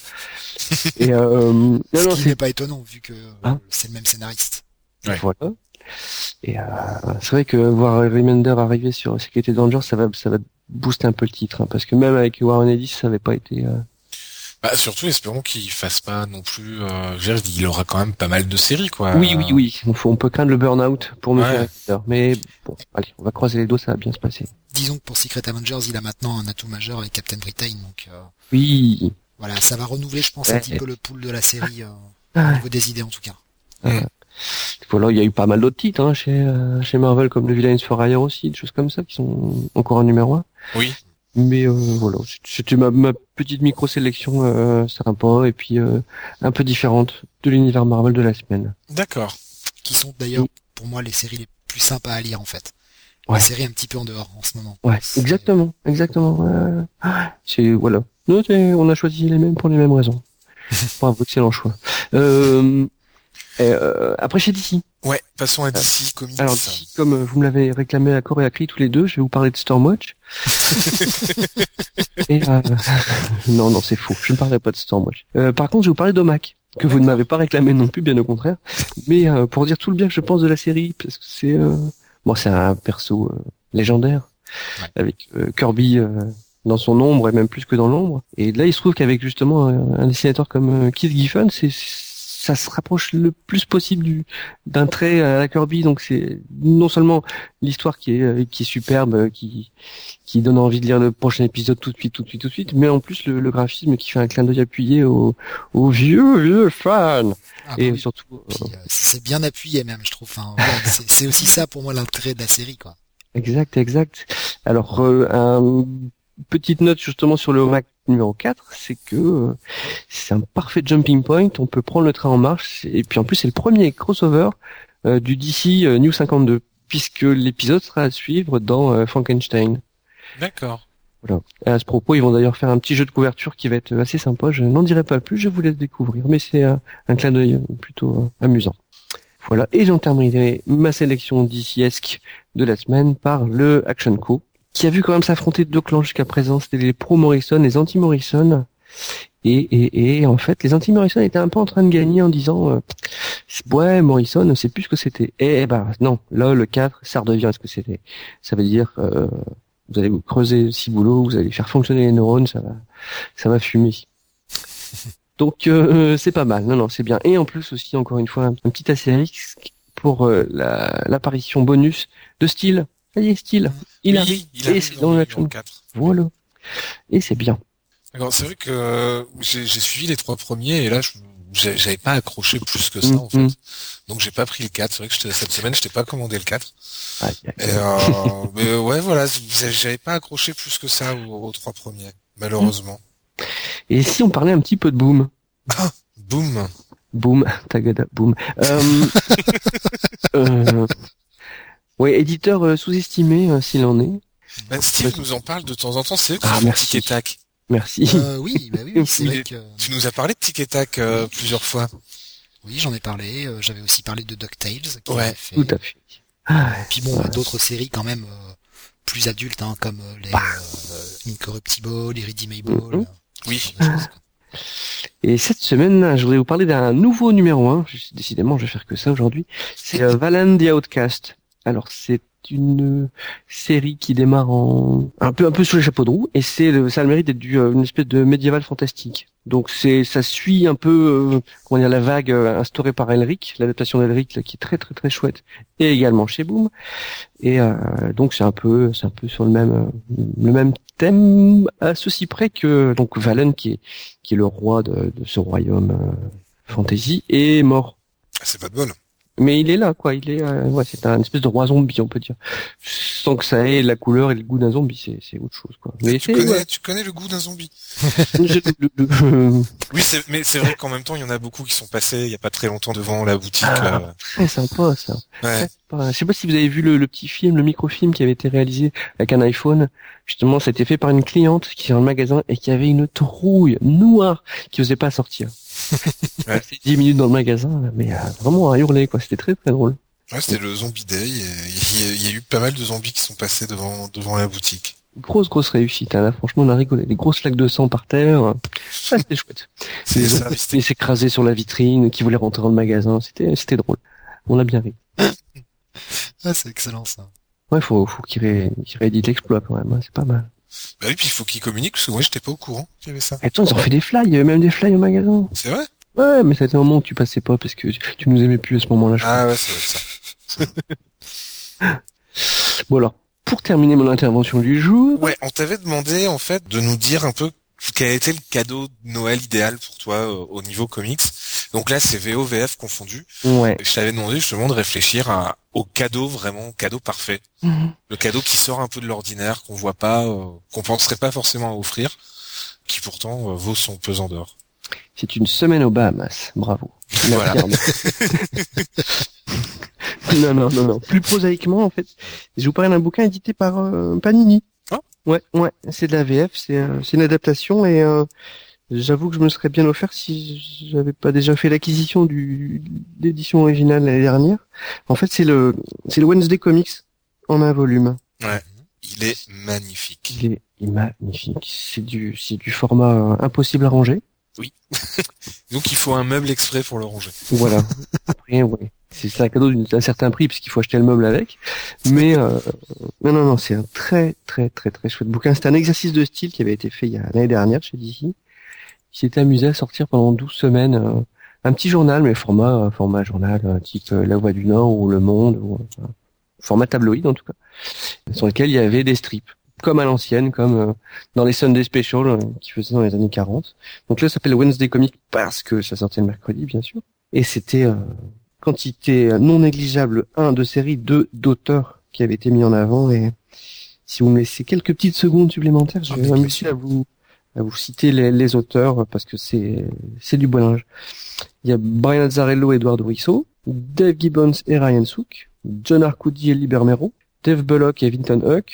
Et euh, non, Ce non, qui c'est n'est pas étonnant vu que hein c'est le même scénariste. Ouais. Voilà. Et euh, c'est vrai que voir Remender arriver sur Secret Avengers, ça va, ça va booster un peu le titre, hein, parce que même avec Warren Ellis, ça n'avait pas été. Euh... Bah, surtout, espérons qu'il fasse pas non plus. Euh, je veux dire, il aura quand même pas mal de séries, quoi. Oui, oui, oui. On, faut, on peut craindre le burn-out pour me ouais. faire. Mais bon, allez, on va croiser les doigts, ça va bien se passer. Disons que pour Secret Avengers, il a maintenant un atout majeur avec Captain Britain, donc. Euh, oui. Voilà, ça va renouveler, je pense, ouais. un petit peu le pool de la série euh, ah. au niveau des idées, en tout cas. Ah. Voilà, il y a eu pas mal d'autres titres hein, chez euh, chez Marvel, comme le Villains for Hire aussi, des choses comme ça qui sont encore en numéro un. Oui. Mais euh, voilà, c'était ma, ma petite micro-sélection euh, sympa et puis euh, un peu différente de l'univers Marvel de la semaine. D'accord. Qui sont d'ailleurs pour moi les séries les plus sympas à lire en fait. Ouais. Les séries un petit peu en dehors en ce moment. Ouais, c'est... exactement, exactement. Euh, c'est voilà. Nous, on a choisi les mêmes pour les mêmes raisons. Bravo, excellent choix. Euh, et, euh, après chez D C. Ouais, passons à D C Comics. Alors, D C, comme vous me l'avez réclamé à corps et à cri tous les deux, je vais vous parler de Stormwatch. et, euh, non, non, c'est faux. Je ne parlerai pas de Stormwatch. Euh, par contre, je vais vous parler d'Omac, que vous ne m'avez pas réclamé non plus, bien au contraire. Mais euh, pour dire tout le bien que je pense de la série, parce que c'est, euh... bon, c'est un perso euh, légendaire, ouais. avec euh, Kirby euh, dans son ombre et même plus que dans l'ombre. Et là, il se trouve qu'avec justement un, un dessinateur comme euh, Keith Giffen, c'est ça se rapproche le plus possible du d'un trait à la Kirby, donc c'est non seulement l'histoire qui est qui est superbe, qui qui donne envie de lire le prochain épisode tout de suite, tout de suite, tout de suite, mais en plus le, le graphisme qui fait un clin d'œil appuyé aux aux vieux vieux fans. Ah, et oui. surtout Puis, euh, c'est bien appuyé même, je trouve. Enfin, voilà, c'est, c'est aussi ça pour moi l'intérêt de la série, quoi. Exact, exact. Alors euh, un petite note justement sur le Omac numéro quatre, c'est que euh, c'est un parfait jumping point, on peut prendre le train en marche, et puis en plus c'est le premier crossover euh, du D C euh, New cinquante-deux, puisque l'épisode sera à suivre dans euh, Frankenstein. D'accord. Voilà. Et à ce propos, ils vont d'ailleurs faire un petit jeu de couverture qui va être assez sympa. Je n'en dirai pas plus, je vous laisse découvrir, mais c'est un, un clin d'œil plutôt euh, amusant. Voilà. Et j'en terminerai ma sélection D C-esque de la semaine par le Action Co, qui a vu quand même s'affronter deux clans jusqu'à présent. C'était les pro-Morrison, les anti-Morrison. Et, et, et en fait, les anti-Morrison étaient un peu en train de gagner en disant euh, ouais, Morrison, on sait plus ce que c'était. Et ben non, là, le quatre, ça redevient ce que c'était. Ça veut dire euh, vous allez vous creuser le ciboulot, vous allez faire fonctionner les neurones, ça va, ça va fumer. Donc euh, c'est pas mal, non non c'est bien. Et en plus aussi encore une fois un, un petit astérisque pour euh, la, l'apparition bonus de Steel. Ça y est, Steel, il oui, arrive il arrive et c'est dans l'action quatre. Voilà. Et c'est bien. Alors c'est vrai que j'ai, j'ai suivi les trois premiers et là je, j'avais pas accroché plus que ça en fait. Mmh. Donc j'ai pas pris le quatre. C'est vrai que j'étais, cette semaine je t'ai pas commandé le quatre. Aïe, aïe. Et euh, mais ouais voilà, j'avais pas accroché plus que ça aux, aux trois premiers, malheureusement. Et si on parlait un petit peu de Boom? Ah, Boom. Boom, Tagada, Boom. Euh, euh, ouais, éditeur euh, sous-estimé euh, s'il en est. Ben, Steve nous en parle de temps en temps. C'est eux qui Ah, font merci. Tic et Tac. Merci. Euh, oui, bah oui, oui, c'est Il vrai est- que Tu nous as parlé de Tic et Tac euh, plusieurs fois. oui, j'en ai parlé. euh, J'avais aussi parlé de DuckTales. Qui Ouais, avait fait. Tout à fait. Ah, Et puis bon, ouais. d'autres séries quand même euh, plus adultes, hein, comme euh, les Bah. euh, Incorruptible, Irredeemable. Mhm. euh, Oui. ce genre de choses, quoi. Et cette semaine, je voudrais vous parler d'un nouveau numéro un. Décidément, je vais faire que ça aujourd'hui. C'est euh, Valan the Outcast. Alors, c'est une série qui démarre en un peu un peu sous les chapeaux de roue et c'est le, ça a le mérite d'être du, euh, une espèce de médiéval fantastique. Donc c'est ça suit un peu euh, comment dire la vague euh, instaurée par Elric, l'adaptation d'Elric là, qui est très très très chouette et également chez Boom. Et euh, donc c'est un peu c'est un peu sur le même euh, le même thème à ceci près que donc Valen qui est qui est le roi de, de ce royaume euh, fantasy est mort. Ah, c'est pas de bol. Mais il est là, quoi. Il est, euh, ouais, c'est un espèce de roi zombie, on peut dire. Sans que ça ait la couleur et le goût d'un zombie, c'est, c'est autre chose, quoi. Mais tu c'est, connais, ouais. tu connais le goût d'un zombie. Je- le- le- Oui, c'est, mais c'est vrai qu'en même temps, il y en a beaucoup qui sont passés il y a pas très longtemps devant la boutique. Ah. euh. Très sympa, ça. Ouais. Très sympa. Je sais pas si vous avez vu le, le petit film, le microfilm qui avait été réalisé avec un iPhone. Justement, ça a été fait par une cliente qui est dans le magasin et qui avait une trouille noire qui osait pas sortir. Ouais. C'est dix minutes dans le magasin, mais euh, vraiment à hurler, quoi. C'était très très drôle. Ouais, c'était le Zombie Day. Et il y, a- il y a eu pas mal de zombies qui sont passés devant devant la boutique. Grosse grosse réussite, hein. Là, franchement, on a rigolé. Des grosses flaques de sang par terre. Ça, c'était chouette. C'est Les ça, zombies c'était- qui s'écrasaient sur la vitrine, qui voulaient rentrer dans le magasin. C'était, c'était drôle. On l'a bien ri. Ah, c'est excellent ça. Ouais, faut, faut qu'il, ré, qu'il réédite l'exploit quand même. Hein. C'est pas mal. Bah oui, puis il faut qu'ils communiquent parce que moi j'étais pas au courant qu'il y avait ça. Et attends, ils ont fait des fly, il y avait même des fly au magasin. C'est vrai? Ouais, mais ça a été un moment où tu passais pas parce que tu, tu nous aimais plus à ce moment-là. Je Ah ouais, c'est ça. crois. Bon alors, pour terminer mon intervention du jour, Ouais, on t'avait demandé en fait de nous dire un peu quel a été le cadeau de Noël idéal pour toi euh, au niveau comics. Donc là, c'est V O V F confondu. ouais. Et je t'avais demandé justement de réfléchir à, au cadeau vraiment, cadeau parfait. Mhm. Le cadeau qui sort un peu de l'ordinaire, qu'on voit pas, euh, qu'on penserait pas forcément à offrir, qui pourtant euh, vaut son pesant d'or. C'est une semaine aux Bahamas. Bravo. Voilà. Merci, Arnaud. non, non, non, non. Plus prosaïquement, en fait, je vous parle d'un bouquin édité par euh, Panini. Ah. Ouais, ouais. C'est de la V F, c'est, euh, c'est une adaptation et euh, j'avoue que je me serais bien offert si j'avais pas déjà fait l'acquisition du d'édition originale l'année dernière. En fait, c'est le c'est le Wednesday Comics en un volume. Ouais. Il est magnifique. Il est magnifique. C'est du c'est du format euh, impossible à ranger. Donc il faut un meuble exprès pour le ranger. Voilà. Après, ouais. C'est c'est un cadeau d'un d'un certain prix puisqu'il faut acheter le meuble avec. Mais euh, non, non, non, c'est un très, très, très, très chouette bouquin. C'est un exercice de style qui avait été fait il y a l'année dernière chez D C. Il s'était amusé à sortir pendant douze semaines euh, un petit journal, mais format, euh, format journal euh, type euh, La Voix du Nord ou Le Monde, ou, euh, format tabloïd en tout cas, sur lequel il y avait des strips, comme à l'ancienne, comme euh, dans les Sunday Special euh, qui faisaient dans les années quarante. Donc là, ça s'appelle Wednesday Comic parce que ça sortait le mercredi, bien sûr. Et c'était euh, quantité non négligeable, un, de séries, deux, d'auteurs qui avaient été mis en avant. Et si vous me laissez quelques petites secondes supplémentaires, je Ah, vais mais bien m'amuser sûr. à vous à vous citer les, les auteurs parce que c'est c'est du bon linge. Il y a Brian Azzarello et Eduardo Risso, Dave Gibbons et Ryan Sook, John Arcudi et Lee Bermero, Dave Bullock et Vinton Huck,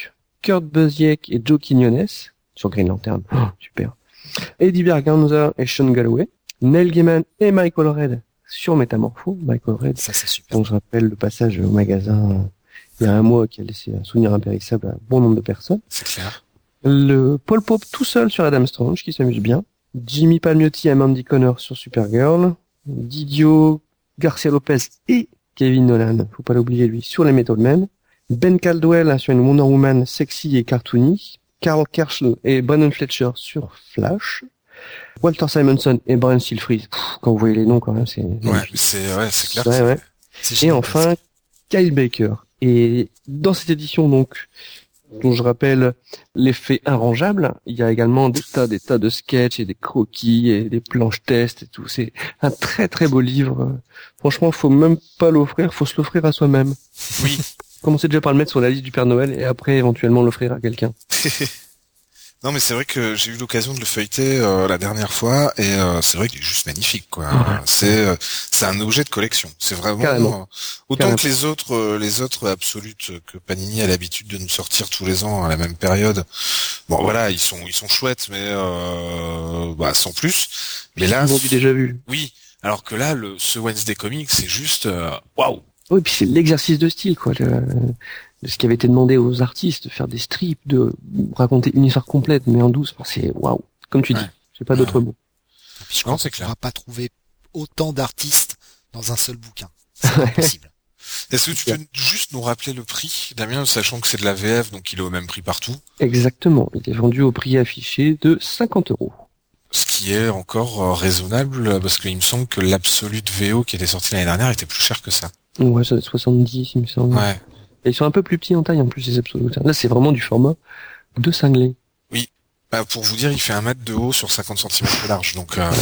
Kurt Busiek et Joe Quinones sur Green Lantern. Oh, super. Eddie Berganza et Sean Galloway. Neil Gaiman et Michael Red sur Métamorpho. Michael Red, Ça, c'est super. dont je rappelle le passage au magasin euh, il y a un mois qui a laissé un souvenir impérissable à bon nombre de personnes. C'est clair. Le Paul Pope tout seul sur Adam Strange qui s'amuse bien. Jimmy Palmiotti et Mandy Connor sur Supergirl. Didio Garcia Lopez et Kevin Nolan, faut pas l'oublier lui, sur les Method Men. Ben Caldwell sur une Wonder Woman sexy et cartoony. Carl Kerschl et Brandon Fletcher sur Flash. Walter Simonson et Brian Stilfreeze. Pff, quand vous voyez les noms quand même, c'est Ouais, magnifique. c'est ouais, c'est clair. Ouais, ouais. C'est Et génial. enfin, Kyle Baker. Et dans cette édition, donc, dont je rappelle l'effet arrangeable, il y a également des tas, des tas de sketchs et des croquis et des planches tests et tout. C'est un très très beau livre. Franchement, faut même pas l'offrir, faut se l'offrir à soi-même. Oui. Commencez déjà par le mettre sur la liste du Père Noël et après éventuellement l'offrir à quelqu'un. Non, mais c'est vrai que j'ai eu l'occasion de le feuilleter euh, la dernière fois et euh, c'est vrai qu'il est juste magnifique, quoi. Ouais. C'est euh, c'est un objet de collection. C'est vraiment Carrément. euh, autant Carrément. que les autres euh, les autres absolutes que Panini a l'habitude de nous sortir tous les ans à la même période. Bon, voilà, ils sont ils sont chouettes, mais euh, bah sans plus. Mais là, Ils ont du déjà vu. oui. Alors que là, le ce Wednesday Comics, c'est juste euh, waouh. Oui, puis c'est l'exercice de style, quoi. Le, de ce qui avait été demandé aux artistes, de faire des strips, de raconter une histoire complète, mais en douce. Enfin, c'est waouh. Comme tu dis, Ouais. j'ai pas d'autres mots. Et puis, je Non, crois c'est qu'on clair. pourra pas trouver autant d'artistes dans un seul bouquin. C'est pas possible. Est-ce que tu peux juste nous rappeler le prix, Damien, sachant que c'est de la V F, donc il est au même prix partout, Exactement. Il est vendu au prix affiché de cinquante euros. ce qui est encore euh, raisonnable, parce qu'il me semble que l'absolute V O qui était sortie l'année dernière était plus cher que ça. Ouais, ça doit être soixante-dix, il me semble. Ouais. Et ils sont un peu plus petits en taille, en plus, les absolutes. Là, c'est vraiment du format de cinglé. Bah, pour vous dire, il fait un mètre de haut sur cinquante centimètres de large, donc euh,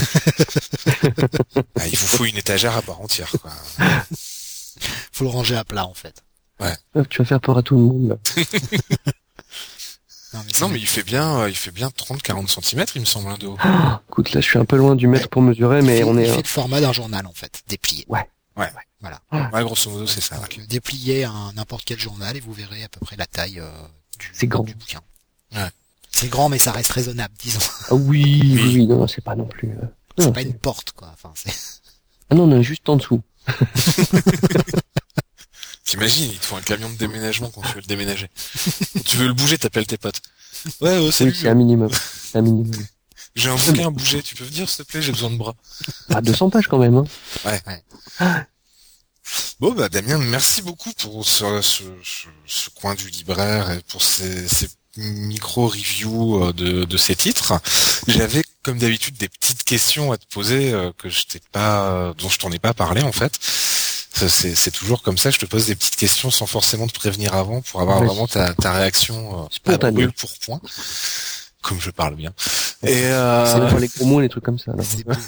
bah, il vous faut une étagère à part entière, quoi. Faut le ranger à plat, en fait. Hop, tu vas faire peur à tout le monde, là. Non, mais, c'est- Non, mais il fait bien, euh, il fait bien trente à quarante centimètres, il me semble, hein, de haut. Ah, écoute, là, je suis un peu loin du mètre Ouais. pour mesurer, il mais fait, on il est... fait le format d'un journal, en fait, déplié. Ouais, grosso modo, c'est ça. Ouais. Donc, euh, déplié à un- n'importe quel journal et vous verrez à peu près la taille euh, du, C'est grand. du bouquin. Ouais. C'est grand, mais ça reste raisonnable, disons. Ah oui, oui, Oui. oui, non, non, c'est pas non plus... euh, C'est non, pas c'est- une porte, quoi. Enfin, c'est... Ah non, on est juste en dessous. T'imagines, il te faut un camion de déménagement quand tu veux le déménager. Quand tu veux le bouger, t'appelles tes potes. Ouais, ouais, salut. Oui, c'est un minimum. C'est un minimum. J'ai un bouquin à bouger, tu peux venir, s'il te plaît, j'ai besoin de bras. Ah, deux cents pages quand même, hein. Bon, bah, Damien, merci beaucoup pour ce, ce, ce, ce coin du libraire et pour ces, ces micro-reviews de, de ces titres. J'avais, comme d'habitude, des petites questions à te poser euh, que je t'ai pas, dont je t'en ai pas parlé, en fait. Ça, C'est, c'est toujours comme ça, je te pose des petites questions sans forcément te prévenir avant pour avoir Oui. vraiment ta, ta réaction euh, à Spontanée. brûle pour point. Comme je parle bien. Et, euh, C'est pour les gros mots et les trucs comme ça, là. c'est beau.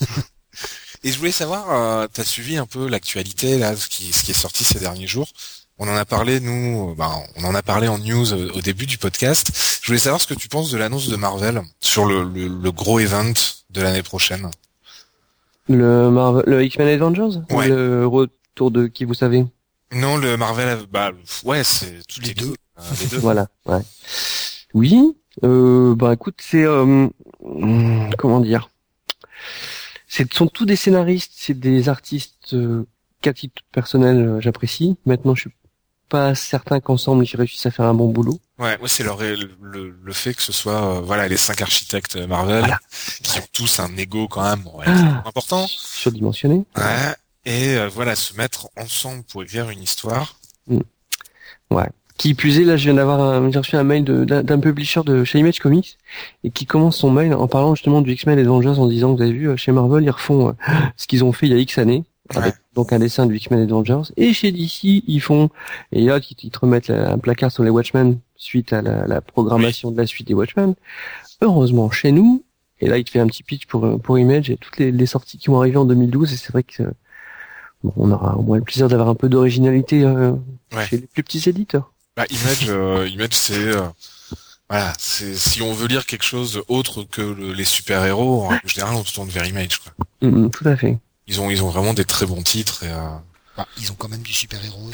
Et je voulais savoir, euh, t'as suivi un peu l'actualité là, ce qui, ce qui est sorti ces derniers jours. On en a parlé, nous, euh, ben, on en a parlé en news au, au début du podcast. Je voulais savoir ce que tu penses de l'annonce de Marvel sur le, le, le gros event de l'année prochaine. Le Marvel, le X-Men Avengers? Ou Ouais. le retour de qui vous savez? Non, le Marvel, bah ouais, c'est tous les, Les deux. deux. Euh, les deux. Voilà, ouais. Oui, euh, bah écoute, c'est, euh, hum, comment dire? C'est, sont tous des scénaristes, c'est des artistes, euh, qu'à titre personnel, euh, j'apprécie. Maintenant, je suis pas certain qu'ensemble, ils réussissent à faire un bon boulot. Ouais, ouais, c'est leur, le, le, le fait que ce soit, euh, voilà, les cinq architectes Marvel, Voilà. qui ont tous un ego quand même ouais, Ah. important. Surdimensionné. Ouais. Et euh, voilà, se mettre ensemble pour écrire une histoire. Qui plus est, là, je viens d'avoir un, j'ai reçu un mail de, d'un, d'un publisher de chez Image Comics et qui commence son mail en parlant justement du X-Men Avengers en disant, vous avez vu, chez Marvel, ils refont euh, ce qu'ils ont fait il y a X années, avec Ouais. donc un dessin du X-Men Avengers, et chez D C, ils font, et là, ils, ils te remettent la- un placard sur les Watchmen suite à la, la programmation de la suite des Watchmen. Heureusement, chez nous, et là, il te fait un petit pitch pour, pour Image et toutes les, les sorties qui vont arriver en deux mille douze, et c'est vrai que, bon, on aura au moins le plaisir d'avoir un peu d'originalité euh, Ouais. chez les plus petits éditeurs. Bah, Image, euh, Image, c'est euh, voilà, c'est si on veut lire quelque chose autre que le- les super héros, en général, on se tourne vers Image. Quoi. Mm, mm, tout à fait. Ils ont, ils ont vraiment des très bons titres. Et, euh, Bah, ils ont quand même du super-héros aussi.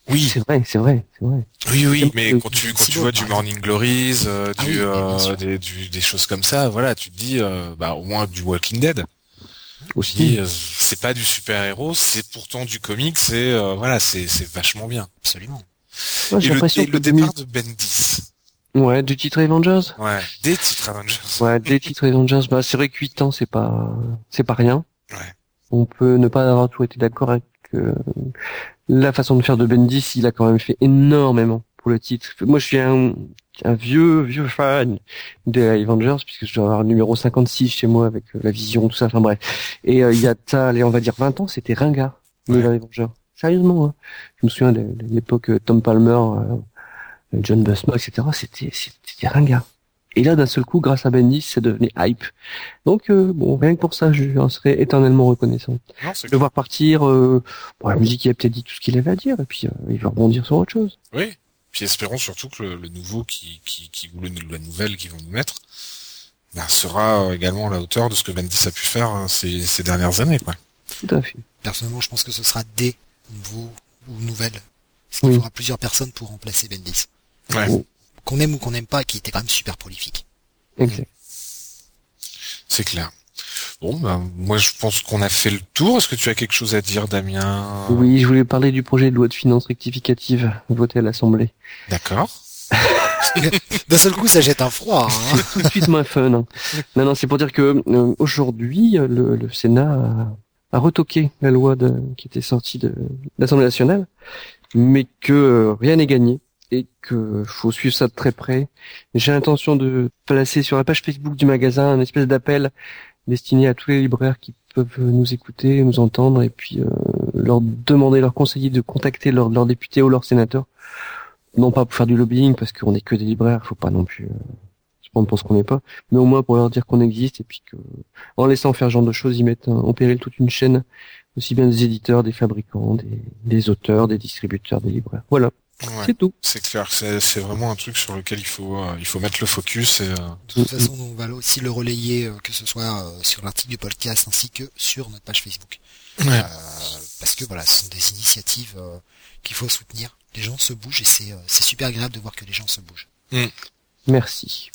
Oui, C'est vrai, c'est vrai, c'est vrai. oui, oui, C'est mais bon, quand tu quand c'est tu beau, vois par du exemple. Morning Glories, euh, Ah du, oui, mais bien euh, sûr. des, du- des choses comme ça, voilà, tu te dis, euh, bah au moins du Walking Dead. Tu te Aussi. dis, euh, c'est pas du super-héros, c'est pourtant du comic, c'est euh, voilà, c'est c'est vachement bien. Absolument. Moi, j'ai Et le, l'impression et que le deux mille départ de Bendis, Ouais, du titre Avengers. ouais, des titres Avengers. Ouais, des titres Avengers. Bah, c'est vrai que huit ans, c'est pas, c'est pas rien. Ouais. On peut ne pas avoir tout été d'accord avec euh, la façon de faire de Bendis. Il a quand même fait énormément pour le titre. Moi, je suis un, un vieux, vieux fan des Avengers, puisque je dois avoir le numéro cinquante-six chez moi avec euh, la Vision, tout ça. Enfin bref. Et euh, il y a ça, allez, on va dire vingt ans, c'était ringard, les Ouais. Avengers. Sérieusement, hein. Je me souviens de, de l'époque euh, Tom Palmer, euh, John Buscema, et cetera. C'était, c'était ringard. Et là, d'un seul coup, grâce à Bendis, c'est devenu hype. Donc, euh, bon, rien que pour ça, je en serais éternellement reconnaissant. Non, c'est Le voir partir, euh, bon, la musique, il a peut-être dit tout ce qu'il avait à dire, et puis euh, il va rebondir sur autre chose. Oui. Puis espérons surtout que le, le nouveau qui, qui, qui ou le, la nouvelle qu'ils vont nous mettre, ben, sera également à la hauteur de ce que Bendis a pu faire hein, ces, ces dernières années, quoi. Tout à fait. Personnellement, je pense que ce sera des nouveaux ou nouvelles. Parce qu'il Oui. faudra plusieurs personnes pour remplacer Bendis. Ouais. Oh. Qu'on aime ou qu'on n'aime pas, qui était quand même super prolifique. Exact. C'est clair. Bon, ben, moi je pense qu'on a fait le tour. Est-ce que tu as quelque chose à dire, Damien? Oui, je voulais parler du projet de loi de finances rectificative voté à l'Assemblée. D'accord. D'un seul coup, ça jette un froid. Hein. Tout de suite moins fun. Hein. Non, non, c'est pour dire que euh, aujourd'hui, le, le Sénat a, a retoqué la loi de, qui était sortie de, de l'Assemblée nationale, mais que euh, rien n'est gagné et que faut suivre ça de très près. J'ai l'intention de placer sur la page Facebook du magasin un espèce d'appel destiné à tous les libraires qui peuvent nous écouter, nous entendre, et puis euh, leur demander, leur conseiller de contacter leurs leur députés ou leurs sénateurs. Non pas pour faire du lobbying, parce qu'on est que des libraires, faut pas non plus euh, se prendre pour ce qu'on n'est pas, mais au moins pour leur dire qu'on existe, et puis que en laissant faire ce genre de choses, ils mettent en péril toute une chaîne, aussi bien des éditeurs, des fabricants, des, des auteurs, des distributeurs, des libraires. Voilà, Ouais. c'est tout. C'est clair que c'est, c'est vraiment un truc sur lequel il faut, euh, il faut mettre le focus. Et, euh, De toute façon, on va aussi le relayer, euh, que ce soit euh, sur l'article du podcast ainsi que sur notre page Facebook. Ouais. Euh, parce que voilà, ce sont des initiatives euh, qu'il faut soutenir. Les gens se bougent et c'est, euh, c'est super agréable de voir que les gens se bougent. Merci.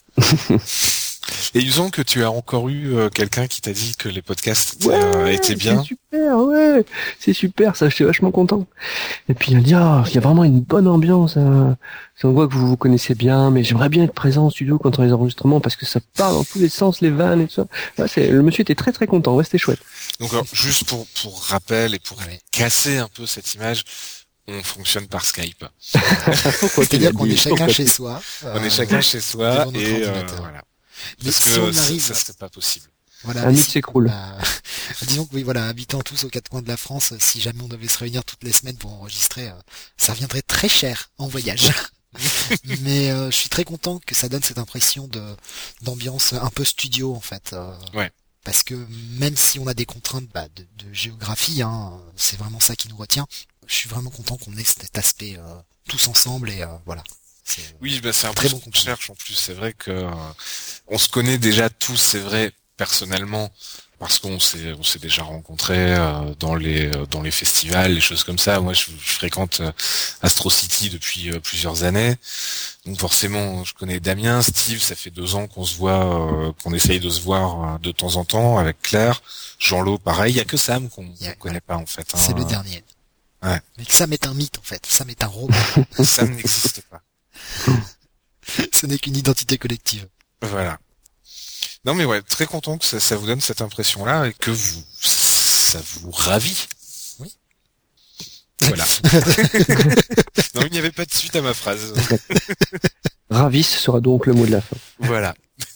Et il semble que tu as encore eu euh, quelqu'un qui t'a dit que les podcasts Ouais, euh, étaient bien. C'est super, ouais, c'est super, ça, j'étais vachement content. Et puis il a dit, ah, il y a vraiment une bonne ambiance. Hein. On voit que vous vous connaissez bien, mais j'aimerais bien être présent au studio quand on a les enregistrements parce que ça part dans tous les sens, les vannes et tout ça. Ouais, c'est, le monsieur était très très content, ouais, c'était chouette. Donc alors, juste pour pour rappel et pour Ouais. casser un peu cette image, on fonctionne par Skype. Pourquoi tu C'est-à-dire l'as qu'on dit est chacun Pourquoi chez tu- soi. On est euh, chacun chez soi devant notre et euh, ordinateur. voilà. Mais Parce si que on ça, arrive, ça serait pas possible. voilà, Un mais mythe si- s'écroule. bah, disons que oui, voilà, habitant tous aux quatre coins de la France, si jamais on devait se réunir toutes les semaines pour enregistrer, euh, ça reviendrait très cher en voyage. Mais euh, je suis très content que ça donne cette impression de d'ambiance un peu studio en fait. euh, Ouais. Parce que même si on a des contraintes bah, de, de géographie, hein, c'est vraiment ça qui nous retient. Je suis vraiment content qu'on ait cet aspect euh, tous ensemble et euh, voilà. C'est, euh, Oui, bah c'est un peu Très ce bon qu'on compromis. cherche en plus. C'est vrai que euh, on se connaît déjà tous, c'est vrai, personnellement, parce qu'on s'est on s'est déjà rencontrés euh, dans les euh, dans les festivals, les choses comme ça. Moi, je, je fréquente euh, Astro City depuis euh, plusieurs années, donc forcément, je connais Damien, Steve. Ça fait deux ans qu'on se voit, euh, qu'on essaye de se voir euh, de temps en temps avec Claire, Jean-Lo, pareil. Il y a que Sam qu'on Il y a- qu'on connaît pas en fait. Hein. c'est le dernier. Ouais. Mais Sam est un mythe en fait. Sam est un robot. Sam n'existe pas. Ce n'est qu'une identité collective. Voilà. Non mais ouais, très content que ça, ça vous donne cette impression-là et que vous, ça vous ravit. Oui. Voilà. Non, il n'y avait pas de suite à ma phrase. Ravis sera donc le mot de la fin. Voilà.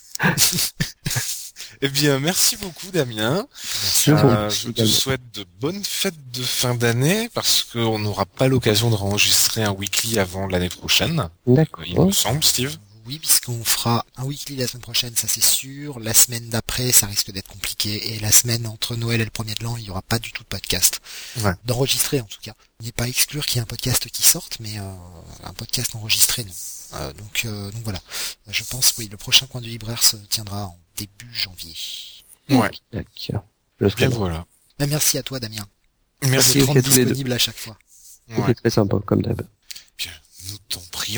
Eh bien, merci beaucoup, Damien. Je vous Euh, remercie je te également. souhaite de bonnes fêtes de fin d'année parce qu'on n'aura pas l'occasion de réenregistrer un weekly avant l'année prochaine. D'accord. Il me semble, Steve. Oui, puisqu'on fera un weekly la semaine prochaine, ça c'est sûr. La semaine d'après, ça risque d'être compliqué. Et la semaine entre Noël et le premier de l'an, il n'y aura pas du tout de podcast. Ouais. D'enregistrer en tout cas. Il n'est pas à exclure qu'il y ait un podcast qui sorte, mais euh, un podcast enregistré, non. Euh, donc, euh, donc voilà. Je pense, oui, le prochain coin du libraire se tiendra en début janvier. Ouais. Tac. Je serai Et là. voilà. Mais merci à toi, Damien. Merci. De te rendre à tous les deux. disponible à chaque fois. Ouais. C'était très sympa, comme d'hab. Bien, nous t'en prions.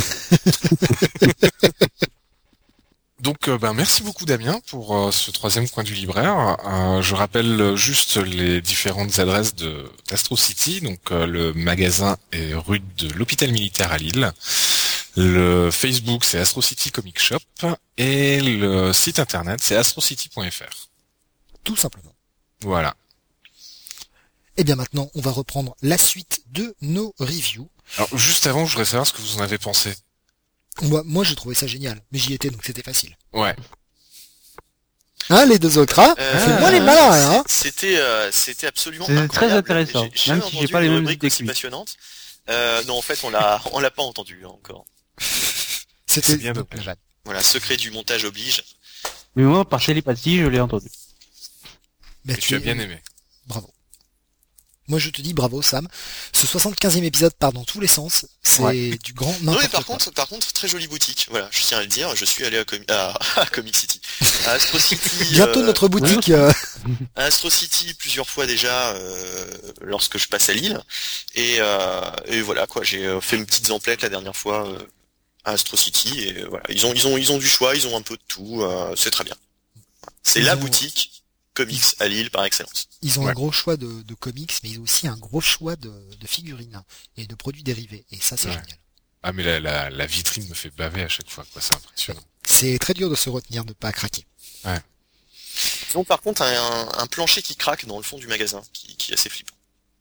Donc, euh, ben, merci beaucoup Damien pour euh, ce troisième coin du libraire. Euh, je rappelle juste les différentes adresses de d'Astro City. Donc, euh, le magasin est rue de l'hôpital militaire à Lille. Le Facebook, c'est Astro City Comic Shop. Et le site internet, c'est astrocity point f r. Tout simplement. Voilà. Et bien maintenant, on va reprendre la suite de nos reviews. Alors, juste avant, je voudrais savoir ce que vous en avez pensé. Moi, moi j'ai trouvé ça génial, mais j'y étais donc c'était facile. Ouais. Hein, les deux autres, hein Euh, Fais-moi les malins, hein C'était euh, c'était absolument C'est incroyable. très intéressant, J'ai- j'ai même jamais si j'ai entendu pas les une mêmes rubrique idées aussi que lui. passionnante. Euh, non, en fait, on l'a on l'a pas entendu hein, encore. C'était C'est bien donc dommage. la vanne. Voilà, secret du montage oblige. Mais moi, par télépathie, je l'ai entendu. Bah, Et tu as bien aimé. Bravo. Moi je te dis bravo Sam. Ce soixante-quinzième épisode part dans tous les sens. C'est Ouais. du grand Non, n'importe mais par quoi. contre, par contre, très jolie boutique. Voilà, je tiens à le dire. Je suis allé à, Com- à, à Comic City, à Astro City. Bientôt euh, notre boutique. euh, à Astro City plusieurs fois déjà euh, lorsque je passe à Lille. Et, euh, et voilà quoi, j'ai euh, fait une petite emplettes la dernière fois euh, à Astro City. Et euh, voilà, ils ont ils ont ils ont du choix, ils ont un peu de tout. Euh, c'est très bien. C'est Ils la ont- boutique comics à Lille par excellence. Ils ont Ouais. un gros choix de, de comics, mais ils ont aussi un gros choix de, de figurines et de produits dérivés. Et ça c'est Ouais. génial. Ah, mais la, la, la vitrine me fait baver à chaque fois, quoi. C'est impressionnant. C'est très dur de se retenir, de pas craquer. Ils ont par contre un, un plancher qui craque dans le fond du magasin, qui, qui est assez flippant.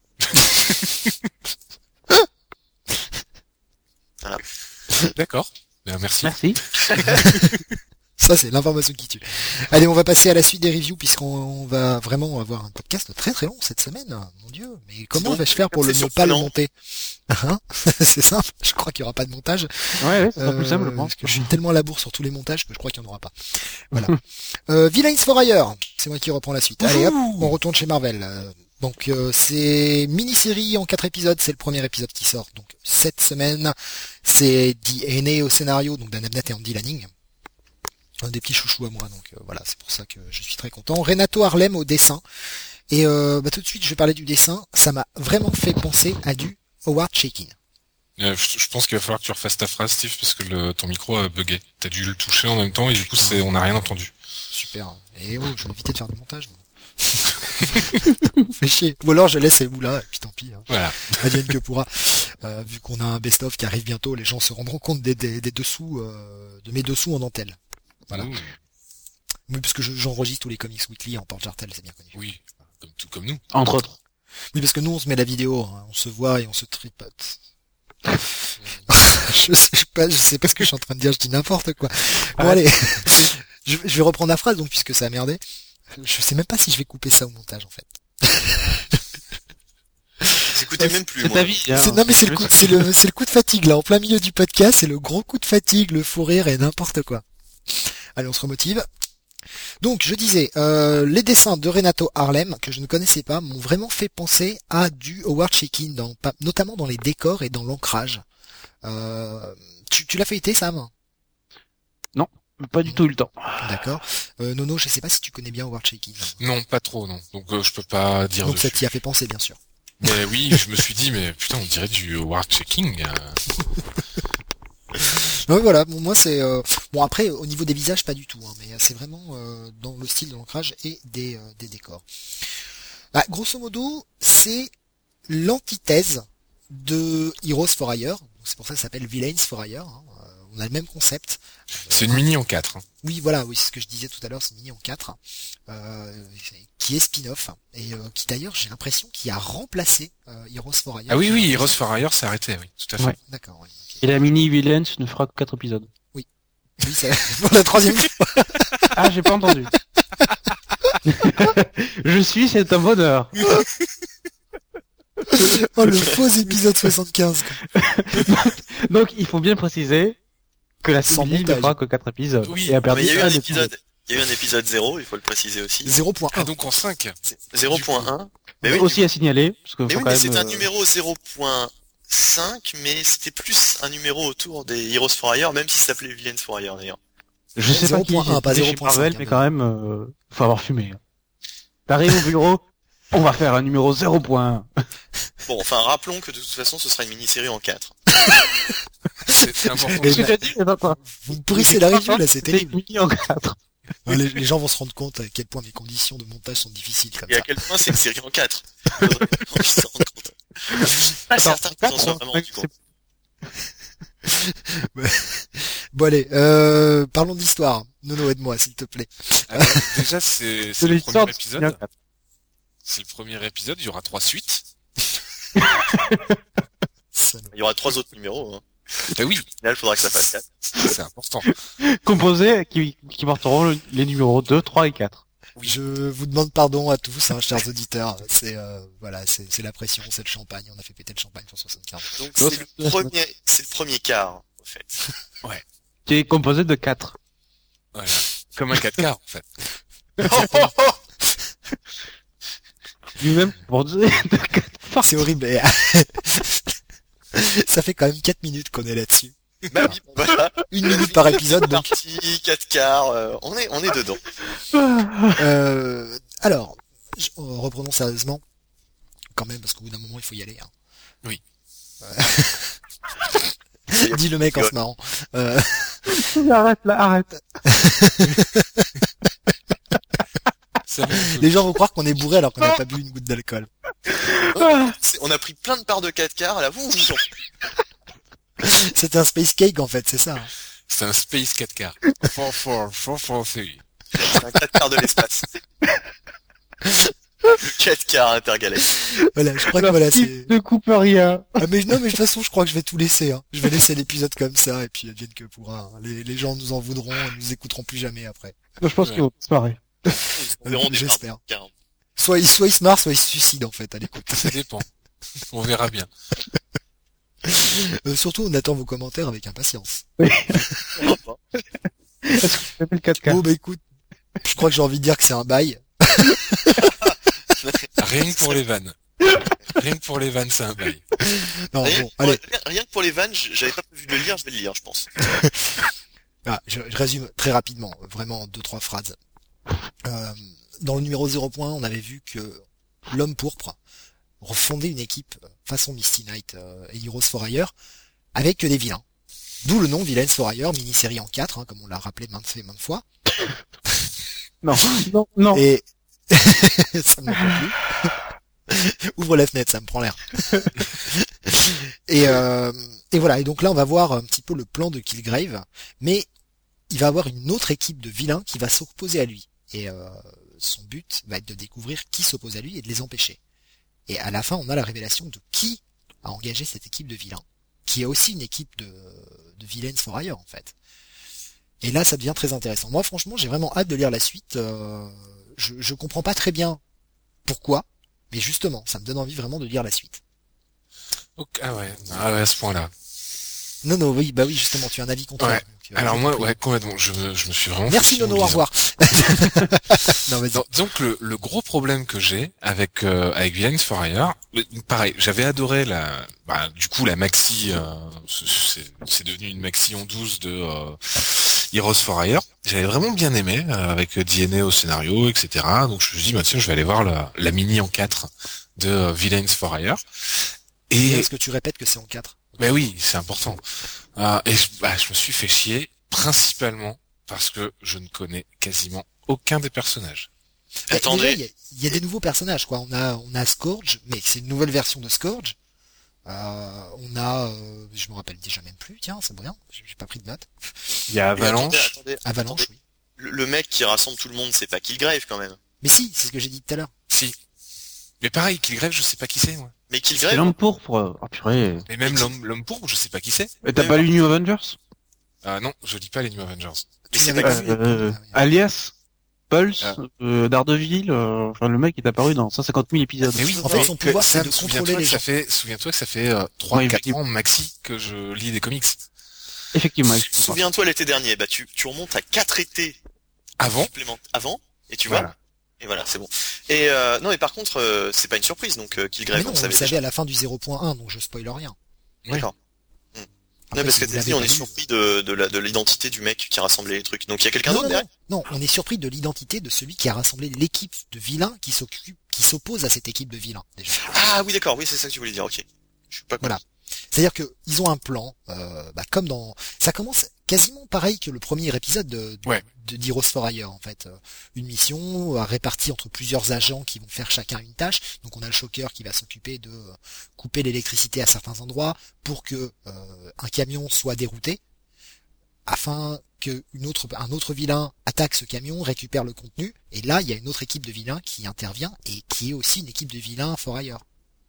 D'accord. Ben, merci. Merci. Ça, c'est l'information qui tue. Allez, on va passer à la suite des reviews puisqu'on on va vraiment avoir un podcast très très long cette semaine. Mon Dieu, mais comment donc, vais-je faire pour le, c'est ne pas le surprenant. monter hein? C'est simple, je crois qu'il n'y aura pas de montage. Ouais, ouais, c'est pas Euh, plus simple, je pense. parce que je suis tellement à la bourre sur tous les montages que je crois qu'il n'y en aura pas. Voilà. euh, Villains for Hire, c'est moi qui reprends la suite. Allez hop, on retourne chez Marvel. Euh, Donc euh, c'est mini-série en quatre épisodes, c'est le premier épisode qui sort. Donc cette semaine, c'est D N A au scénario, donc Dan Abnett et Andy Lanning. Un des petits chouchous à moi, donc euh, voilà, c'est pour ça que je suis très content. Renato Harlem au dessin. Et euh, bah, tout de suite, je vais parler du dessin. Ça m'a vraiment fait penser à du Howard Chaykin. Euh, je, je pense qu'il va falloir que tu refasses ta phrase, Steve, parce que le, ton micro a bugué. T'as dû le toucher en même temps et du coup, c'est, on n'a rien entendu. Super. Et oh, je vais éviter de faire du montage. Fais chier. Ou alors je laisse ces bouts là, et puis tant pis. Hein. Voilà. Advienne que pourra. Euh, vu qu'on a un best-of qui arrive bientôt, les gens se rendront compte des, des, des dessous, euh, de mes dessous en dentelle. Voilà. Ouh, Oui, parce que je- j'enregistre tous les comics weekly en porte-jartel, c'est bien connu. oui. Comme, tout comme nous. Entre autres. Oui, parce que nous on se met la vidéo, hein, on se voit et on se tripote. je, sais pas, je sais pas ce que je suis en train de dire, je dis n'importe quoi. Bon Ouais. allez, je, je vais reprendre la phrase donc puisque ça a merdé. Je sais même pas si je vais couper ça au montage en fait. Vous écoutez même plus. C'est moi. ta vie, hein. C'est- non mais c'est le coup, c'est le, c'est le coup de fatigue là, en plein milieu du podcast, c'est le gros coup de fatigue, le fou rire et n'importe quoi. Allez, on se remotive. Donc, je disais, euh, les dessins de Renato Harlem, que je ne connaissais pas, m'ont vraiment fait penser à du Howard Chaykin, dans, pas- notamment dans les décors et dans l'ancrage. Euh, tu tu l'as feuilleté, Sam? Pas du tout eu le temps. D'accord. Euh, Nono, je sais pas si tu connais bien Howard Chaykin. Non, pas trop, non. Donc, euh, je peux pas dire Donc ça dessus. t'y a fait penser, bien sûr. Mais oui, je me suis dit, mais putain, on dirait du Howard Checking. Ouais, voilà, bon, moi c'est... euh, Bon après, au niveau des visages, pas du tout, hein, mais c'est vraiment euh, dans le style de l'ancrage et des, euh, des décors. Bah, grosso modo, c'est l'antithèse de Heroes for Hire, donc c'est pour ça que ça s'appelle Villains for Hire, hein. Euh, on a le même concept. C'est une mini en quatre. Hein. Oui, voilà, oui, c'est ce que je disais tout à l'heure, c'est mini en quatre, euh, qui est spin-off, et euh, qui d'ailleurs, j'ai l'impression, qui a remplacé euh, Heroes for Hire. Ah oui, oui, Heroes for Hire s'est arrêté, oui, tout à fait. Ouais. D'accord, oui. ok. Et la mini Villains ne fera que quatre épisodes. Oui, c'est pour la troisième fois. Ah, j'ai pas entendu. Je suis, c'est un bonheur. Oh, le faux épisode soixante-quinze. quoi. Donc, il faut bien préciser que la Sans Simili ne montage. fera que quatre épisodes. Oui, et a Mais perdu il y a eu un un des épisode. Il y a eu un épisode zéro, il faut le préciser aussi. zéro point un. Ah, donc en cinq. zéro point un. Mais Mais oui, aussi à signaler, parce que mais, faut oui, quand mais même, c'est un euh, numéro zéro point cinq, mais c'était plus un numéro autour des Heroes for Hire, même si ça s'appelait Villains for Hire d'ailleurs. je sais pas qui zéro point un, pas était chez zéro point cinq, Marvel, hein, mais mais- quand même, euh, faut avoir fumé. T'arrives au bureau, on va faire un numéro zéro point un. Bon, enfin, rappelons que de toute façon, ce sera une mini-série en quatre. C'est c'est important. Et de- là- dit, attends, attends. Vous me pourrissez la review, là, c'est terrible. mini en quatre. Ouais, les, les gens vont se rendre compte à quel point mes conditions de montage sont difficiles comme Et à ça. quel point c'est une série en quatre. Faudrait qu'on s'en rende compte. Pas certain qu'ils en soient vraiment rendu compte. Bon allez, euh, parlons d'histoire. Nono, aide-moi, s'il te plaît. Alors, déjà, c'est c'est De le l'histoire premier de épisode. C'est le premier épisode. Il y aura trois suites. Ça, non. Il y aura trois autres numéros. Hein. Ah oui, Là, il faudra que ça fasse quatre. c'est important. Composés qui, qui porteront les numéros deux, trois et quatre. Je vous demande pardon à tous, hein, chers auditeurs. C'est euh, voilà, c'est c'est la pression, c'est le champagne. On a fait péter le champagne pour soixante-quinze. Donc, Non, c'est c'est- le premier, c'est le premier quart, en fait. Qui est composé de quatre. Voilà. Comme un quatre quarts, en fait. Lui-même composé de quatre parties. C'est horrible. et- Ça fait quand même quatre minutes qu'on est là-dessus. Bah oui, voilà. Une minute par épisode, donc. Partie, quatre quarts, euh, on est, on est dedans. Euh, alors, je- euh, reprenons sérieusement, quand même, parce qu'au bout d'un moment, il faut y aller. Hein. Oui. Euh, Dit le mec en se marrant. Euh, Arrête là, arrête. Ça va, un peu. les gens vont croire qu'on est bourré alors qu'on n'a pas bu une goutte d'alcool. C'est- On a pris plein de parts de quatre quarts, là, vous, vous C'est un space cake en fait, c'est ça. hein. C'est un Space quatre quarts. Four, four, four, four, three. C'est un quatre quarts de l'espace. Le quatre quarts intergalactique. Voilà, je crois que voilà, c'est. Ne coupe rien. Ah, mais non, mais de toute façon, je crois que je vais tout laisser. Hein. Je vais laisser l'épisode comme ça et puis advienne que pourra. hein. Les, les gens nous en voudront, et nous écouteront plus jamais après. Je pense Ouais. qu'ils vont se marrer. On verra des J'espère. parts de quatre quarts. Soit ils, soit ils se marrent, soit ils se suicident en fait à l'écoute. Ça dépend. On verra bien. Euh, surtout, on attend vos commentaires avec impatience. On va pas. Est-ce que tu t'appelles quatre K? Bon, bah écoute, je crois que j'ai envie de dire que c'est un bail. Rien que pour les vannes. Rien que pour les vannes, c'est un bail. Non, Rien, bon, que pour- allez, rien- rien que pour les vannes, j'avais pas prévu de le lire, je vais le lire, je pense. ah, je, je résume très rapidement, vraiment en deux, trois phrases. Euh, dans le numéro zéro point, on avait vu que l'homme pourpre refondait une équipe façon Misty Knight euh, et Heroes for Hire avec des vilains. D'où le nom Villains for Hire, mini-série en quatre, hein, comme on l'a rappelé maintes et maintes fois. Non, non, non. Et ça me manque plus. Ouvre la fenêtre, ça me prend l'air. et, euh, et voilà, et donc là on va voir un petit peu le plan de Killgrave, mais il va avoir une autre équipe de vilains qui va s'opposer à lui. Et euh, son but va être de découvrir qui s'oppose à lui et de les empêcher. Et à la fin, on a la révélation de qui a engagé cette équipe de vilains, qui est aussi une équipe de, de Villains for Hire en fait. Et là, ça devient très intéressant. Moi, franchement, j'ai vraiment hâte de lire la suite. Euh, je, je comprends pas très bien pourquoi, mais justement, ça me donne envie vraiment de lire la suite. Ok, ah ouais, ah ouais, à ce point-là. Non, non, oui, bah oui, justement, tu as un avis contraire. Ouais. donc, euh, Alors je moi, t'en prie. ouais, complètement. Je me, je me suis vraiment. Merci fait chier en Nono, le au lisant. revoir. non, vas-y. Donc, donc le, le gros problème que j'ai avec euh, avec Villains for Hire, euh, pareil, j'avais adoré la, bah, du coup la maxi, euh, c'est c'est devenu une maxi en douze de euh, Heroes for Hire. J'avais vraiment bien aimé euh, avec D N A au scénario, et cetera. Donc je me suis dit, bah tiens, je vais aller voir la, la mini en quatre de euh, Villains for Hire. Et Est-ce que tu répètes que c'est en quatre? ben oui, c'est important. Euh, et je, bah, je me suis fait chier principalement parce que je ne connais quasiment aucun des personnages. Bah, Attendez. déjà, Il y, a- il y a des nouveaux personnages, quoi. On a, on a Scourge, mais c'est une nouvelle version de Scourge. Euh, on a, euh, je me rappelle déjà même plus. Tiens, c'est bien. J'ai j'ai pas pris de notes. Il y a Mais attendez, Avalanche. attendez, Avalanche, attendez. oui. Le, le mec qui rassemble tout le monde, c'est pas Killgrave quand même. Mais si, c'est ce que j'ai dit tout à l'heure. Si. Mais pareil, Killgrave, je sais pas qui c'est, moi. Mais C'est Killgrave, l'homme pourpre. Ah purée. Et même l'homme, l'homme pourpre, je sais pas qui c'est. Et t'as Ouais, pas ouais. lu New Avengers? Ah non, je lis pas les New Avengers. mais Tu c'est n'avais pas pas vu les Euh, premiers, ah oui. Alias, Pulse, Ah. euh, Daredevil, euh, enfin, le mec est apparu dans cent cinquante mille épisodes. Mais oui, En fait, mais son que- pouvoir, c'est Sam, de souviens-toi contrôler que les ça gens. fait, souviens-toi que ça fait euh, trois, Oui, quatre oui. ans maxi que je lis des comics. Effectivement, excuse-moi. Souviens-toi l'été dernier, bah tu, tu remontes à quatre étés Avant, supplémentaires avant, et tu vois, voilà. et voilà, c'est bon. Et euh, non, et par contre, euh, c'est pas une surprise, donc euh, Mais Killgrave, non, on on le le savait savait déjà. à la fin du zéro point un, donc je spoil rien. D'accord. Hmm. Après, Ouais, parce si que vous t'as dit, l'avez on pas est lu, surpris de, de la- de l'identité du mec qui a rassemblé les trucs. Donc il y a quelqu'un Non, d'autre non, derrière non, non, on est surpris de l'identité de celui qui a rassemblé l'équipe de vilains qui s'occupe, qui s'oppose à cette équipe de vilains déjà. Ah oui, d'accord, oui, c'est ça que tu voulais dire, ok. Je suis pas con. Voilà. C'est-à-dire que ils ont un plan, euh, bah, comme dans, ça commence quasiment pareil que le premier épisode de, de, Ouais. de d'Heroes for Hire en fait. Euh, Une mission euh, répartie entre plusieurs agents qui vont faire chacun une tâche. Donc on a le Shocker qui va s'occuper de euh, couper l'électricité à certains endroits pour que euh, un camion soit dérouté, afin que une autre, un autre vilain attaque ce camion, récupère le contenu. Et là, il y a une autre équipe de vilains qui intervient et qui est aussi une équipe de vilains for Hire.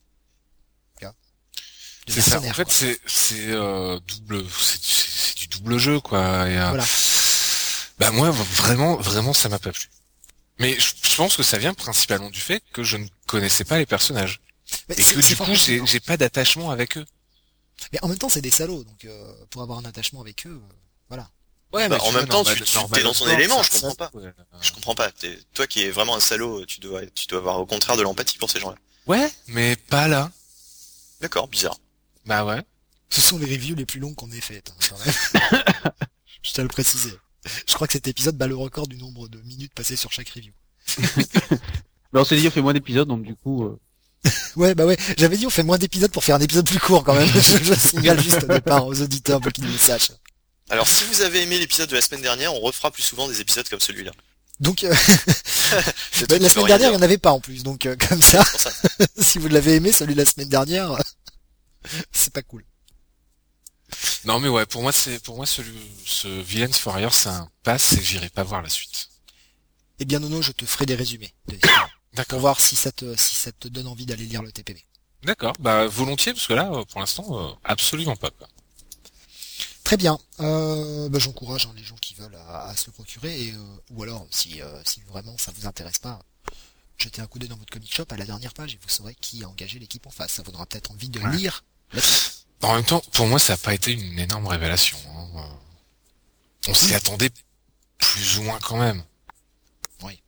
De C'est ça. En mercenaires, fait, quoi. c'est c'est euh, double, c'est c'est- c'est du double jeu, quoi. Et, euh, Voilà. bah moi, vraiment, vraiment, ça m'a pas plu. Mais je, je pense que ça vient principalement du fait que je ne connaissais pas les personnages Mais et c'est- que c'est du fort coup, j'ai possible, hein. j'ai pas d'attachement avec eux. Mais en même temps, c'est des salauds, donc euh, pour avoir un attachement avec eux, euh, voilà. Ouais, Bah, mais en tu même vois, temps, normal- tu- tu- normal t'es dans ton sport, élément, ça- je comprends ça- pas. ouais. Je comprends pas. T'es- toi qui es vraiment un salaud, tu dois, tu dois avoir au contraire de l'empathie pour ces gens-là. Ouais, mais pas là. D'accord, bizarre. Bah ouais. Ce sont les reviews les plus longues qu'on ait faites, hein, quand même. Je tiens à le préciser. Je crois que cet épisode bat le record du nombre de minutes passées sur chaque review. Mais on s'est dit, on fait moins d'épisodes, donc du coup, euh, Ouais, bah ouais, j'avais dit on fait moins d'épisodes pour faire un épisode plus court quand même. je, je signale juste au départ aux auditeurs pour qu'ils le sachent. Alors, si vous avez aimé l'épisode de la semaine dernière, on refera plus souvent des épisodes comme celui-là. Donc, euh, C'est bah, tout la qui veut semaine rien dernière, il dire. n'y en avait pas en plus. Donc, euh, comme ça, C'est pour ça. si vous l'avez aimé, celui de la semaine dernière, c'est pas cool. Non, mais ouais, pour moi, c'est pour moi, ce, ce Villains for Hire, c'est un pass et j'irai pas voir la suite. Eh bien, Nono, je te ferai des résumés de l'histoire, pour D'accord. voir si ça te, si ça te donne envie d'aller lire le T P B. D'accord. Bah volontiers, parce que là, euh, pour l'instant, euh, absolument pas. Quoi. Très bien. Euh, bah, j'encourage hein, les gens qui veulent à, à se le procurer, et, euh, ou alors si, euh, si vraiment ça vous intéresse pas, jetez un coup d'œil dans votre comic shop à la dernière page et vous saurez qui a engagé l'équipe en face. Ça vous donnera peut-être envie de Ouais. lire la suite. En même temps, pour moi, ça n'a pas été une énorme révélation. Hein. Euh, On s'y attendait plus ou moins quand même. Oui.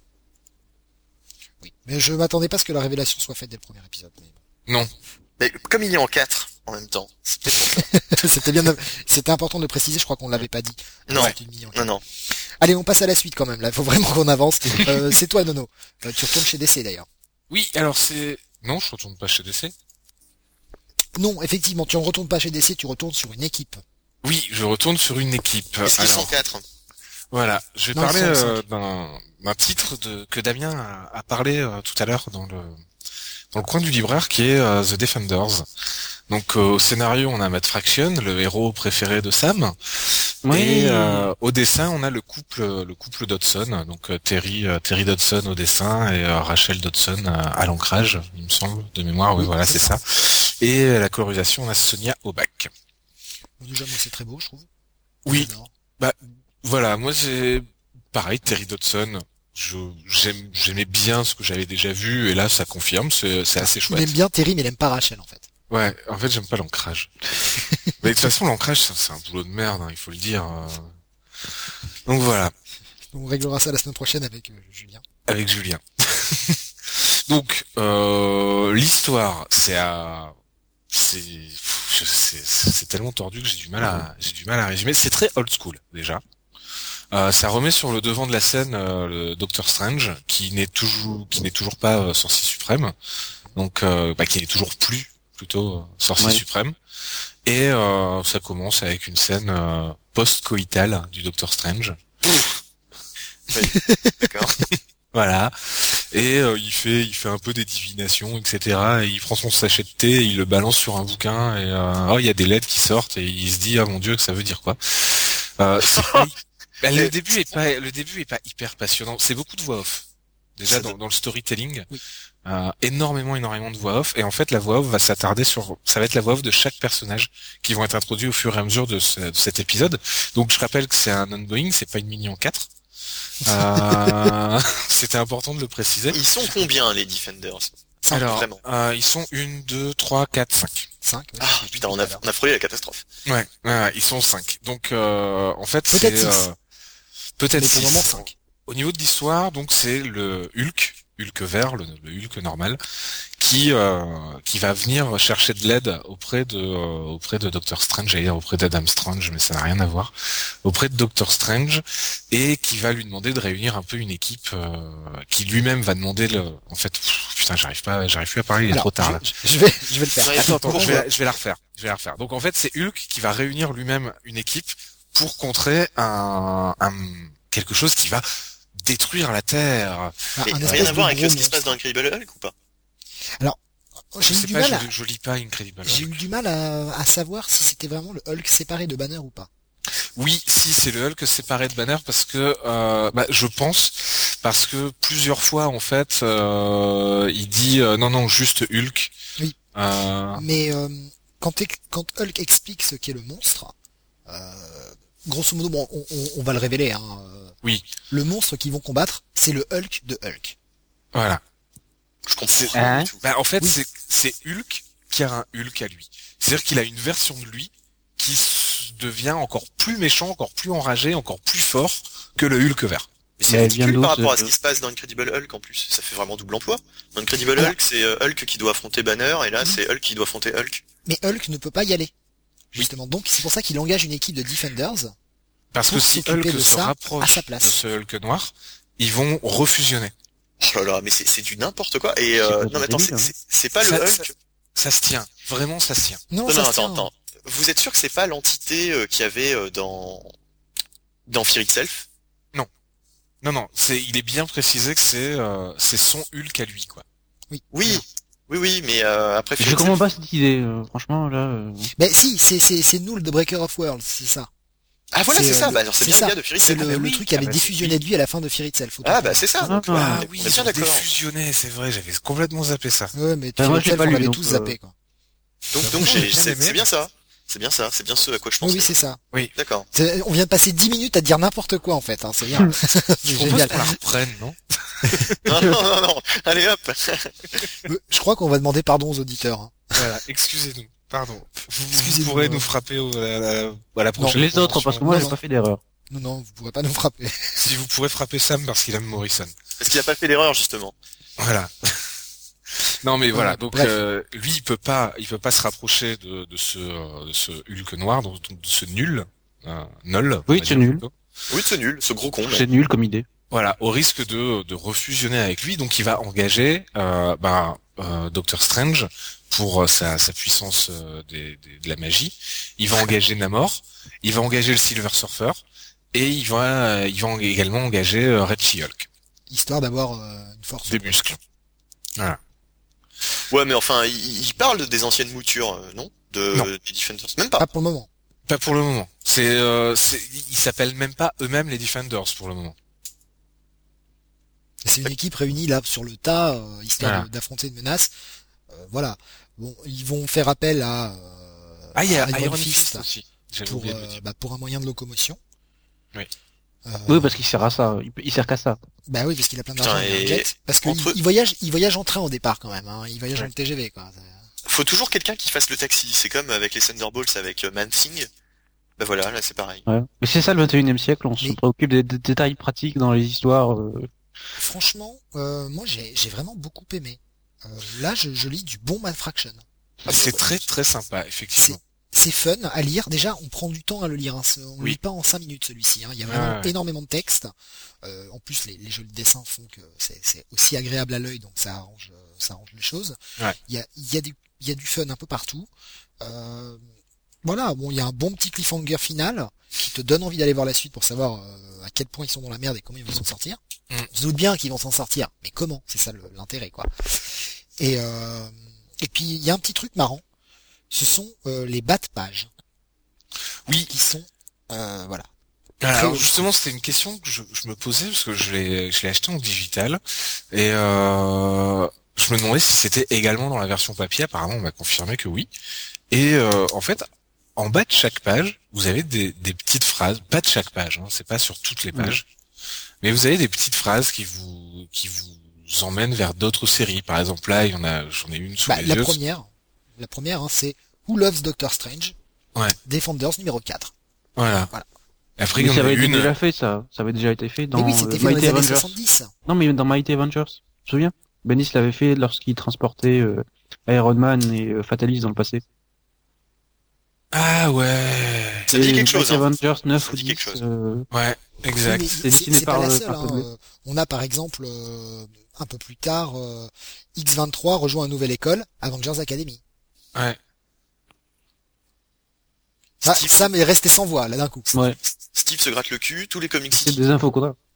Oui. Mais je m'attendais pas à ce que la révélation soit faite dès le premier épisode. mais- Non. Mais comme il est en quatre, en même temps, c'est peut-être pour ça. C'était bien, de- c'était important de le préciser. Je crois qu'on l'avait pas dit. Non. C'était une million. Non, non. Allez, on passe à la suite quand même. Là, il faut vraiment qu'on avance. Euh, c'est toi, Nono. Euh, tu retournes chez D C d'ailleurs. Oui, alors c'est... Non, je retourne pas chez D C. Non, effectivement, tu ne retournes pas chez D C, tu retournes sur une équipe. Oui, je retourne sur une équipe. Est-ce qu'ils Alors, sont quatre? voilà, je vais Non, parler ils sont euh, d'un d'un titre de, que Damien a, a parlé euh, tout à l'heure dans le dans le coin du libraire, qui est euh, The Defenders. Donc euh, au scénario, on a Matt Fraction, le héros préféré de Sam. Oui. Et euh, au dessin, on a le couple le couple Dodson, donc euh, Terry euh, Terry Dodson au dessin et euh, Rachel Dodson euh, à l'ancrage, il me semble, de mémoire. Oui, Oui, voilà, c'est c'est ça. Et euh, la colorisation, on a Sonia Aubac. Bon, déjà, moi, c'est très beau, je trouve. Oui. J'adore. Voilà, moi c'est pareil, Terry Dodson. Je j'aime j'aimais bien ce que j'avais déjà vu et là ça confirme, c'est c'est assez Il chouette. aime bien Terry, mais il aime pas Rachel, en fait. Ouais, en fait j'aime pas l'ancrage. Mais de toute façon l'ancrage c'est c'est un boulot de merde, hein, il faut le dire. euh. Donc voilà, On réglera ça la semaine prochaine avec euh, Julien. avec Julien. Donc euh, l'histoire, c'est à c'est pff, je- c'est c'est tellement tordu que j'ai du mal à j'ai du mal à résumer. C'est très old school déjà. Euh, ça remet sur le devant de la scène euh, le Doctor Strange, qui n'est toujours qui n'est toujours pas euh, sorcier suprême, donc euh, bah, qui n'est toujours plus plutôt euh, sorcier Ouais. suprême. Et euh, ça commence avec une scène euh, post-coïtale du Doctor Strange. D'accord. Voilà. Et euh, il fait il fait un peu des divinations, et cetera. Et il prend son sachet de thé, et il le balance sur un bouquin, et euh, oh il y a des lettres qui sortent, et il se dit ah mon Dieu que ça veut dire quoi. Euh, c'est pas- bah, le début est pas le début est pas hyper passionnant. C'est beaucoup de voix off. Déjà Ça dans, doit- dans le storytelling, Oui. euh, énormément énormément de voix off. Et en fait la voix off va s'attarder sur, ça va être la voix off de chaque personnage qui vont être introduits au fur et à mesure de, ce- de cet épisode. Donc je rappelle que c'est un ongoing, c'est pas une mini en quatre. Euh, c'était important de le préciser. Ils sont combien, les Defenders? Cinq, Alors, vraiment. euh, ils sont une, deux, trois, quatre, cinq. cinq. ouais, Ah, j'ai vu putain, on tout a, à l'heure. on a frôlé la catastrophe. Ouais, ouais, ouais, ils sont cinq. Donc, euh, en fait, Peut-être c'est, six. euh, peut-être Mais pour le six. moment, cinq. Au niveau de l'histoire, donc c'est le Hulk, Hulk vert, le, le Hulk normal, qui euh, qui va venir chercher de l'aide auprès de euh, auprès de Doctor Strange, j'allais dire auprès d'Adam Strange, mais ça n'a rien à voir, auprès de Doctor Strange, et qui va lui demander de réunir un peu une équipe euh, qui lui-même va demander le en fait pff, putain j'arrive pas j'arrive plus à parler, il est Alors, trop tard là. Je, je vais, je vais le faire. Ouais, Attends, attends, Bon, je vais, je vais la refaire. Je vais la refaire. Donc en fait, c'est Hulk qui va réunir lui-même une équipe pour contrer un, un quelque chose qui va détruire la Terre. Ah, Mais un rien espèce à voir de avec gros ce qui se passe monstre. dans Incredible Hulk ou pas? J'ai Je eu sais du pas, mal je, à, je lis pas Incredible Hulk. j'ai eu du mal à, à savoir si c'était vraiment le Hulk séparé de Banner ou pas. Oui, si c'est le Hulk séparé de Banner parce que euh, bah, je pense parce que plusieurs fois en fait euh, il dit euh, non non juste Hulk. Oui. Euh, Mais euh, quand, t'ex- quand Hulk explique ce qu'est le monstre, euh, grosso modo, bon, on, on- on va le révéler. Hein, euh, Oui. Le monstre qu'ils vont combattre, c'est le Hulk de Hulk. Voilà. Je comprends C'est- pas Hein du tout. Bah, en fait, Oui. c'est, c'est Hulk qui a un Hulk à lui. C'est-à-dire qu'il a une version de lui qui s- devient encore plus méchant, encore plus enragé, encore plus fort que le Hulk vert. Mais c'est elle vient ridicule par d'où, rapport à ce- ce qui se passe dans Incredible Hulk en plus. Ça fait vraiment double emploi. Dans Incredible Alors- Hulk, c'est euh, Hulk qui doit affronter Banner, et là, Mhm. c'est Hulk qui doit affronter Hulk. Mais Hulk ne peut pas y aller. Justement. Donc c'est pour ça qu'il engage une équipe de Defenders. Parce que Pour si s'occuper Hulk de se ça à rapproche sa de place. ce Hulk noir, ils vont refusionner. Oh là là, mais c'est c'est du n'importe quoi. Et C'est euh, pas non mais attends, débile, c'est hein. c'est- c'est pas Ça- le Hulk. ça- Ça se tient. Vraiment, ça se tient. Non, Non, ça non, se attends, tient. attends. Vous êtes sûr que c'est pas l'entité euh, qu'il y avait euh, dans dans Fear Itself? Non, non, c'est, il est bien précisé que c'est, euh, c'est son Hulk à lui, quoi. Oui, oui, oui, mais euh, après Fear Je comprends Itself- pas cette idée, euh, franchement, là... euh, Mais si, c'est c'est c'est Null de Breaker of Worlds, c'est ça. Ah voilà, c'est euh, ça. le- Bah alors c'est bien ça. le gars de Fear C'est Itself. le, bah le oui. truc qui avait Ah bah, c'est diffusionné de lui à la fin de Fear Itself. autant Ah pour bah moi. c'est ça. Ah, Donc, ah, euh, oui, on est ils bien ont d'accord. défusionné, c'est vrai, j'avais complètement zappé ça. Ouais, mais Bah, Fear moi, je l'ai Itself, pas on lu, avait donc, tous euh, zappé, quoi. Donc Bah, donc moi, j'ai- j'ai bien c'est aimé. c'est bien ça. C'est bien ça. C'est bien ce à quoi je Oui, pensais. oui, c'est ça. D'accord. C'est- On vient de passer dix minutes à dire n'importe quoi, en fait, hein, c'est bien. Je c'est propose génial. qu'on la reprenne, non? Non non non non. Allez hop. Euh, Je crois qu'on va demander pardon aux auditeurs. hein. Voilà, excusez-nous, pardon. Vous, vous Excusez-nous, pourrez euh. nous frapper au, à, la, à la prochaine. Les autres, parce que moi, Non, j'ai non. pas fait d'erreur. Non, non, vous pourrez pas nous frapper. Si vous pourrez frapper Sam parce qu'il aime Morrison. Parce qu'il a pas fait d'erreur justement. Voilà. Non mais voilà, donc bref. euh, lui il peut pas, il peut pas se rapprocher de, de ce, euh, de ce Hulk noir, donc de ce nul, euh, null. Oui, on va c'est dire nul. plutôt. Oui, c'est nul, ce gros con. là. C'est nul comme idée. Voilà, au risque de, de refusionner avec lui, donc il va engager euh, ben, euh, Doctor Strange pour euh, sa, sa puissance euh, des, des- de la magie. Il va engager Namor, il va engager le Silver Surfer, et il va, euh, il va en- également engager euh, Red She-Hulk, Histoire d'avoir euh, une force. des muscles. Voilà. Ouais, mais enfin, il, il parle des anciennes moutures, euh, non? De Non. des Defenders. Même pas. Pas pour le moment. Pas pour le moment. C'est, euh, c'est, ils s'appellent même pas eux-mêmes les Defenders pour le moment. Et c'est une équipe réunie là sur le tas, euh, histoire Voilà. de- d'affronter une menace. Euh, voilà. Bon, ils vont faire appel à, euh, Ah, il y a à Iron Fist aussi. J'avais pour, oublié de euh, le dire. bah, pour un moyen de locomotion. Oui. Euh, Oui, parce qu'il sert à ça. Il, il sert qu'à ça. Bah oui, parce qu'il a plein Putain, d'argent, il a un et- jet. Parce qu'il entre- il voyage, il voyage en train au départ quand même. Hein. Il voyage Ouais. en T G V quoi. Faut toujours quelqu'un qui fasse le taxi. C'est comme avec les Thunderbolts avec euh, Man-Thing. Bah voilà, là c'est pareil. Ouais. Mais c'est ça le vingt et unième siècle, on se Mais- préoccupe des, des détails pratiques dans les histoires. euh. Franchement, euh, moi j'ai j'ai vraiment beaucoup aimé. Euh, là, je, je lis du bon Mad Fraction. Ah, C'est bah, très très sympa, effectivement. C'est fun à lire. Déjà, on prend du temps à le lire. Hein. C'est- On Oui. lit pas en cinq minutes celui-ci. Hein. Il y a vraiment Ouais, ouais. énormément de texte. Euh, en plus, les, les jolis dessins font que c'est c'est aussi agréable à l'œil, donc ça arrange, euh, ça arrange les choses. Ouais. Il y a, il y a du, il y a du fun un peu partout. Euh, voilà. Bon, il y a un bon petit cliffhanger final qui te donne envie d'aller voir la suite pour savoir euh, à quel point ils sont dans la merde et comment ils vont s'en sortir. Mm. On se doute bien qu'ils vont s'en sortir, mais comment? C'est ça le- l'intérêt, quoi. Et euh, et puis il y a un petit truc marrant. Ce sont euh, les bas de page. Oui. Qui sont euh, voilà. Alors Très- justement, c'était une question que je, je me posais parce que je l'ai, je l'ai acheté en digital et euh, je me demandais si c'était également dans la version papier. Apparemment, on m'a confirmé que oui. Et euh, en fait, en bas de chaque page, vous avez des, des petites phrases. Pas de chaque page, hein, c'est pas sur toutes les pages, mais vous avez des petites phrases qui vous qui vous emmènent vers d'autres séries. Par exemple, là, il y en a, j'en ai une sous Bah, les la yeux. première, la première, hein, c'est Who Loves Doctor Strange. Ouais. Defenders numéro quatre. Voilà. Voilà. Après, il Mais y en ça a avait été une. déjà fait, ça. Ça avait déjà été fait dans Mais oui, c'était euh, fait dans Mighty les années Avengers. soixante-dix. Non, mais dans Mighty Avengers. Tu te souviens? Bendis l'avait fait lorsqu'il transportait euh, Iron Man et euh, Fatalis dans le passé. Ah ouais. Ça dit Et quelque chose, Black hein. Avengers neuf Ça ou dit dix, quelque chose. euh, Ouais, exact. Mais C'est c'est dessiné c'est par pas la le- seule. par hein. Todd Euh, On a par exemple euh, un peu plus tard euh, X vingt-trois rejoint une nouvelle école, Avengers Academy. Ouais. Ça, Steve, ça mais resté sans voix là d'un coup. ouais, Steve se gratte le cul, tous les comics c'est City. des infos qu'on a.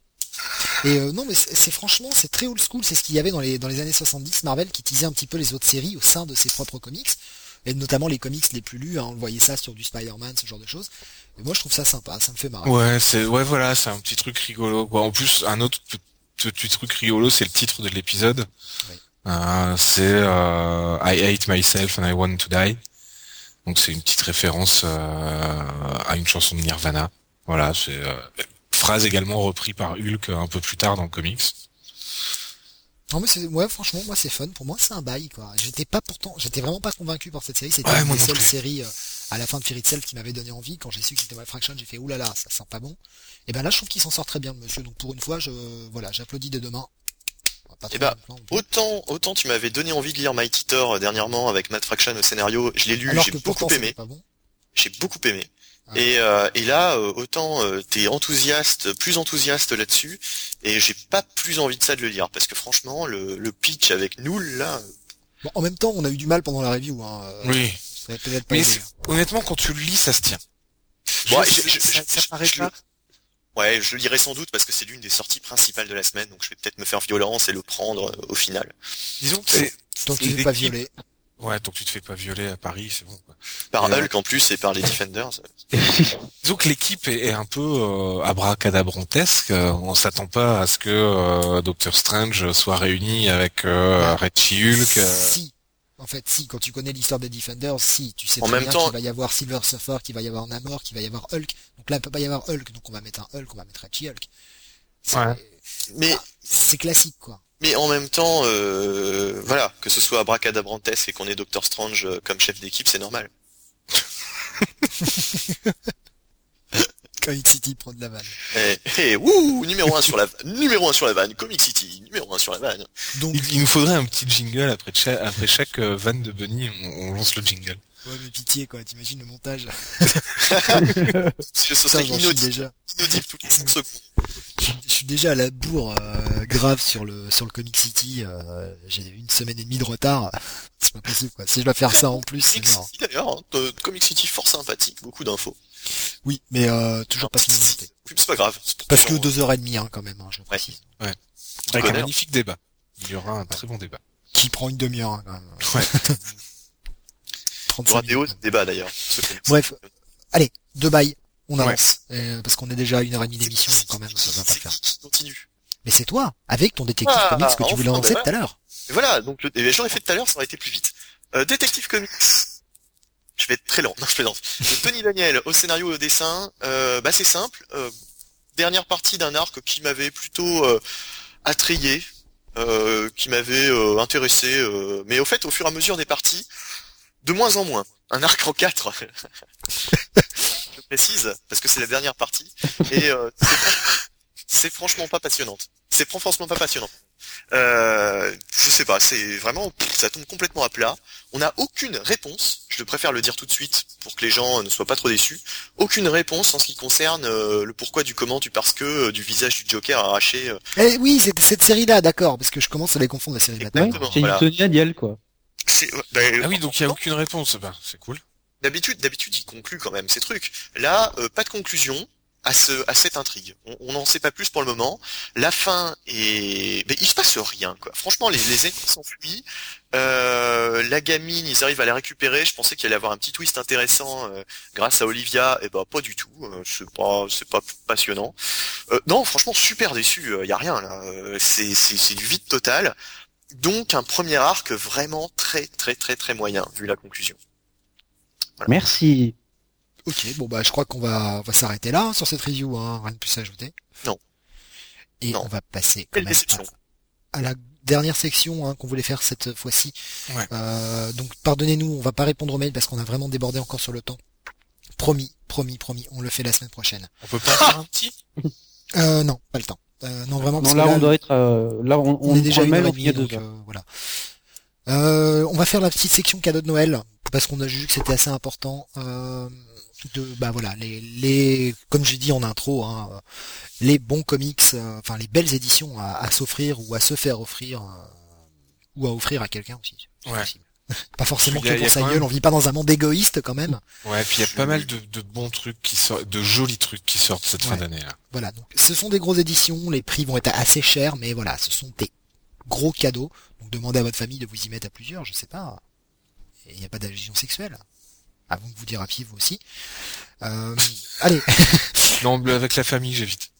Et euh, non mais c'est c'est franchement c'est très old school, c'est ce qu'il y avait dans les dans les années soixante-dix, Marvel qui teasait un petit peu les autres séries au sein de ses propres comics et notamment les comics les plus lus, hein, on voyait ça sur du Spider-Man, ce genre de choses. Et moi je trouve ça sympa, ça me fait marrer. Ouais, c'est ouais voilà, c'est un petit truc rigolo. Quoi. En plus, un autre petit petit truc rigolo, c'est le titre de l'épisode. Oui. Euh, c'est euh, I hate myself and I want to die. Donc c'est une petite référence euh, à une chanson de Nirvana. Voilà, c'est euh, phrase également reprise par Hulk un peu plus tard dans le comics. Non mais c'est ouais franchement moi c'est fun, pour moi c'est un bail quoi. J'étais pas pourtant j'étais vraiment pas convaincu par cette série, c'était Ouais, une moi des non seules plus. séries euh, à la fin de Fear Itself qui m'avait donné envie. Quand j'ai su que c'était Wild Fraction, j'ai fait oulala, ça sent pas bon. Et ben là je trouve qu'il s'en sort très bien le monsieur, donc pour une fois je voilà, j'applaudis dès demain. Pas trop Eh bah, me plaindre non plus. Autant, autant tu m'avais donné envie de lire Mighty Thor euh, dernièrement avec Matt Fraction au scénario, je l'ai lu, Alors j'ai que beaucoup pourtant aimé, c'était pas bon. j'ai beaucoup aimé. Ah. Et, euh, et là, euh, autant euh, t'es enthousiaste, plus enthousiaste là-dessus, et j'ai pas plus envie de ça de le lire, parce que franchement, le, le pitch avec Null, là, euh, Bon, en même temps, on a eu du mal pendant la review. Hein. euh, Oui. Ça va peut-être pas Mais aider. c'est- honnêtement, quand tu le lis, ça se tient. Bon, Je- je- je- ça, je- ça je- paraît je pas. le- ouais, je le lirai sans doute parce que c'est l'une des sorties principales de la semaine, donc je vais peut-être me faire violence et le prendre euh, au final. Disons que c'est Tant que tu ne fais pas violer. ouais, tant que tu te fais pas violer à Paris, c'est bon. Quoi. Par Ouais. Hulk en plus et par les Defenders. Disons que l'équipe est, est un peu euh, abracadabrantesque. Euh, On s'attend pas à ce que euh, Doctor Strange soit réuni avec euh, Red She-Hulk. euh. Si. En fait, si, quand tu connais l'histoire des Defenders, si, tu sais En très même bien temps- qu'il va y avoir Silver Surfer, qu'il va y avoir Namor, qu'il va y avoir Hulk. Donc là, il peut pas y avoir Hulk, donc on va mettre un Hulk, on va mettre un She-Hulk. C'est Ouais. Mais, c'est classique, quoi. mais en même temps, euh, voilà, que ce soit abracadabrantesque et qu'on ait Doctor Strange euh, comme chef d'équipe, c'est normal. Comic City prend de la vanne. Eh, eh, wouh, numéro un sur la, numéro un sur la vanne, Comic City, numéro un sur la vanne. Donc, Il, il nous faudrait un petit jingle après chaque, après chaque euh, vanne de Bunny, on, on lance le jingle. ouais, mais pitié, quoi, t'imagines le montage. Ce Ça, serait j'en suis inaudible, déjà. inaudible toutes les cinq secondes. Je suis- je suis déjà à la bourre euh, grave sur le sur le Comic City. Euh, j'ai une semaine et demie de retard. C'est pas possible, quoi. Si je dois faire ça en plus, c'est Comic mort. City d'ailleurs, hein, euh, Comic City fort sympathique, beaucoup d'infos. Oui, mais euh, toujours pas fini de monter. Oui, c'est pas grave. c'est pour Parce les que gens, deux heures et demie, hein, quand même, hein, je Ouais. précise. Avec connais, un hein. magnifique débat. Il y aura un très bon débat. Qui prend une demi-heure, hein, quand même. Ouais. Il y trente-cinq aura des hauts minutes. débats d'ailleurs. ce Comic City. Bref, allez, deux bails. On Ouais. avance. Euh, parce qu'on est déjà à une heure et demie d'émission, donc quand même, ça va pas le C'est faire. qui qui continue. Mais c'est toi, avec ton détective Ah, comics que tu enfin, voulais lancer bah tout à l'heure. Et voilà, donc le, eh bien, j'en ai fait tout à l'heure, ça aurait été plus vite. Euh, Détective Comics. Je vais être très lent, non je plaisante. De Tony Daniel au scénario et au dessin, euh, bah c'est simple. Euh, dernière partie d'un arc qui m'avait plutôt euh, attrayé, euh, qui m'avait euh, intéressé, euh, mais au fait au fur et à mesure des parties, de moins en moins. Un arc en quatre. Je précise, parce que c'est la dernière partie, et euh, c'est, fran- c'est franchement pas passionnante. C'est fran- franchement pas passionnant. Euh, je sais pas, c'est vraiment, pff, ça tombe complètement à plat. On n'a aucune réponse, je préfère le dire tout de suite pour que les gens ne soient pas trop déçus, aucune réponse en ce qui concerne euh, le pourquoi du comment du parce que euh, du visage du Joker arraché. euh. Eh oui, c'était cette série-là, d'accord, parce que je commence à les confondre, la série de Ouais, Batman. Exactement, c'est voilà. du Tony Daniel, quoi. C'est, ben, Ah oui, donc il y a aucune réponse. Ben, c'est cool. D'habitude, d'habitude, il conclut quand même ces trucs. Là, euh, pas de conclusion à ce, à cette intrigue. On n'en sait pas plus pour le moment. La fin est, mais il se passe rien, quoi. Franchement, les, les ennemis s'enfuient. Euh, la gamine, ils arrivent à la récupérer. Je pensais qu'il allait avoir un petit twist intéressant euh, grâce à Olivia. Et ben, pas du tout. Euh, c'est pas, c'est pas passionnant. Euh, non, franchement, super déçu. Il y a rien là. Euh, c'est, c'est, c'est du vide total. Donc, un premier arc vraiment très, très, très, très moyen vu la conclusion. Merci. Ok, bon bah je crois qu'on va, on va s'arrêter là hein, sur cette review, hein, rien de plus à ajouter. Non. Et Non. on va passer quand Quelle même déception. à, à la dernière section hein, qu'on voulait faire cette fois-ci. Ouais. Euh, donc pardonnez-nous, on va pas répondre aux mails parce qu'on a vraiment débordé encore sur le temps. Promis, promis, promis, on le fait la semaine prochaine. On peut pas faire un petit Euh, non, pas le temps. Euh, non, vraiment. Non, parce là, que on doit être, euh, là, on, on on est déjà prend le une heure mail, et on demie, finit à donc deux heures. euh, voilà. Euh, on va faire la petite section cadeau de Noël parce qu'on a jugé que c'était assez important. Euh, de bah voilà, les les comme j'ai dit en intro, hein, euh, les bons comics, euh, enfin les belles éditions à, à s'offrir ou à se faire offrir euh, ou à offrir à quelqu'un aussi. C'est Ouais. possible. Pas forcément Puis il y a- que il y pour a sa quand gueule, même- on vit pas dans un monde égoïste quand même. Ouais, puis il y a pas mal de, de bons trucs qui sortent, de jolis trucs qui sortent cette fin Ouais. d'année là. Voilà, donc ce sont des grosses éditions, les prix vont être assez chers, mais voilà, ce sont des gros cadeaux. Donc demandez à votre famille de vous y mettre à plusieurs, je sais pas. Et il n'y a pas d'adhésion sexuelle. Avant que vous dérapiez vous aussi. Euh, allez. Non, mais avec la famille, j'évite.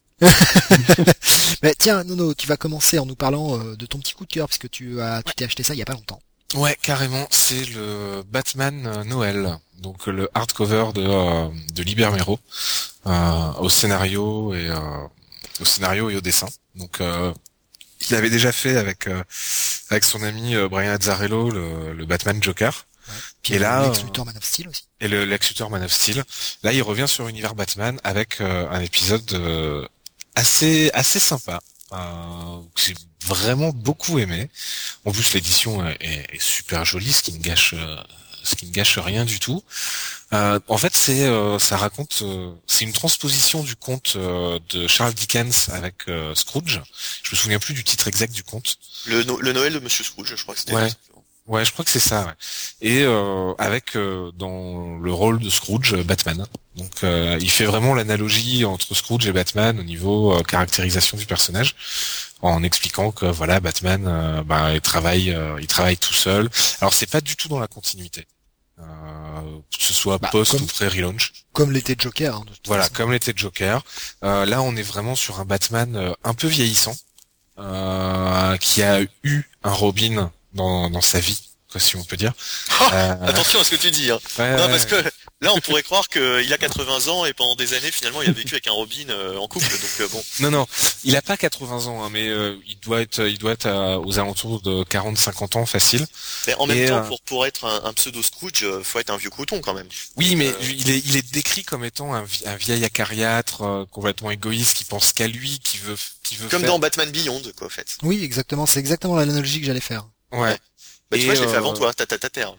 Mais tiens, Nono, tu vas commencer en nous parlant euh, de ton petit coup de cœur, parce que tu as, tu t'es acheté ça il y a pas longtemps. Ouais, carrément, c'est le Batman euh, Noël, donc euh, le hardcover de euh, de Libermero, euh, au scénario et euh, au scénario et au dessin. Donc euh, il avait déjà fait avec euh, avec son ami euh, Brian Azzarello le, le Batman Joker. Puis Et là, Lex euh, Luthor Man of Steel aussi. Et le Lex Luthor Man of Steel. Là, il revient sur l'univers Batman avec euh, un épisode euh, assez assez sympa, euh, que j'ai vraiment beaucoup aimé. En plus, l'édition est, est- est super jolie, ce qui ne gâche euh, ce qui ne gâche rien du tout. Euh, en fait, c'est euh, ça raconte, euh, c'est une transposition du conte euh, de Charles Dickens avec euh, Scrooge. Je me souviens plus du titre exact du conte. Le, no- le Noël de Monsieur Scrooge, je crois que c'était. Ouais. Ouais, je crois que c'est ça. Ouais. Et euh, avec euh, dans le rôle de Scrooge, euh, Batman. Donc, euh, il fait vraiment l'analogie entre Scrooge et Batman au niveau euh, caractérisation du personnage, en expliquant que voilà, Batman, euh, bah, il travaille, euh, il travaille tout seul. Alors, c'est pas du tout dans la continuité, euh, que ce soit Bah, post comme- ou pré-relaunch. Comme l'était Joker, hein, de toute Voilà, façon. comme l'était Joker. Euh, là, on est vraiment sur un Batman euh, un peu vieillissant, euh, qui a eu un Robin dans, dans sa vie, quoi, si on peut dire. Euh, Attention à ce que tu dis. Hein. ouais, Non, ouais, parce que là, on pourrait croire qu'il a quatre-vingts ans et pendant des années, finalement, il a vécu avec un Robin euh, en couple. Donc euh, bon. non, non, il a pas quatre-vingts ans, hein, mais euh, il doit être, il doit être à- aux alentours de quarante cinquante ans facile. Mais en même Et, temps, euh, pour pour être un, un pseudo Scrooge, euh, faut être un vieux couton quand même. Oui, mais Euh, il est, il est décrit comme étant un, vi- un vieil acariâtre, euh, complètement égoïste, qui pense qu'à lui, qui veut, qui veut Comme faire. dans Batman Beyond, quoi, en fait. Oui, exactement. C'est exactement l'analogie que j'allais faire. Ouais. Bah, tu Et, vois, je l'ai fait euh, avant toi, ta ta ta terre.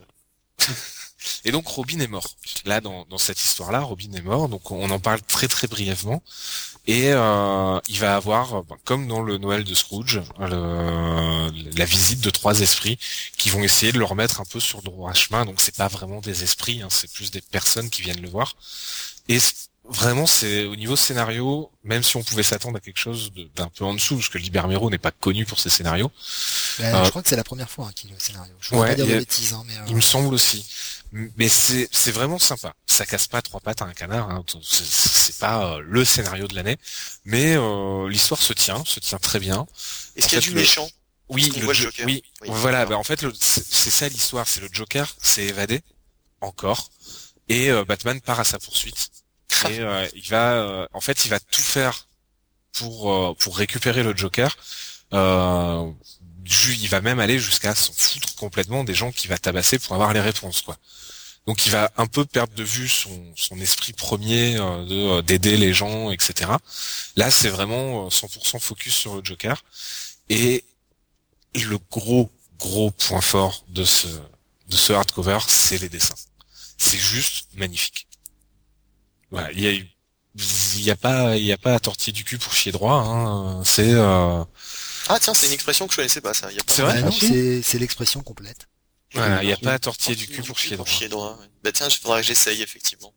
Et donc Robin est mort. Là, dans, dans cette histoire-là, Robin est mort. Donc on en parle très très brièvement. Et euh, il va avoir, ben, comme dans le Noël de Scrooge, le- la visite de trois esprits qui vont essayer de le remettre un peu sur le droit chemin. Donc c'est pas vraiment des esprits, hein, c'est plus des personnes qui viennent le voir. Et c- vraiment, c'est au niveau scénario, même si on pouvait s'attendre à quelque chose de- d'un peu en dessous, parce que Libermero n'est pas connu pour ses scénarios. Ben, Euh, Je crois que c'est la première fois hein, qu'il y a le scénario. Je voudrais ouais, pas dire il de y a- bêtises, hein, mais euh, Il me semble aussi. Mais c'est c'est vraiment sympa. Ça casse pas trois pattes à un canard. Hein. C'est c'est pas euh, le scénario de l'année, mais euh, l'histoire se tient, se tient très bien. Est-ce qu'il y a fait, du le- méchant? Oui, qu'on le voit le Jo- Joker. oui, Oui, voilà. d'accord. Bah, en fait, le- c'est c'est ça l'histoire. C'est le Joker s'est évadé encore, et euh, Batman part à sa poursuite. Et euh, il va, euh, en fait, il va tout faire pour euh, pour récupérer le Joker. Euh, ju- il va même aller jusqu'à s'en foutre complètement des gens qu'il va tabasser pour avoir les réponses, quoi. Donc il va un peu perdre de vue son, son esprit premier euh, de euh, d'aider les gens, et cetera. Là, c'est vraiment euh, cent pour cent focus sur le Joker. Et le gros gros point fort de ce de ce hardcover, c'est les dessins. C'est juste magnifique. Voilà, il y a eu- il y a pas il y a pas à tortiller du cul pour chier droit. Hein. C'est euh, Ah tiens, c'est une expression que je connaissais pas, ça. Il y a pas C'est vrai bah Ah, non, si. c'est c'est l'expression complète. voilà, il y a Oui. pas à tortiller du cul pour chier droit. droit. Ouais. Bah tiens, il faudra que j'essaye, effectivement.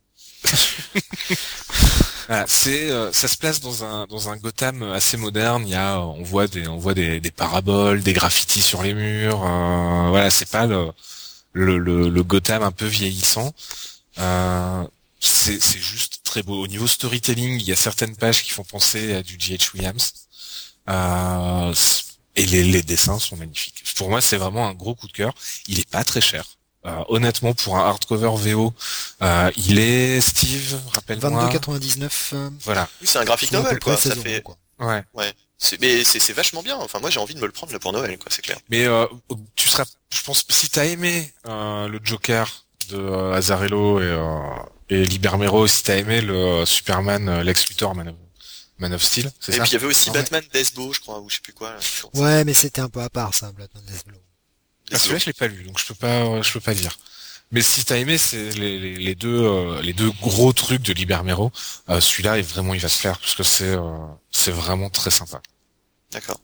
Voilà, c'est euh, ça se place dans un dans un Gotham assez moderne. Il y a, on voit des on voit des, des paraboles, des graffitis sur les murs. Euh, voilà, c'est pas le, le le le Gotham un peu vieillissant. Euh, c'est c'est juste très beau. Au niveau storytelling, il y a certaines pages qui font penser à du G H Williams. Euh, et les les dessins sont magnifiques. Pour moi, c'est vraiment un gros coup de cœur. Il est pas très cher. Euh, honnêtement, pour un hardcover V O, euh, il est, Steve, rappelle-moi. vingt-deux quatre-vingt-dix-neuf. Euh, Voilà. Oui, c'est un graphic soit à peu novel, près quoi. Ça seize euros, fait. quoi. Ouais. Ouais. C'est, mais c'est, c'est vachement bien. Enfin, moi, j'ai envie de me le prendre là pour Noël, quoi. C'est clair. Mais euh, tu seras, je pense, si t'as aimé euh, le Joker de euh, Azzarello et, euh, et Libermero, si t'as aimé le euh, Superman euh, Lex Luthor Man of, Man of Steel, c'est Et ça? puis il y avait aussi Ah ouais. Batman Deathblow, je crois, ou je sais plus quoi. Là. Ouais, mais c'était un peu à part ça, Batman Deathblow. Ah, celui-là, je l'ai pas lu, donc je peux pas, je peux pas dire. Mais si t'as aimé, c'est les, les, les deux, euh, les deux gros trucs de Libermero. Euh, celui-là, est vraiment, il va se faire parce que c'est, euh, c'est vraiment très sympa. D'accord.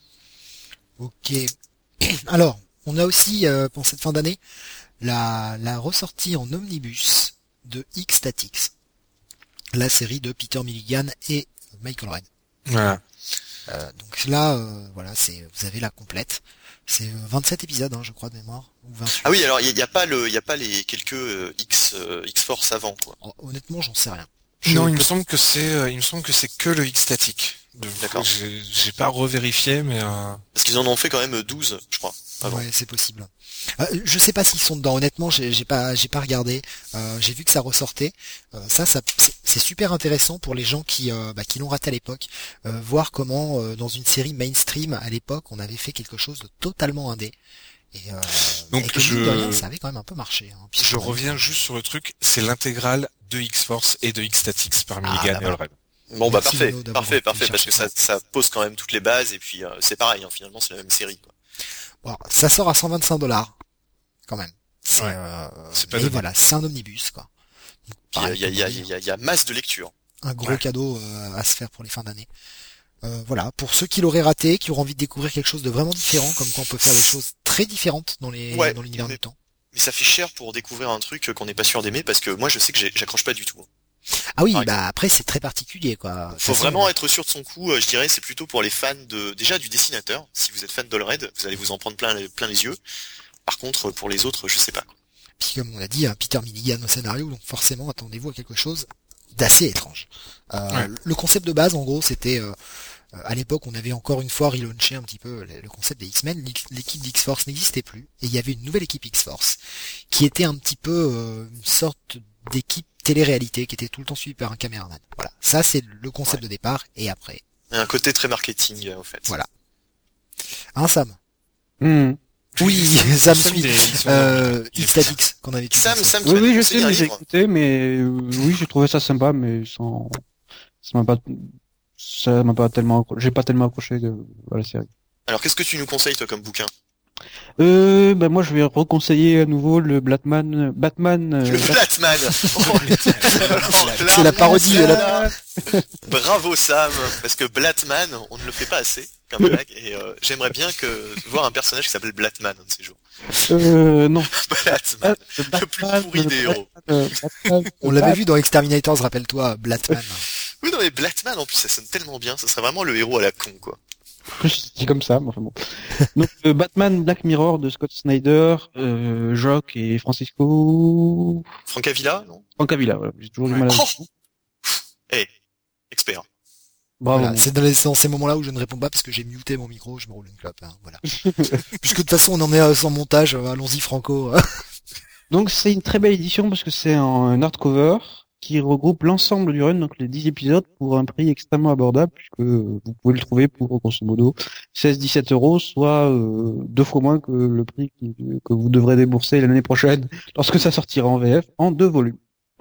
Ok. Alors, on a aussi euh, pour cette fin d'année la, la ressortie en omnibus de X-Statix, la série de Peter Milligan et Michael Red. Voilà. Euh, donc là, euh, voilà, c'est vous avez la complète. C'est euh, vingt-sept épisodes, hein, je crois de mémoire, ou vingt-huit. Ah oui, alors il y, y a pas le, il y a pas les quelques euh, X euh, X Force avant quoi. Oh, honnêtement, j'en sais rien. Je Non, il me peux- semble que c'est, euh, il me semble que c'est que le X statique. De- D'accord. J'ai, j'ai pas revérifié, mais euh... Parce qu'ils en ont fait quand même douze, je crois. Avant. Ouais, c'est possible. Euh, je sais pas s'ils sont dedans. Honnêtement, j'ai j'ai pas, j'ai pas regardé. Euh, j'ai vu que ça ressortait. Euh, ça, ça, c'est c'est super intéressant pour les gens qui, euh, bah, qui l'ont raté à l'époque. Euh, voir comment, euh, dans une série mainstream à l'époque, on avait fait quelque chose de totalement indé. Et, euh, Donc, et que, je- mine de rien, ça avait quand même un peu marché. Hein. Puis, je ouais. reviens juste sur le truc. C'est l'intégrale de X-Force et de X-Statix par Milligan bah et voilà. Allred. Bon bah Merci, parfait, Bruno, d'avoir parfait, été parfait, parce que ça, chercher ça pose quand même toutes les bases et puis euh, c'est pareil, hein, finalement c'est la même série. Quoi. Bon, ça sort à cent vingt-cinq dollars, quand même. C'est, Ouais. euh, C'est pas mais donné. voilà, c'est un omnibus, quoi. Donc, Puis pareil, il y a, il y, a, comme on dit, il y, a, il y a masse de lecture. un gros Ouais. cadeau euh, à se faire pour les fins d'année. Euh, voilà, pour ceux qui l'auraient raté, qui auraient envie de découvrir quelque chose de vraiment différent, comme quoi on peut faire des choses très différentes dans les Ouais, dans l'univers mais- du temps. Mais ça fait cher pour découvrir un truc qu'on n'est pas sûr d'aimer parce que moi je sais que j'ai- j'accroche pas du tout. Ah oui, Par bah après c'est très particulier, quoi. De toute Faut façon, vraiment euh, être sûr de son coup, euh, je dirais, c'est plutôt pour les fans de déjà du dessinateur. Si vous êtes fan d'Allred, vous allez vous en prendre plein les, plein les yeux. Par contre, pour les autres, je sais pas. Quoi. Puis comme on a dit, hein, Peter Milligan au scénario, donc forcément attendez-vous à quelque chose d'assez étrange. Euh, Ouais. Le concept de base, en gros, c'était euh, euh, à l'époque, on avait encore une fois relaunché un petit peu le, le concept des X-Men. L'X- L'équipe d'X-Force n'existait plus, et il y avait une nouvelle équipe X-Force qui était un petit peu euh, une sorte d'équipe télé-réalité qui était tout le temps suivie par un caméraman. Voilà, ça c'est le concept Ouais. de départ. Et après, Il y a un côté très marketing euh, en fait. Voilà. hein, Sam. Hmm. Oui, Sam- Sam Sam, suit. il est- ils sont- Euh, il est- X-Statix qu'on avait Sam, utilisé. Sam, qui Oui, m'a oui, je conseillé sais, un mais j'ai livre. écouté, mais euh, oui, j'ai trouvé ça sympa, mais sans, ça m'a pas, ça m'a pas tellement, accro- j'ai pas tellement accroché de, à la série. Alors qu'est-ce que tu nous conseilles toi comme bouquin? Euh, ben moi je vais reconseiller à nouveau le Batman, Batman. euh, Le Bat- Batman. Oh, alors là, C'est la parodie de la- Bravo Sam, parce que Blatman, on ne le fait pas assez comme blague, et euh, j'aimerais bien que voir un personnage qui s'appelle Blatman un de ces jours. Euh, non. Blatman, Le le plus pourri des héros. euh, Batman, On l'avait vu dans Exterminators, rappelle-toi, Blatman. Oui non mais Blatman en plus ça sonne tellement bien, ça serait vraiment le héros à la con quoi. Je dis comme ça, mais enfin bon. Donc euh, Batman Black Mirror de Scott Snyder, euh, Jock et Francisco Francavilla, non? Francavilla. Voilà. J'ai toujours du Ouais. mal à. Oh Eh, expert. Bravo. Voilà, c'est dans, les- dans ces moments-là où je ne réponds pas parce que j'ai muté mon micro, je me roule une clope. Hein, voilà. Puisque de toute façon on en est à son montage, euh, allons-y Franco. Donc c'est une très belle édition parce que c'est un hardcover qui regroupe l'ensemble du run, donc les dix épisodes, pour un prix extrêmement abordable, puisque vous pouvez le trouver pour, grosso modo, seize à dix-sept euros, soit euh, deux fois moins que le prix qui- que vous devrez débourser l'année prochaine, lorsque ça sortira en V F, en deux volumes.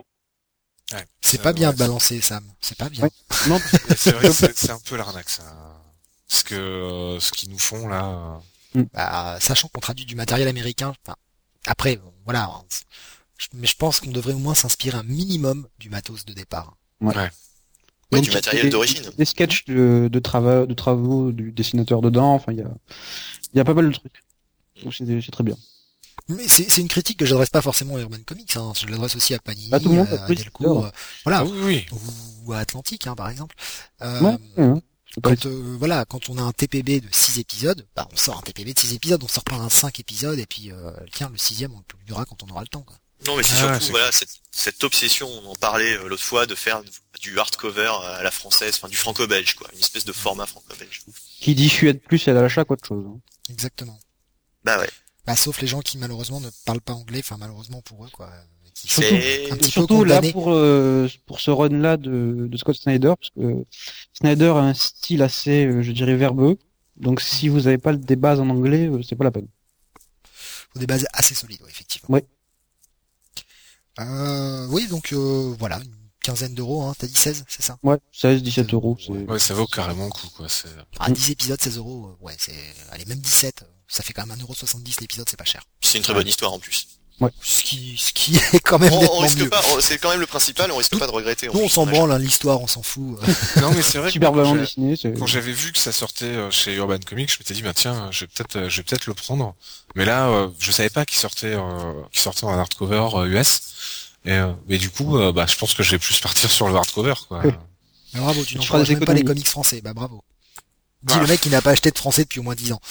Ouais, C'est ça- pas bien ouais, de balancer Sam, c'est pas bien. Ouais. Non, c'est- C'est vrai que c'est c'est un peu l'arnaque, ça. Ce que, euh, ce qu'ils nous font, là. euh, Bah, sachant qu'on traduit du matériel américain, enfin, après, bon, voilà. hein, c'est- je- mais je pense qu'on devrait au moins s'inspirer un minimum du matos de départ. Ouais, Donc, du matériel des- d'origine. Des sketchs de, de, travaux, de travaux du dessinateur dedans, enfin il y a, il y a pas mal de trucs. Donc c'est c'est très bien. Mais c'est c'est une critique que j'adresse pas forcément à Urban Comics, hein, je l'adresse aussi à Panini, À tout le monde, à oui, Delcourt, euh, voilà, Ah oui, oui. ou, ou à Atlantique, hein, par exemple. Euh, Ouais, ouais, c'est pas- Quand euh, voilà, quand on a un T P B de six épisodes, bah on sort un T P B de six épisodes, on sort pas un cinq épisodes et puis euh, tiens le sixième on le publiera quand on aura le temps quoi. Non mais c'est Ah, surtout c'est voilà cette, cette obsession, on en parlait euh, l'autre fois, de faire du hardcover à la française, enfin du franco-belge quoi, une espèce de format franco-belge. Qui dissuade plus à l'achat qu'autre chose. hein. Exactement. Bah ouais. Bah sauf les gens qui malheureusement ne parlent pas anglais, enfin malheureusement pour eux quoi, et qui sont Surtout- un petit peu Surtout là condamnés. pour euh, pour ce run là de, de Scott Snyder, parce que Snyder a un style assez, euh, je dirais, verbeux. Donc si vous avez pas des bases en anglais, euh, c'est pas la peine. Faut des bases assez solides, ouais, effectivement. Ouais. Euh, oui, donc euh, voilà, une quinzaine d'euros, hein, t'as dit seize, c'est ça? Ouais, seize, dix-sept euros. C'est... Ouais, ça vaut carrément le coup, quoi. C'est... Ah, dix épisodes, seize euros, ouais, c'est, allez, même dix-sept, ça fait quand même un euro soixante-dix l'épisode, c'est pas cher. C'est une très bonne histoire en plus. Ouais. Ce qui, ce qui est quand même On, on nettement risque mieux. pas, on- c'est quand même le principal, on risque pas de regretter. en Nous, on plus, s'en on a- branle, hein, l'histoire, on s'en fout. Non, mais c'est vrai que Super quand bien j'ai- dessiné. C'est... quand j'avais vu que ça sortait euh, chez Urban Comics, je m'étais dit, bah tiens, je vais peut-être, euh, je vais peut-être le prendre. Mais là, euh, je savais pas qu'il sortait, euh, qu'il sortait en hardcover euh, U S. Et, euh, mais du coup, euh, bah, je pense que je vais plus partir sur le hardcover, quoi. Oui. Bah, bravo, tu Tu n'encourages feras des même pas les économies. comics français, bah bravo. Dis Ah. le mec qui n'a pas acheté de français depuis au moins dix ans.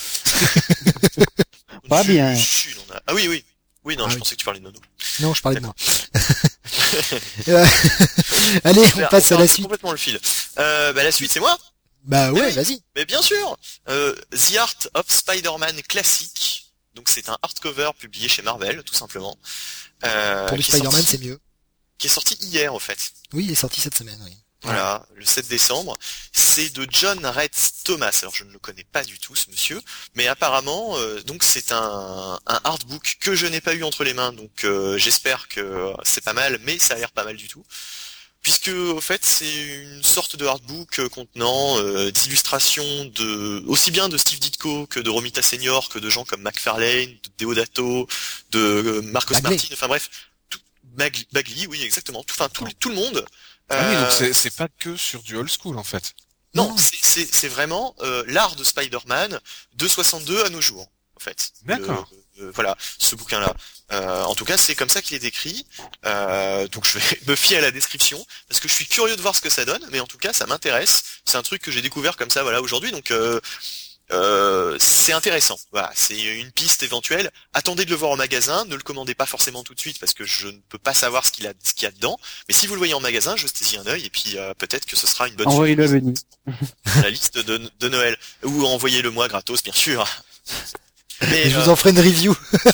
Pas Chut, bien. chut, on a- Ah oui, oui. Oui, non, Ah je oui. pensais que tu parlais de Nono. Non, je parlais de moi. Euh, Allez, on Super, passe à perd la suite. complètement le fil. Euh, bah, la suite, c'est moi. Bah ouais, Oui. vas-y. Mais bien sûr, euh, The Art of Spider-Man classique. Donc c'est un hardcover publié chez Marvel, tout simplement. Euh, Pour du qui est Spider-Man, sorti- c'est mieux. Qui est sorti hier, en fait. Oui, il est sorti cette semaine, oui. Voilà, le sept décembre. C'est de John Retz Thomas. Alors je ne le connais pas du tout, ce monsieur, mais apparemment, euh, donc c'est un, un artbook que je n'ai pas eu entre les mains, donc euh, j'espère que c'est pas mal, mais ça a l'air pas mal du tout. Puisque au fait c'est une sorte de artbook euh, contenant euh, des illustrations de aussi bien de Steve Ditko que de Romita Senior, que de gens comme McFarlane, de Deodato, de euh, Marcos Bagley. Martin, enfin bref, tout, Bagley, Bagley, oui exactement, tout, enfin tout, tout le monde. Ah oui, Euh, donc c'est, c'est pas que sur du old school, en fait. non, Non. c'est- c'est c'est vraiment euh, l'art de Spider-Man de soixante-deux à nos jours, en fait. D'accord. Le- le- voilà, ce bouquin-là. Euh, en tout cas, c'est comme ça qu'il est décrit. Euh, donc je vais me fier à la description parce que je suis curieux de voir ce que ça donne, mais en tout cas, ça m'intéresse. C'est un truc que j'ai découvert comme ça, voilà, aujourd'hui. Donc euh, euh, c'est intéressant. Voilà, c'est une piste éventuelle. Attendez de le voir en magasin. Ne le commandez pas forcément tout de suite parce que je ne peux pas savoir ce qu'il a, ce qu'il y a dedans. Mais si vous le voyez en magasin, jetez-y un œil et puis euh, peut-être que ce sera une bonne Envoyez-le à surprise Benny. dans la liste de, de Noël. Ou envoyez-le moi gratos, bien sûr. Mais Et je euh, vous en ferai une review.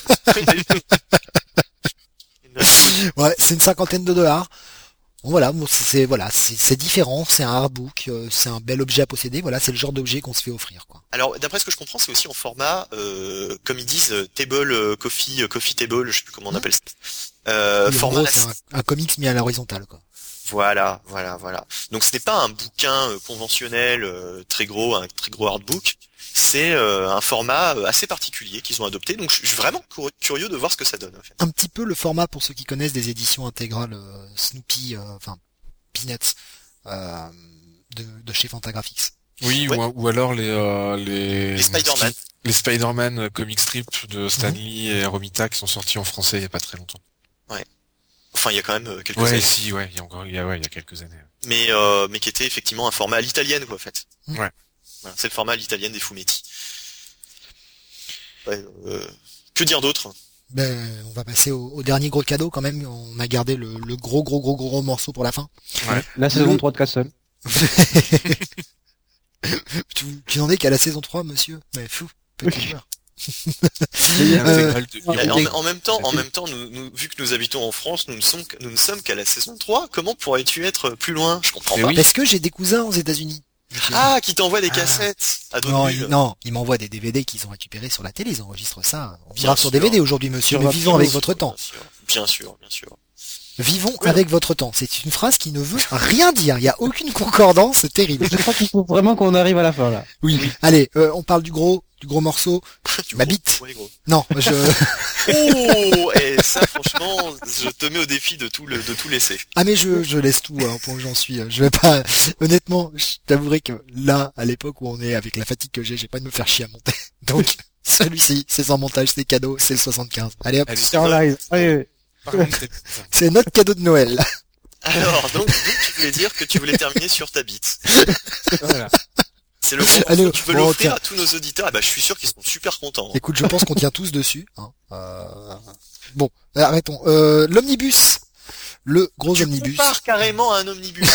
Ouais, c'est une cinquantaine de dollars. Bon, voilà, bon, c'est c'est- voilà, c'est c'est différent, c'est un artbook, euh, c'est un bel objet à posséder. Voilà, c'est le genre d'objet qu'on se fait offrir, quoi. Alors, d'après ce que je comprends, c'est aussi en format, euh, comme ils disent, euh, table, euh, coffee, euh, coffee table, je sais plus comment on Mhm. appelle ça. Euh, Oui, en format gros, c'est un, un comics mis à l'horizontale, quoi. Voilà, voilà, voilà. Donc ce n'est pas un bouquin euh, conventionnel euh, très gros, un très gros artbook. C'est euh, un format euh, assez particulier qu'ils ont adopté. Donc je je suis vraiment cur- curieux de voir ce que ça donne. En fait. Un petit peu le format pour ceux qui connaissent des éditions intégrales euh, Snoopy, euh, enfin Peanuts, euh, de, de chez Fantagraphics. Oui, Ouais. ou, ou alors les, euh, les, Les Spider-Man. les Spider-Man euh, comic strip de Stan Mhm. Lee et Romita qui sont sortis en français il y a pas très longtemps. Enfin, il y a quand même euh, quelques Ouais, années, si, ouais, il y a encore, il y a, ouais, il y a quelques années. mais euh, mais qui était effectivement un format à l'italienne, quoi, en fait. Mhm. Ouais. Voilà, c'est le format à l'italienne des fumetti. Ouais, euh, que dire d'autre? Ben, on va passer au, au dernier gros cadeau quand même. On a gardé le, le gros gros gros gros morceau pour la fin. La saison Le- trois de Castle. tu, tu n'en es qu'à la saison trois, monsieur. Mais fou, petit Oui. joueur. L'intégrale de Et Hero. en, en même temps, en même temps, nous, nous- vu que nous habitons en France, nous ne sommes, nous ne sommes qu'à la saison trois. Comment pourrais-tu être plus loin? Je comprends Mais pas. oui. Parce que j'ai des cousins aux États-Unis. monsieur. Ah, qui t'envoie des Ah. cassettes à d'autres Non, bulles. ils, non, ils m'envoient des D V D qu'ils ont récupérés sur la télé, ils enregistrent ça. On Bien grave sur sûr. D V D aujourd'hui, monsieur, Sur mais votre vivons chose, avec votre temps. Bien sûr, bien sûr, bien sûr. Vivons Oui. avec votre temps. C'est une phrase qui ne veut rien dire. Il n'y a aucune concordance, c'est terrible. Je crois qu'il faut vraiment qu'on arrive à la fin, là. Oui. Allez, euh, on parle du gros, du gros morceau. Du Ma gros, bite. ouais, gros. Non, je, Oh, et ça, franchement, je te mets au défi de tout le, de tout laisser. ah mais je, je laisse tout, hein, pour que j'en suis. Je vais pas, honnêtement, je t'avouerai que là, à l'époque où on est, avec la fatigue que j'ai, j'ai pas de me faire chier à monter. Donc, celui-ci, c'est sans montage, c'est cadeau, c'est le soixante-quinze. Allez hop, Allez, Starlight. Allez, par contre, c'est- c'est notre cadeau de Noël. Alors, donc, donc, tu voulais dire que tu voulais terminer sur ta bite. voilà. C'est le moment Allez, où tu veux bon, l'offrir tiens. à tous nos auditeurs. Ah bah, je suis sûr qu'ils sont super contents. Écoute, je pense qu'on tient tous dessus. Hein. Euh, Bon, arrêtons. Euh, l'omnibus, le gros Tu omnibus. compares carrément à un omnibus.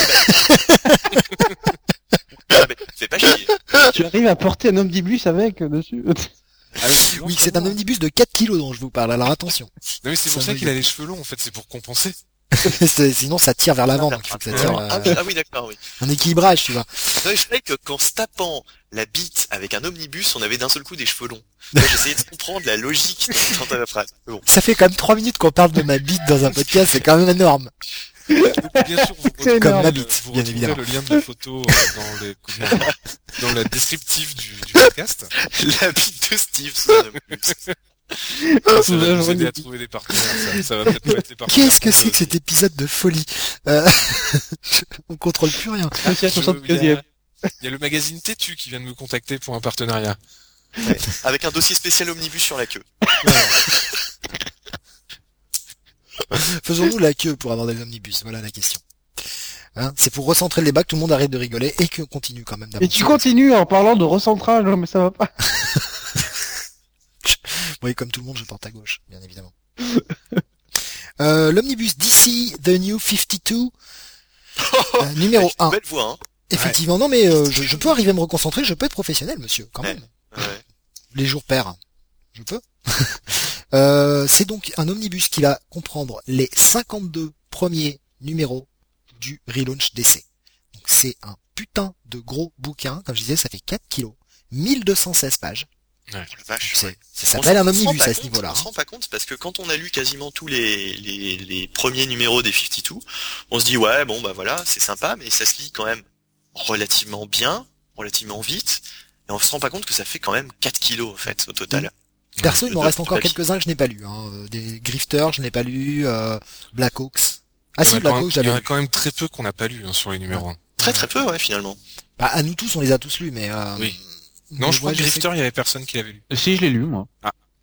Ah, mais fais pas chier. tu arrives à porter un omnibus avec, euh, dessus. Oui, c'est un omnibus de quatre kilos dont je vous parle. Alors attention, Non, mais c'est pour Ça ça me qu'il a les cheveux longs, en fait, c'est pour compenser. C'est- sinon ça tire vers l'avant, donc il faut que ça tire. Ah, euh, oui, ah oui, d'accord, oui. un équilibrage, tu vois. Non, je savais que qu'en se tapant la bite avec un omnibus, on avait d'un seul coup des cheveux longs. Moi, j'essayais de comprendre la logique dans dans ta phrase. Mais bon. Ça fait quand même trois minutes qu'on parle de ma bite dans un podcast, c'est quand même énorme. Bien sûr, vous C'est retrouvez Comme énorme. ma le- bite, vous bien retrouvez évidemment. le lien de la photo euh, dans, les, dans le descriptif du, du podcast. La bite de Steve sous un omnibus. Ça va nous aider à trouver des partenaires. Ça, ça va peut-être nous mettre les partenaires. Qu'est-ce que pour c'est ça que cet aussi. épisode de folie euh... je- On contrôle plus rien. Merci à Je- Il y, soixante-quinzième. a- il y a le magazine Têtu qui vient de me contacter pour un partenariat. Ouais. Avec un dossier spécial omnibus sur la queue. Faisons-nous la queue pour avoir des omnibus? Voilà la question. Hein, c'est pour recentrer le débat que tout le monde arrête de rigoler et qu'on continue quand même Et d'avancer. tu continues en parlant de recentrage, mais ça va pas. Oui, comme tout le monde, je porte à gauche, bien évidemment. euh, L'omnibus D C The New cinquante-deux, euh, numéro Avec une un. belle voix, hein. Effectivement, non mais euh, je, je peux arriver à me reconcentrer, je peux être professionnel, monsieur, quand Ouais. même. Ouais. Les jours pairs, je peux. euh, c'est donc un omnibus qui va comprendre les cinquante-deux premiers numéros du relaunch D C. Donc c'est un putain de gros bouquin, comme je disais, ça fait quatre kilos, mille deux cent seize pages. Oh, la vache. C'est, ouais. ça s'appelle On un se- on se rend omnibus pas à ce compte, niveau-là. On se rend pas compte parce que quand on a lu quasiment tous les, les, les premiers numéros des cinquante-deux, on se dit ouais bon bah voilà c'est sympa mais ça se lit quand même relativement bien, relativement vite et on se rend pas compte que ça fait quand même quatre kilos en fait au total. Perso, il De m'en deux reste encore papiers. quelques-uns que je n'ai pas lus. Hein. Euh, Des Grifters, je n'ai pas lu. Euh, Blackhawks. Ah Il y en si, a quand Blackhawks, même- il y j'avais en a lu. quand même très peu qu'on n'a pas lu hein, sur les numéros un. Très très peu ouais finalement. Bah, à nous tous, on les a tous lus, mais... Euh, Oui. mais Non, je crois ouais, que sais Grifter, il y avait personne qui l'avait lu. Si, je l'ai lu, moi.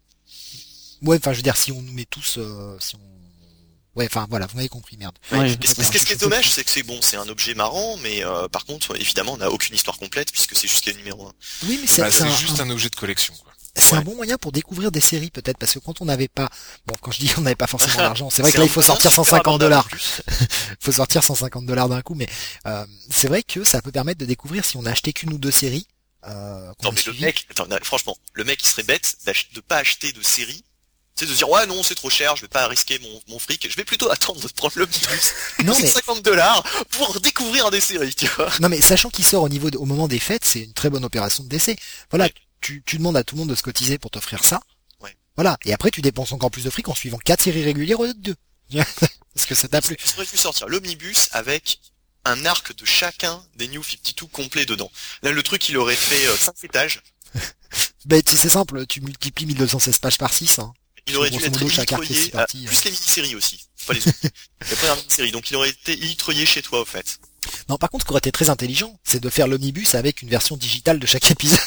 Ouais, enfin, je veux dire, si on nous met tous... Euh, si on... Ouais, enfin, voilà, vous m'avez compris, merde. Ouais. Ouais, Et ce, ce qui est- ce qui est dommage c'est que c'est bon c'est un objet marrant mais euh, par contre évidemment on n'a aucune histoire complète puisque c'est juste les numéros un. Oui, mais c'est, Bah, c'est c'est un, juste un- un objet de collection. Quoi. c'est un Ouais. bon moyen pour découvrir des séries, peut-être, parce que quand on n'avait pas... Bon, quand je dis qu'on n'avait pas forcément l'argent, c'est vrai que C'est là, un il faut moyen sortir super cent cinquante abordable, en dollars. plus. Il faut sortir cent cinquante dollars d'un coup, mais euh, c'est vrai que ça peut permettre de découvrir si on a acheté qu'une ou deux séries. Euh, qu'on Non a mais le suivies. mec, attends, non, franchement, le mec il serait bête d'ach- de pas acheter de série, tu sais, de se dire ouais non c'est trop cher, je vais pas risquer mon, mon fric, je vais plutôt attendre de prendre l'omnibus Non, mais... cent cinquante dollars pour découvrir des séries, tu vois. Non mais sachant qu'il sort au niveau de- au moment des fêtes, c'est une très bonne opération de décès. Voilà, Ouais. tu, tu demandes à tout le monde de se cotiser pour t'offrir ça. Ouais. Voilà, et après tu dépenses encore plus de fric en suivant quatre séries régulières au lieu de deux. Parce que ça t'a plu. Il aurait pu sortir l'omnibus avec un arc de chacun des New cinquante-deux complets dedans. Là le truc il aurait fait euh, cinq étages, Ben tu- c'est simple, tu multiplies mille deux cent seize pages par six. Hein. il aurait dû Grosso être modo, chaque arc est illustré, six parties, plus les mini-séries aussi, pas les autres. Les premières mini-séries, donc il aurait été illustré chez toi au fait. Non, par contre, ce qui aurait été très intelligent, c'est de faire l'omnibus avec une version digitale de chaque épisode.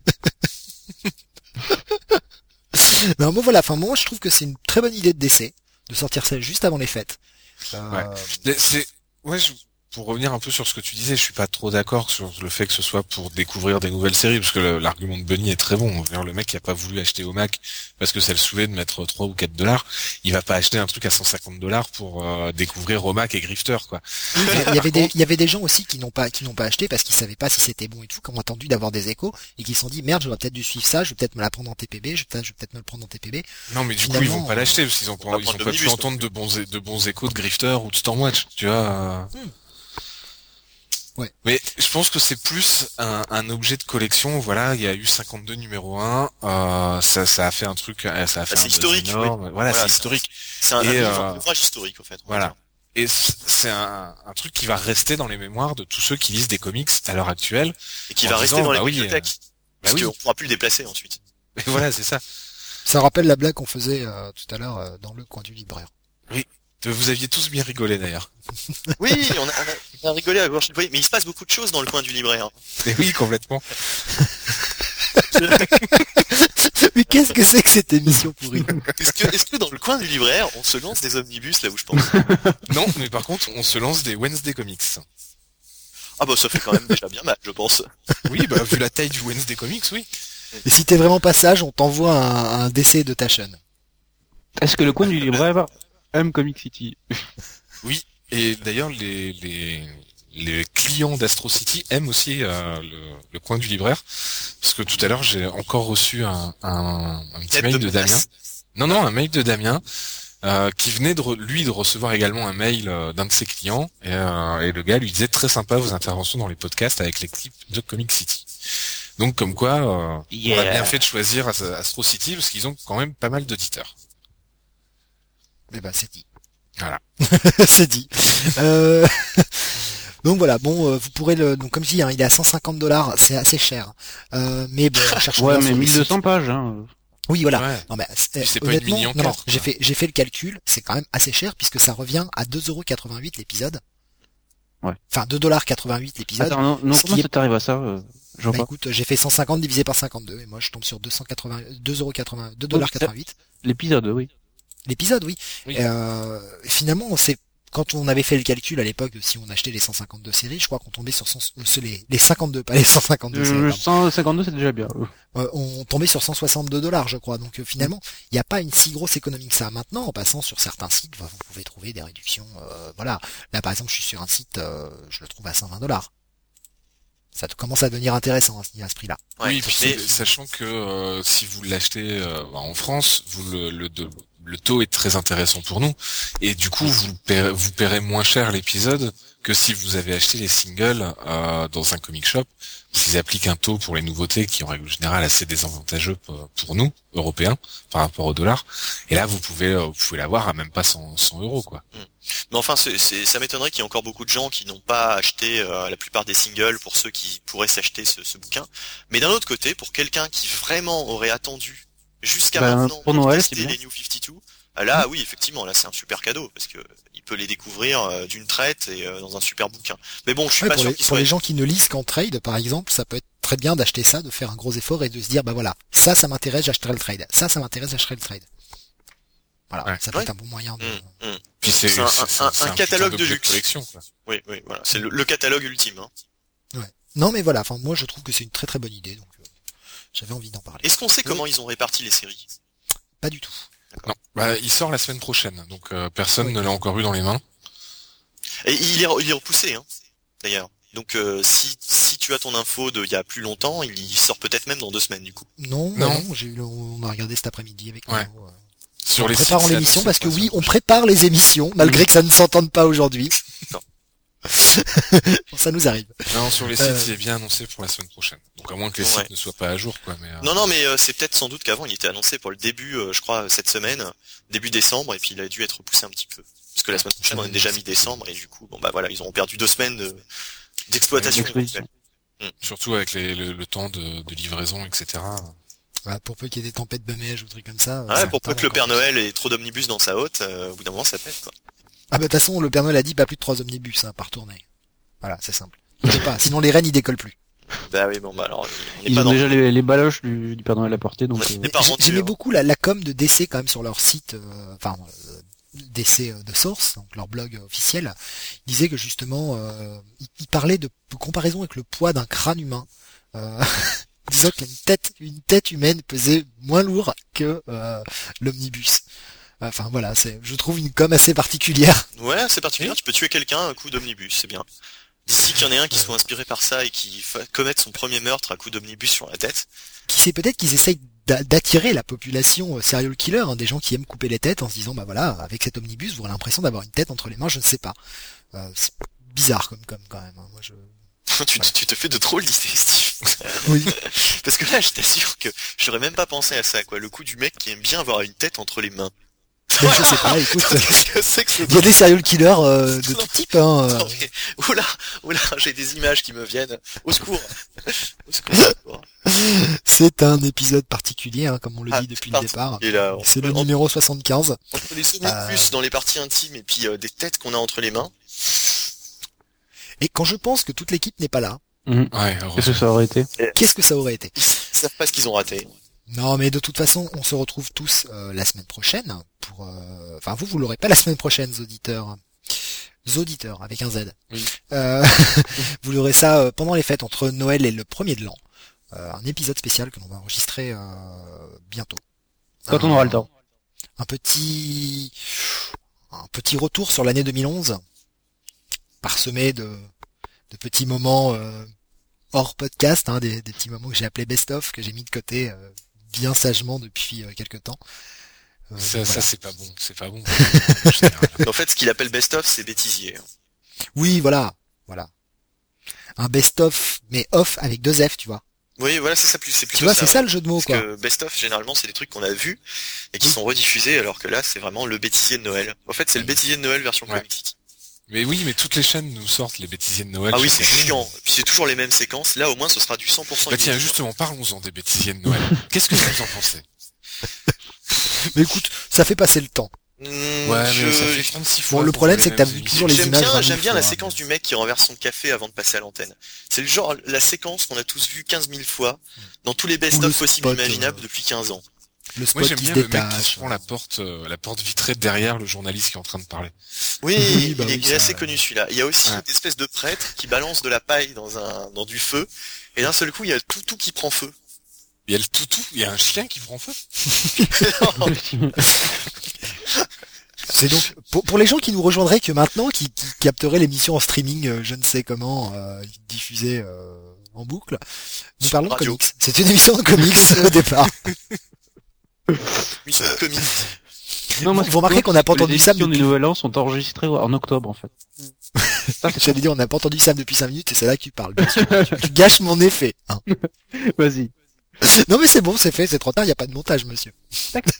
Non, bon voilà, enfin moi je trouve que c'est une très bonne idée de décès, de sortir ça juste avant les fêtes. Euh, Ouais. Mais C'est ouais. Je... Pour revenir un peu sur ce que tu disais, je suis pas trop d'accord sur le fait que ce soit pour découvrir des nouvelles séries, parce que le- l'argument de Bunny est très bon. Je veux dire, le mec qui a pas voulu acheter au Mac parce que ça le saoulait de mettre trois ou quatre dollars, il va pas acheter un truc à cent cinquante dollars pour euh, découvrir Romac et Grifter, quoi. Il y avait des, il y avait des gens aussi qui n'ont pas, qui n'ont pas acheté parce qu'ils savaient pas si c'était bon et tout, qui ont attendu d'avoir des échos et qui se sont dit merde, j'aurais peut-être dû suivre ça, je vais peut-être me la prendre en T P B, je vais peut-être, je vais peut-être me le prendre en T P B. Non, mais du coup, Finalement, ils vont pas l'acheter parce qu'ils ont on pas, va ils ont prendre pas pu l'omnibus, entendre de bons, é- de bons échos de Grifter ou de Stormwatch, tu vois. euh. Ouais. Mais je pense que c'est plus un, un objet de collection. Voilà, il y a eu cinquante-deux numéro un. Euh, ça, ça a fait un truc, euh, ça a fait Ah, un c'est buzz historique, énorme. oui. Voilà, Voilà, c'est c'est- historique. C'est un, Et, un livre, euh, un ouvrage historique au fait. on va Voilà. dire. Et c- c'est un, un truc qui va rester dans les mémoires de tous ceux qui lisent des comics à l'heure actuelle. Et qui en va disant, rester dans les bah oui, bibliothèques. Bah Parce oui. qu'on pourra plus le déplacer ensuite. Et voilà, c'est ça. Ça rappelle la blague qu'on faisait euh, tout à l'heure euh, dans le coin du libraire. Vous aviez tous bien rigolé d'ailleurs. Oui, on a, on a, on a rigolé à gorge déployée, mais il se passe beaucoup de choses dans le coin du libraire. Et oui, complètement. Mais qu'est-ce que c'est que cette émission pourrie? Est-ce que, est-ce que dans le coin du libraire, on se lance des omnibus là où je pense? Non, mais par contre, on se lance des Wednesday Comics. Ah bah ça fait quand même déjà bien mal, je pense. Oui, bah vu la taille du Wednesday Comics, oui. Et si t'es vraiment pas sage, on t'envoie un, un D C de Taschen. Est-ce que le coin du libraire aime Comic City? Oui. Et d'ailleurs, les, les, les clients d'Astro City aiment aussi euh, le, le coin du libraire. Parce que tout à l'heure, j'ai encore reçu un, un, un petit Tête mail de de menace. Damien. Non, non, un mail de Damien. Euh, qui venait de re- lui de recevoir également un mail euh, d'un de ses clients et, euh, et le gars lui disait très sympa vos interventions dans les podcasts avec les clips de Comic City. Donc comme quoi euh, on a bien fait de choisir As- Astro City parce qu'ils ont quand même pas mal d'auditeurs. Eh ben c'est dit. Voilà. C'est dit. Euh... Donc voilà, bon, euh, vous pourrez le, donc comme je dis, hein, il est à cent cinquante dollars, c'est assez cher. Euh, mais bon, en cherchant Ouais, bien mais sur les mille deux cents sites- pages, hein. Oui, voilà. Ouais. Non mais Puis c'est pas une honnêtement, mini en non, non, quatre, j'ai quoi. fait, j'ai fait le calcul, c'est quand même assez cher puisque ça revient à deux euros quatre-vingt-huit l'épisode. Ouais. Enfin, deux dollars quatre-vingt-huit l'épisode. Attends, non, non Ce comment qui est- ça t'arrive à ça euh, Je vois Bah pas. écoute, j'ai fait cent cinquante divisé par cinquante-deux et moi je tombe sur deux cent quatre-vingts, deux euros quatre-vingts, deux dollars quatre-vingt-huit. L'épisode, oui. L'épisode, oui. Oui. Euh, finalement, c'est quand on avait fait le calcul à l'époque de si on achetait les cent cinquante-deux séries, je crois qu'on tombait sur cent, euh, les, les cinquante-deux, pas les cent cinquante-deux séries. Euh, pardon. cent cinquante-deux, c'est déjà bien. Euh, on tombait sur cent soixante-deux dollars, je crois. Donc euh, finalement, il n'y a pas une si grosse économie que ça. Maintenant, en passant sur certains sites, bah, vous pouvez trouver des réductions. Euh, voilà. Là, par exemple, je suis sur un site, euh, je le trouve à cent vingt dollars. Ça te- commence à devenir intéressant à ce, à ce prix-là. Ouais, Oui, puis mais- c'est- sachant que euh, si vous l'achetez euh, en France, vous le, le, de- le taux est très intéressant pour nous, et du coup vous paierez, vous paierez moins cher l'épisode que si vous avez acheté les singles euh, dans un comic shop. S'ils appliquent un taux pour les nouveautés qui en règle générale assez désavantageux pour, pour nous Européens par rapport au dollar, et là vous pouvez euh, vous pouvez l'avoir à même pas cent, cent euros quoi. Mais enfin, c'est, c'est, ça m'étonnerait qu'il y ait encore beaucoup de gens qui n'ont pas acheté euh, la plupart des singles pour ceux qui pourraient s'acheter ce, ce bouquin. Mais d'un autre côté, pour quelqu'un qui vraiment aurait attendu jusqu'à Ben, maintenant pour de Noël, tester c'est bien. les New cinquante-deux, ah là oui, effectivement, là c'est un super cadeau parce que il peut les découvrir euh, d'une traite et euh, dans un super bouquin. Mais bon, je suis Ouais, pas pour sûr les, qu'il pour soit. les gens qui ne lisent qu'en trade, par exemple, ça peut être très bien d'acheter ça, de faire un gros effort et de se dire, bah voilà, ça, ça m'intéresse, j'achèterai le trade. Ça, ça m'intéresse, j'achèterai le trade. Voilà, Ouais. ça peut Ouais. être un bon moyen de... Hum, hum. Puis c'est C'est un- c'est- c'est- un- c'est un putain catalogue de d'objet luxe. collection quoi. Oui, oui, voilà, c'est le, le catalogue ultime. Hein. Non mais voilà, enfin moi je trouve que c'est une très très bonne idée, donc euh, j'avais envie d'en parler. Est-ce qu'on sait comment ils ont réparti les séries? Pas du tout. Non, bah, il sort la semaine prochaine, donc euh, personne Oui. ne l'a encore eu dans les mains. Et il est, il est repoussé, hein, d'ailleurs. Donc euh, si si tu as ton info de il y a plus longtemps, il y sort peut-être même dans deux semaines du coup. Non, Non. non, j'ai eu le- on a regardé cet après-midi avec Ouais. Nano, euh, Sur les préparant sites, c'est l'émission annoncé parce que pour la oui, semaine on prépare les émissions malgré que ça ne s'entende pas aujourd'hui. Non. Ça nous arrive. prochaine. Non, sur les sites, Euh, il est bien annoncé pour la semaine prochaine. Donc à moins que les Ouais. sites ne soient pas à jour, quoi. Mais euh, Non, non, mais euh, c'est peut-être sans doute qu'avant il était annoncé pour le début, euh, je crois, cette semaine, début décembre, et puis il a dû être repoussé un petit peu. Parce que la semaine prochaine on est déjà mi-décembre, et du coup, bon bah voilà, ils auront perdu deux semaines de- d'exploitation. D'expédition. surtout avec les, le, le temps de, de livraison, et cetera. Voilà, pour peu qu'il y ait des tempêtes de neige ou des trucs comme ça. euh, Ouais, ça pour peu tarde que le Père encore. Noël ait trop d'omnibus dans sa hotte, euh, au bout d'un moment ça pète, quoi. Ah bah de toute façon, le Père Noël a dit pas plus de trois omnibus hein, par tournée. Voilà, c'est simple. Il sait pas, sinon les rennes ils décollent plus. Bah oui, bon bah alors, on est Ils pas ont dans... déjà les, les baloches du, du Père Noël à porter, donc... Ouais. euh, Les parents J'ai- J'aimais durs. beaucoup la, la com de D C quand même sur leur site, euh, enfin euh, D C de Source, donc leur blog euh, officiel. Ils disaient que justement, euh, ils, ils parlaient de, de comparaison avec le poids d'un crâne humain. Euh, disant qu'une tête, une tête humaine pesait moins lourd que euh, l'omnibus. Enfin voilà, c'est, je trouve une com assez particulière. Ouais, c'est particulier, tu peux tuer quelqu'un à un coup d'omnibus, c'est bien. D'ici qu'il y en ait un qui soit inspiré par ça et qui fa- commette son premier meurtre à coup d'omnibus sur la tête. Qui sait, peut-être qu'ils essayent d'a- d'attirer la population euh, serial killer, hein, des gens qui aiment couper les têtes en se disant bah voilà, avec cet omnibus, vous aurez l'impression d'avoir une tête entre les mains, je ne sais pas. Euh, c'est bizarre comme com quand même. Hein. Moi je. tu, tu te fais de trop l'idée, Steve. Oui. Parce que là, je t'assure que j'aurais même pas pensé à ça, quoi. Le coup du mec qui aime bien avoir une tête entre les mains. Mais je sais pas. Écoute, Qu'est-ce que c'est que ce il y a des serial killers euh, de Non. tout type. Hein. Non, euh. mais... Oula, oula, j'ai des images qui me viennent. Au secours. Au secours. au secours. C'est un épisode particulier, hein, comme on le Ah, dit depuis le parti- départ. Et là, on- C'est le on- numéro soixante-quinze. entre les omnibus dans les parties intimes et puis euh, des têtes qu'on a entre les mains. Et quand je pense que toute l'équipe n'est pas là, mhm. Ouais, Qu'est-ce que heureusement. ça aurait été qu'est-ce que ça aurait été? Ils savent pas ce qu'ils ont raté. Non, mais de toute façon, on se retrouve tous euh, la semaine prochaine pour. euh, Enfin, vous, vous l'aurez pas la semaine prochaine, auditeurs. Auditeurs avec un Z. Oui. Euh, vous l'aurez ça euh, pendant les fêtes entre Noël et le premier de l'an. Euh, un épisode spécial que l'on va enregistrer euh, bientôt. Quand Un- on aura le temps. Un petit, un petit retour sur l'année deux mille onze, parsemé de, de petits moments euh, hors podcast, hein, des, des petits moments que j'ai appelés best-of, que j'ai mis de côté euh, bien sagement depuis euh, quelques temps. Euh, Ça, donc ça voilà. c'est pas bon, c'est pas bon. En général. En fait, ce qu'il appelle best-of, c'est bêtisier. Oui, voilà, voilà. Un best-of, mais off avec deux F, tu vois. Oui, voilà, c'est ça plus, c'est Tu plutôt vois, ça. c'est ouais. ça le jeu de mots, Parce quoi. que Best of, généralement, c'est des trucs qu'on a vus et qui Oui. sont rediffusés, alors que là, c'est vraiment le bêtisier de Noël. En fait, c'est le bêtisier de Noël version Ouais. Comic City. Mais oui, mais toutes les chaînes nous sortent les bêtisiers de Noël. Ah oui, chaque c'est année. chiant. Puis c'est toujours les mêmes séquences. Là, au moins, ce sera du cent pour cent Bah tiens, inédit. justement, parlons-en des bêtisiers de Noël. Qu'est-ce que vous en pensez? Mais écoute, ça fait passer le temps. Mmh, Ouais, je- mais ça fait trente-six fois. Bon, le qu'on problème, voit c'est les que t'as mêmes vu émissions. toujours les J'aime images bien, vingt j'aime mille bien la fois, séquence mais- du mec qui renverse son café avant de passer à l'antenne. C'est le genre, la séquence qu'on a tous vu quinze mille fois dans tous les Ou le best-of possibles spot, imaginables euh, depuis quinze ans. Le Moi, spot j'aime qui se bien le mec qui détache. se prend la porte, euh, la porte vitrée derrière le journaliste qui est en train de parler. Oui, Oui, bah il est, oui, il est ça- assez connu celui-là. Il y a aussi Ouais. une espèce de prêtre qui balance de la paille dans un, dans du feu. Et d'un seul coup, il y a le toutou qui prend feu. Il y a le toutou, il y a un chien qui prend feu. C'est donc pour, pour les gens qui nous rejoindraient que maintenant, qui, qui capteraient l'émission en streaming, euh, je ne sais comment, euh, diffusée euh, en boucle. Nous Sur parlons de radio. comics. C'est une émission de comics au départ. Mission comique. Non, moi, Vous remarquez qu'on n'a pas entendu les ça émissions du depuis- Nouvel An sont enregistrées en octobre, en fait. Ça, c'est- J'allais dire, on n'a pas entendu Sam depuis cinq minutes, et c'est là que tu parles. Bien sûr. tu, tu gâches mon effet. Hein. Vas-y. Non mais c'est bon, c'est fait, c'est trop tard, il n'y a pas de montage, monsieur. D'accord.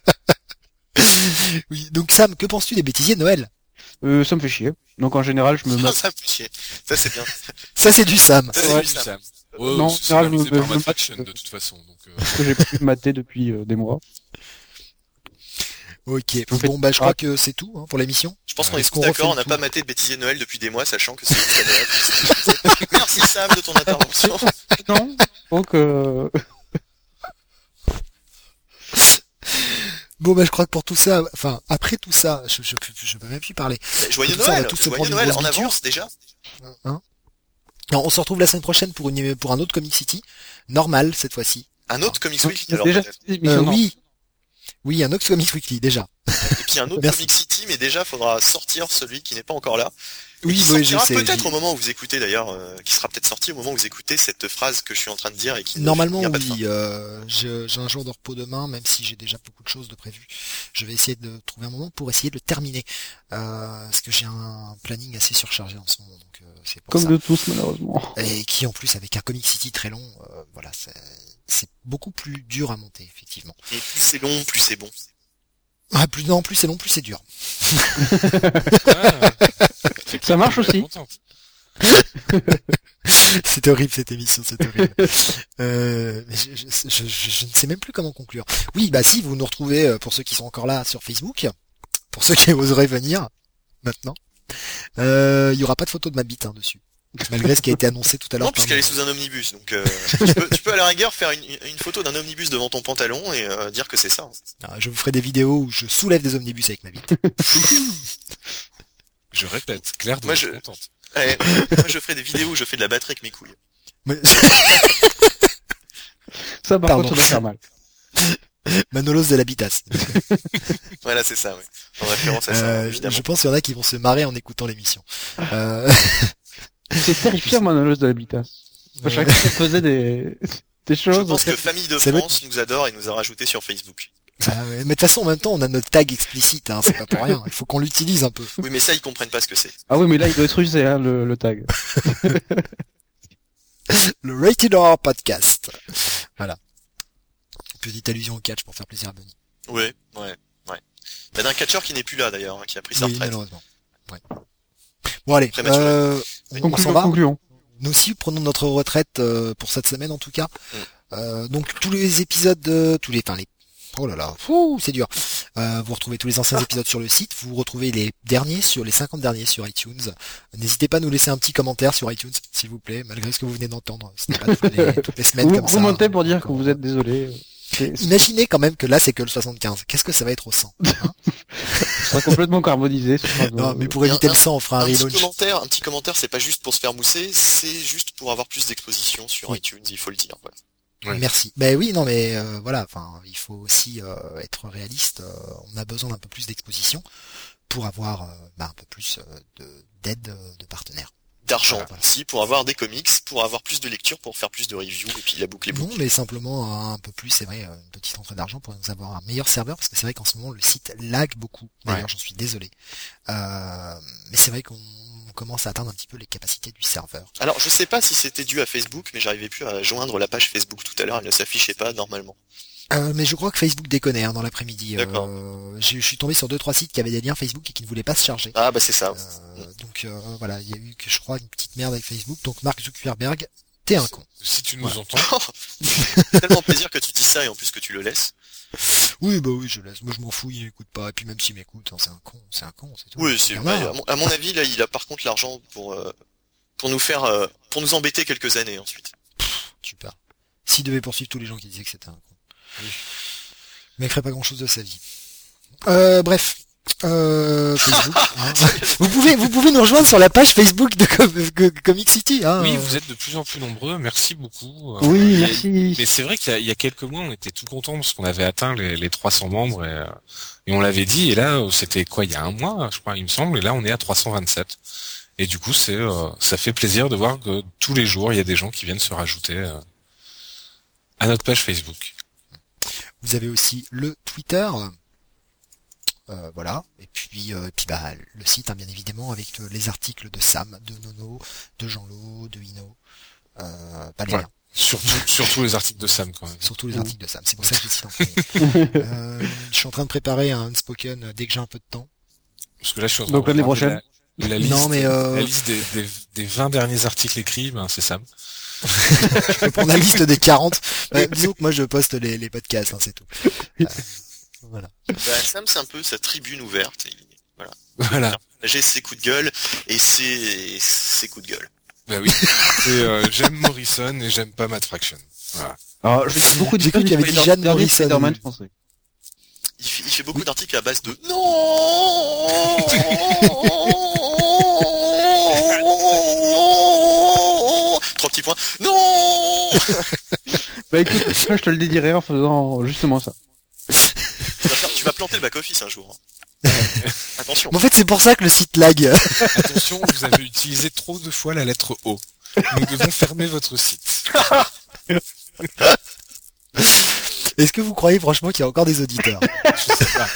Oui, donc Sam, que penses-tu des bêtisiers de Noël? Euh, ça me fait chier. Donc, en général, je me Ça, mate. ça me fait chier. Ça, c'est bien. Ça c'est du Sam. Ça, c'est Ouais. du Sam. Sam. Ouais, Non, c'est en général, scénarisé je me- par je Matt me- Fraction, de toute façon. Donc, euh, que j'ai pu mater depuis euh, des mois. Ok, vous fais- bon bah je Ah. crois que c'est tout hein, pour l'émission. Je pense Ouais. qu'on est Est-ce tous qu'on refait d'accord, le on n'a tour pas maté de bêtisier de Noël depuis des mois, sachant que c'est jusqu'à Noël. Merci Sam de ton intervention. Non. Donc, euh... Bon bah je crois que pour tout ça, enfin après tout ça, je je, je peux même plus parler. Joyeux Tout ça, on va Noël, tous se joyeux prendre une Noël grosse en biture. avance déjà. Hein. Alors, on se retrouve la semaine prochaine pour une pour un autre Comic City, normal cette fois-ci. Un autre Comics Weekly alors déjà, peut-être. c'est Euh, émission, non. oui, oui un autre Comic Weekly déjà. Et puis un autre Merci. Comic City, mais déjà faudra sortir celui qui n'est pas encore là. Et Oui, qui oui, je sortira sais. peut-être j'ai- au moment où vous écoutez d'ailleurs, euh, qui sera peut-être sorti au moment où vous écoutez cette phrase que je suis en train de dire et qui ne Normalement finira pas de fin. oui, euh, je- j'ai un jour de repos demain, même si j'ai déjà beaucoup de choses de prévues. Je vais essayer de trouver un moment pour essayer de le terminer, euh, parce que j'ai un planning assez surchargé en ce moment, donc euh, c'est pour Comme ça. de tous, malheureusement. Et qui en plus avec un Comic City très long, euh, voilà, c'est c'est beaucoup plus dur à monter effectivement. Et plus c'est long, plus c'est bon. Ah, plus non, plus c'est long, plus c'est dur. ah, Ça marche je suis aussi. contente. C'est horrible cette émission, c'est horrible. Euh, mais je, je, je, je- je ne sais même plus comment conclure. Oui, bah si, vous nous retrouvez, euh, pour ceux qui sont encore là, sur Facebook, pour ceux qui oseraient venir, maintenant. Euh, Il y aura pas de photo de ma bite hein, dessus, malgré ce qui a été annoncé tout à l'heure. Non, par puisqu'elle est nous. sous un omnibus, donc euh, tu, peux, tu peux à la rigueur faire une, une photo d'un omnibus devant ton pantalon et euh, dire que c'est ça. Alors, je vous ferai des vidéos où je soulève des omnibus avec ma bite. Je répète, Claire doit Moi, être je- contente. Ouais, moi je ferai des vidéos où je fais de la batterie avec mes couilles. Mais- Ça, par Pardon. contre, ça doit faire mal. Manolos de l'habitasse. Voilà, c'est ça, ouais. En référence à ça, Euh, évidemment. je pense qu'il y en a qui vont se marrer en écoutant l'émission. Euh, C'est terrifiant, Manolos de l'habitat. À chaque fois, on faisait des, des Je choses. pense que Famille de Ça va France nous adore et nous a rajouté sur Facebook. ah ouais, mais de toute façon, en même temps, on a notre tag explicite, hein, c'est pas pour rien. Il faut qu'on l'utilise un peu. Oui, mais ça, ils comprennent pas ce que c'est. Ah oui, mais là, il doit être rusé, hein, le, le tag. Le Rated R Podcast. Voilà. Petite allusion au catch pour faire plaisir à Bunny. Ouais, ouais, ouais. Bah, d'un catcheur qui n'est plus là, d'ailleurs, hein, qui a pris sa Oui, retraite. malheureusement. Ouais. Bon allez, Prématuré. euh, on, on s'en Concluons, va. concluons. Nous aussi prenons notre retraite euh, pour cette semaine en tout cas. Mm. Euh, donc tous les épisodes, de, tous les, enfin les, oh là là, fou, c'est dur. Euh, vous retrouvez tous les anciens épisodes sur le site. Vous retrouvez les derniers sur les cinquante derniers sur iTunes. N'hésitez pas à nous laisser un petit commentaire sur iTunes, s'il vous plaît, malgré ce que vous venez d'entendre. Ce n'est pas toutes les, toutes les semaines Vous, comme vous ça. montez pour dire Donc, que vous êtes désolé. C'est- Ce Imaginez quand même que là c'est que le soixante-quinze. Qu'est-ce que ça va être au cent hein? sera complètement carbonisé. ce sera Non, de- mais pour Et un- éviter le sang, on fera un Un petit relaunch. commentaire, un petit commentaire, c'est pas juste pour se faire mousser, c'est juste pour avoir plus d'exposition sur Oui. iTunes, il faut le dire. Voilà. Ouais. Merci. Ben oui, non, mais euh, voilà. Enfin, il faut aussi euh, être réaliste. euh, on a besoin d'un peu plus d'exposition pour avoir euh, bah, un peu plus euh, de d'aide euh, de partenaires. D'argent Voilà. aussi, pour avoir des comics, pour avoir plus de lecture, pour faire plus de reviews, et puis la boucle est Non, bouclée. mais simplement un peu plus, c'est vrai, euh, une petite entrée d'argent pour nous avoir un meilleur serveur, parce que c'est vrai qu'en ce moment le site lag beaucoup. D'ailleurs, Ouais. j'en suis désolé. Euh, mais c'est vrai qu'on on commence à atteindre un petit peu les capacités du serveur. Alors, je sais pas si c'était dû à Facebook, mais j'arrivais plus à joindre la page Facebook tout à l'heure, elle ne s'affichait pas normalement. Euh, mais je crois que Facebook déconnait hein, dans l'après-midi. D'accord. Euh, je suis tombé sur deux trois sites qui avaient des liens Facebook et qui ne voulaient pas se charger. Ah bah c'est ça. Euh, donc euh, voilà, il y a eu que je crois une petite merde avec Facebook. Donc Mark Zuckerberg, t'es un con. Si tu nous Voilà. entends, Tellement plaisir que tu dis ça et en plus que tu le laisses. Oui bah oui, je laisse. Moi je m'en fous, il m'écoute pas. Et puis même s'il m'écoute, hein, c'est un con, c'est un con, c'est tout. Oui, c'est Il y en bah, a. à, mon, à mon avis là, il a par contre l'argent pour euh, pour nous faire euh, pour nous embêter quelques années ensuite. Super. S'il devait poursuivre tous les gens qui disaient que c'était un con. Oui. Le mec ferait pas grand chose de sa vie. Euh, bref. Euh, Facebook, hein. Vous pouvez, vous pouvez nous rejoindre sur la page Facebook de Com- Com- Comic City, hein. oui, vous êtes de plus en plus nombreux. Merci beaucoup. Oui, Euh, merci. Mais c'est vrai qu'il y a, il y a quelques mois, on était tout contents parce qu'on avait atteint les, les trois cents membres et, euh, et on l'avait dit. Et là, c'était quoi, il y a un mois, je crois, il me semble. Et là, on est à trois cent vingt-sept. Et du coup, c'est, euh, ça fait plaisir de voir que tous les jours, il y a des gens qui viennent se rajouter euh, à notre page Facebook. Vous avez aussi le Twitter. Euh, voilà. Et puis, euh, et puis bah, le site, hein, bien évidemment, avec euh, les articles de Sam, de Nono, de Jean-Lo, de Hino. Euh, pas les Ouais. liens. Surtout, surtout les articles de Sam, quand même. Surtout les articles de Sam. C'est pour ça que je les cite en premier. euh, je suis en train de préparer un Unspoken dès que j'ai un peu de temps. Parce que là, je suis en train Donc de l'année regarder prochaine. La, la liste, Non, mais, euh, la liste des, des, des vingt derniers articles écrits, ben, c'est Sam. Je peux prendre la liste des quarante. Bah, disons que moi je poste les, les podcasts, hein, c'est tout. Euh, voilà. Bah, Sam c'est un peu sa tribune ouverte. Et, voilà. Voilà. J'ai ses coups de gueule et ses ses coups de gueule. Bah oui. Et, euh, j'aime Morrison et j'aime pas Matt Fraction. Voilà. Alors, je dis beaucoup de J'ai cru qu'il y avait dit Jeanne Dernier Morrison. Spider-Man, je pensais. Il fait, il fait beaucoup d'articles à base de non. Trois petits points. Non. Bah écoute, moi, je te le dédierai en faisant justement ça. Tu vas, faire- tu vas planter le back office un jour. Attention. Mais en fait, c'est pour ça que le site lag. Attention, vous avez utilisé trop de fois la lettre O. Nous devons fermer votre site. Est-ce que vous croyez franchement qu'il y a encore des auditeurs? Je sais pas.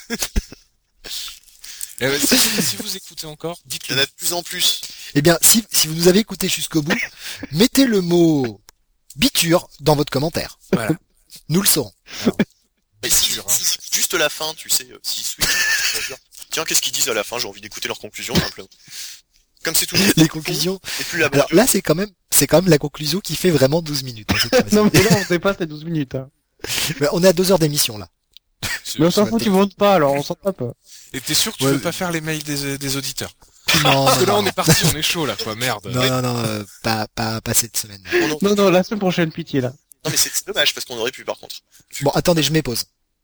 Eh ben, si, si vous écoutez encore, Il y dites-le. en a de plus en plus. Eh bien, si, si vous nous avez écouté jusqu'au bout, mettez le mot biture dans votre commentaire. Voilà. Nous le saurons. Et si, sûr, hein. si- si- juste la fin, tu sais, euh, si switch, on va dire, tiens, qu'est-ce qu'ils disent à la fin? J'ai envie d'écouter leurs conclusions, simplement. Comme c'est tout. Les conclusions. Et plus la Alors là, c'est quand même, c'est quand même la conclusion qui fait vraiment douze minutes. hein, cette fois-ci. Non mais là, on dépasse les douze minutes. Hein. Mais on est à deux heures d'émission là. C'est- Mais on s'en c'est fout, la tu votes pas, alors on s'en tape. Et t'es sûr que tu Ouais. veux pas faire les mails des, des auditeurs? Non, Parce que là, non, on est parti, on est chaud, là, quoi, merde. non, non, non, euh, pas, pas, pas cette semaine. On en- Non, non, la semaine prochaine, pitié, là. Non mais c'est c'est dommage parce qu'on aurait pu par contre. Bon, attendez, je m'épose.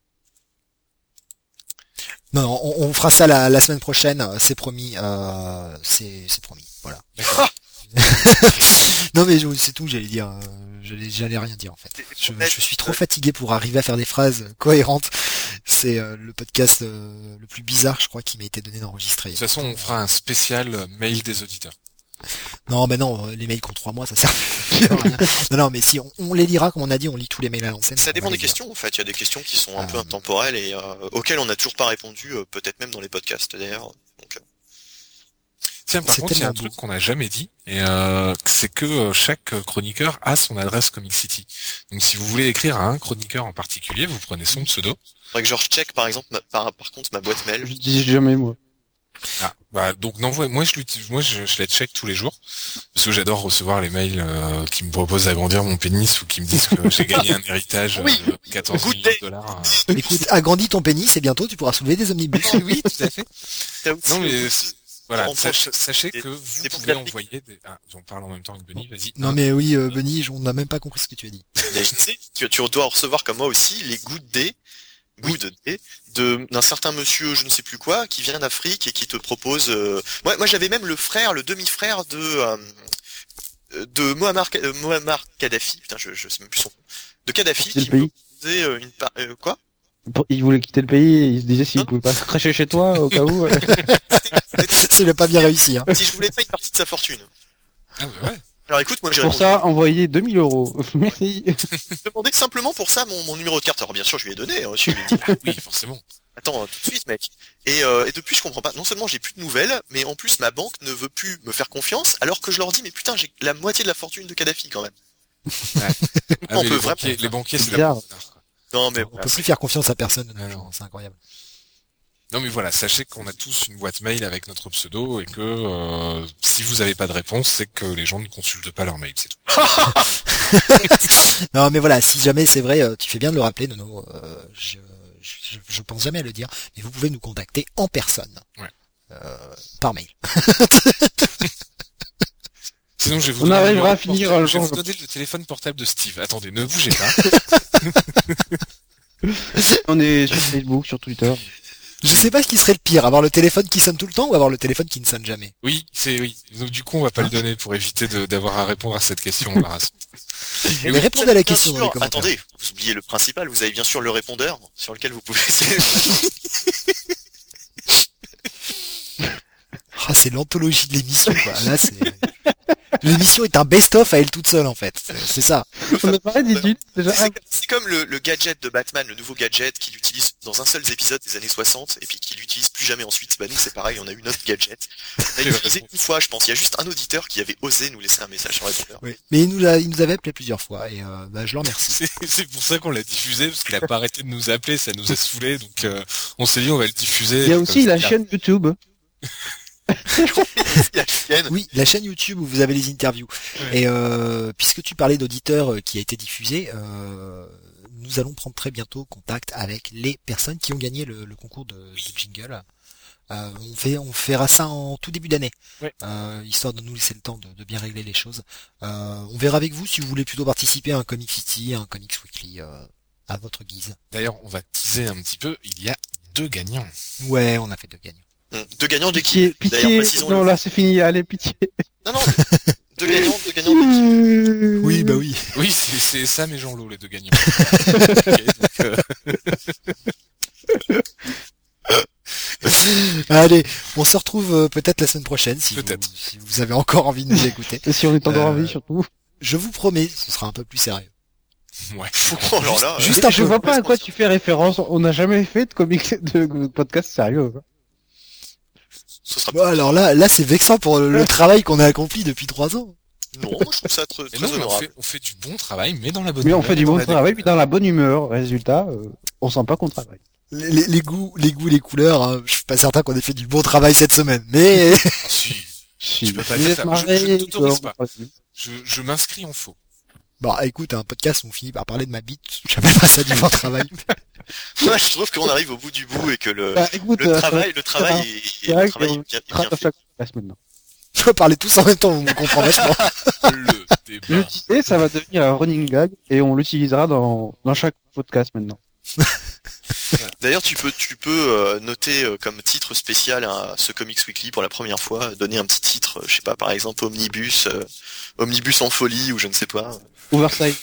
Non, non, on, on fera ça la, la semaine prochaine, euh, c'est promis, euh, c'est, c'est promis, voilà. D'accord. Non mais je- c'est tout, j'allais dire, euh, j'allais, j'allais rien dire en fait. Je, je suis trop fatigué pour arriver à faire des phrases cohérentes. C'est euh, le podcast euh, le plus bizarre, je crois, qui m'a été donné d'enregistrer. De toute façon, on fera un spécial euh, mail des auditeurs. Non, mais non, euh, les mails qui ont trois mois, ça sert plus à rien. Non, non, mais si on, on les lira, comme on a dit, on lit tous les mails à l'ancienne. Ça on dépend va des les lire. questions en fait. Il y a des questions qui sont un Ah. peu intemporelles et euh, auxquelles on n'a toujours pas répondu, euh, peut-être même dans les podcasts d'ailleurs. Donc, euh, Tiens, par C'est contre, il y a un tellement truc qu'on n'a jamais dit, et euh, c'est que euh, chaque chroniqueur a son adresse Comic City. Donc, si vous voulez écrire à un chroniqueur en particulier, vous prenez son pseudo. faudrait que je recheck par exemple ma- par, par contre ma boîte mail. Je dis jamais, moi. Ah, bah, donc n'envoie. Moi, je l'utilise. Moi, je, je les check tous les jours parce que j'adore recevoir les mails euh, qui me proposent d'agrandir mon pénis ou qui me disent que j'ai gagné un héritage Oui. euh, quatorze Good millions day. de dollars. Écoute, agrandis ton pénis et bientôt tu pourras soulever des omnibus. Oui, tout à fait. T'as aussi Non, mais le- c'est- voilà. On Sach- prend- sachez des- que vous des pouvez bons envoyer. Des... Ah, j'en parle en même temps que Benny. Vas-y. Non mais oui, euh, Benny, on n'a même pas compris ce que tu as dit. Mais tu sais, tu, tu dois recevoir comme moi aussi les good day, good day de d'un certain monsieur, je ne sais plus quoi, qui vient d'Afrique et qui te propose. Euh... Moi, moi, j'avais même le frère, le demi-frère de euh, de Muammar, euh, Muammar Kadhafi. Putain, je, je sais même plus son nom. De Kadhafi C'est le qui me pays. proposait euh, une par... euh, quoi Pour- Il voulait quitter le pays et il se disait s'il Hein pouvait pas se cracher chez toi, au cas où. euh. Il a pas bien réussi. Hein. Si je voulais pas une partie de sa fortune. Ah, bah ouais. Alors écoute, moi j'ai Pour répondu. ça, envoyez deux mille euros. Merci. Je demandais simplement pour ça mon, mon numéro de carte. Alors bien sûr, je lui ai donné. Hein, je lui ai dit, Oui, forcément. Attends, tout de suite, mec. Et, euh, et depuis, je comprends pas. Non seulement j'ai plus de nouvelles, mais en plus, ma banque ne veut plus me faire confiance, alors que je leur dis, mais putain, j'ai la moitié de la fortune de Kadhafi, quand même. Ouais. Ah, On mais peut les, vraiment- banquiers, les banquiers, c'est la Bizarre. quoi. Non, mais On voilà, peut c'est- plus faire confiance à personne, de nos Ah, jours, non. c'est incroyable. Non mais voilà, sachez qu'on a tous une boîte mail avec notre pseudo et que euh, si vous avez pas de réponse, c'est que les gens ne consultent pas leur mail, c'est tout. Non, mais voilà, si jamais c'est vrai, euh, tu fais bien de le rappeler, Nono. Euh, je, je, je pense jamais à le dire, mais vous pouvez nous contacter en personne, Ouais. euh, par mail. Sinon, je vais vous On donner le arrivera numéro à de finir portable- un Je vais jour. vous donner le téléphone portable de Steve. Attendez, ne bougez pas. On est sur Facebook, sur Twitter. Je sais pas ce qui serait le pire, avoir le téléphone qui sonne tout le temps ou avoir le téléphone qui ne sonne jamais. Oui, c'est oui. Donc du coup, on va pas le donner pour éviter de- d'avoir à répondre à cette question embarrassante. Mais répondez à la Bien question dans sûr, les commentaires. attendez, vous oubliez le principal, vous avez bien sûr le répondeur sur lequel vous pouvez... Ah, c'est l'anthologie de l'émission, quoi. Là, c'est... L'émission est un best-of à elle toute seule, en fait. C'est, c'est ça. On a parlé d'études, déjà. C'est c'est comme le, le gadget de Batman, le nouveau gadget qu'il utilise dans un seul épisode des années soixante et puis qu'il utilise plus jamais ensuite. Bah nous c'est pareil, on a eu notre gadget. On a C'est utilisé vrai. une fois, je pense. Il y a juste un auditeur qui avait osé nous laisser un message sur répondeur. Oui. Mais il nous, a, il nous avait appelé plusieurs fois et euh, bah, je le remercie. C'est c'est pour ça qu'on l'a diffusé parce qu'il a pas arrêté de nous appeler, ça nous a saoulé. Donc euh, on s'est dit on va le diffuser. Il y a aussi Comme la ça. chaîne YouTube. La chienne. Oui, la chaîne YouTube où vous avez les interviews. Ouais. Et euh, puisque tu parlais d'auditeur euh, qui a été diffusé, euh, nous allons prendre très bientôt contact avec les personnes qui ont gagné le, le concours de, de jingle. Euh, on fait, on fera ça en tout début d'année, Ouais. euh, histoire de nous laisser le temps de, de bien régler les choses. Euh, on verra avec vous si vous voulez plutôt participer à un Comic City, à un Comics Weekly, euh, à votre guise. D'ailleurs, on va teaser un petit peu. Il y a deux gagnants. Ouais, on a fait deux gagnants. Hum, Deux gagnants Pitié, d'équipe. D'ailleurs, pitié. précisons-le. Non, là, c'est fini. Allez, pitié. Non, non. Deux gagnants, deux gagnants d'équipe. Oui, bah oui. Oui, c'est c'est Sam et Jean-Loup les deux gagnants. Ok, donc, euh, Allez, on se retrouve euh, peut-être la semaine prochaine si vous, Peut-être. si vous avez encore envie de nous écouter. Et si on est encore en Euh, vie, surtout. Je vous promets, ce sera un peu plus sérieux. ouais. Oh, alors là, Juste euh, un Je peu. vois pas à quoi tu fais référence. On n'a jamais fait de comics, de podcast sérieux. ce sera Bon, alors là, là c'est vexant pour le, le travail qu'on a accompli depuis trois ans. Non, moi, je trouve ça très, Et très non, mais on honorable. fait, on fait du bon travail, mais dans la bonne Mais on humeur, fait du dans bon la travail, déconne. puis dans la bonne humeur. Résultat, euh, on sent pas qu'on travaille. Les, les- les goûts, les goûts, les couleurs, hein, je suis pas certain qu'on ait fait du bon travail cette semaine, mais Ah, si. Si, Tu peux pas vous dire êtes ça. Je- marrés, je t'autorise quoi. Je, je m'inscris en faux. bon, écoute, un podcast, on finit par parler de ma bite, j'appelle pas ça du bon travail. Moi, je trouve qu'on arrive au bout du bout et que le, Bah, écoute, le euh, travail, le travail est, c'est vrai le travail qu'on est bien, est trace bien à fait. chaque podcast maintenant. Je peux parler tous en même temps, on me comprend vachement. Le Je débat. disais, ça va devenir un running gag et on l'utilisera dans, dans chaque podcast maintenant. D'ailleurs, tu peux, tu peux euh, noter euh, comme titre spécial à ce Comics Weekly pour la première fois, euh, donner un petit titre, euh, je sais pas, par exemple Omnibus, euh, Omnibus en folie ou je ne sais pas. Oversight.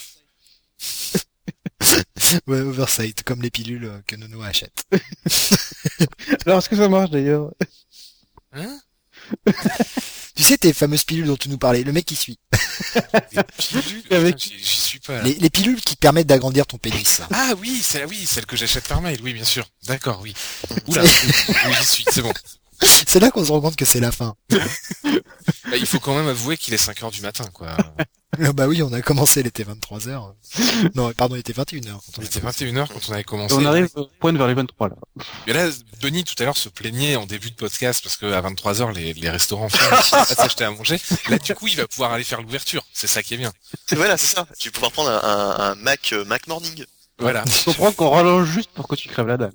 Ouais, oversight, comme les pilules euh, que Nono achète. Alors, est-ce que ça marche d'ailleurs? Hein? Tu sais, tes fameuses pilules dont tu nous parlais, le mec qui suit. Des pilules. Avec- Putain, j'y j'y suis pas là. Les, les pilules qui permettent d'agrandir ton pénis. ça. Ah oui, c'est oui, celle que j'achète par mail. Oui, bien sûr. D'accord, oui. Oula, oui, oui, j'y suis. C'est bon. C'est là qu'on se rend compte que c'est la fin. Bah, il faut quand même avouer qu'il est cinq heures du matin, quoi. Ah bah oui, on a commencé, il était vingt-trois heures. Non, pardon, il était vingt et une heures. quand on Il a était commencé. vingt et une heures quand on avait commencé. On arrive au point vers les vingt-trois là. Et là, Denis tout à l'heure se plaignait en début de podcast parce qu'à vingt-trois heures les, les restaurants ferment, il ne pas s'acheter à manger. Là, du coup, il va pouvoir aller faire l'ouverture. C'est ça qui est bien. Voilà, c'est ça. Tu vas pouvoir prendre un, un, un Mac, euh, Mac Morning. Voilà. Je comprends qu'on rallonge juste pour que tu crèves la dalle.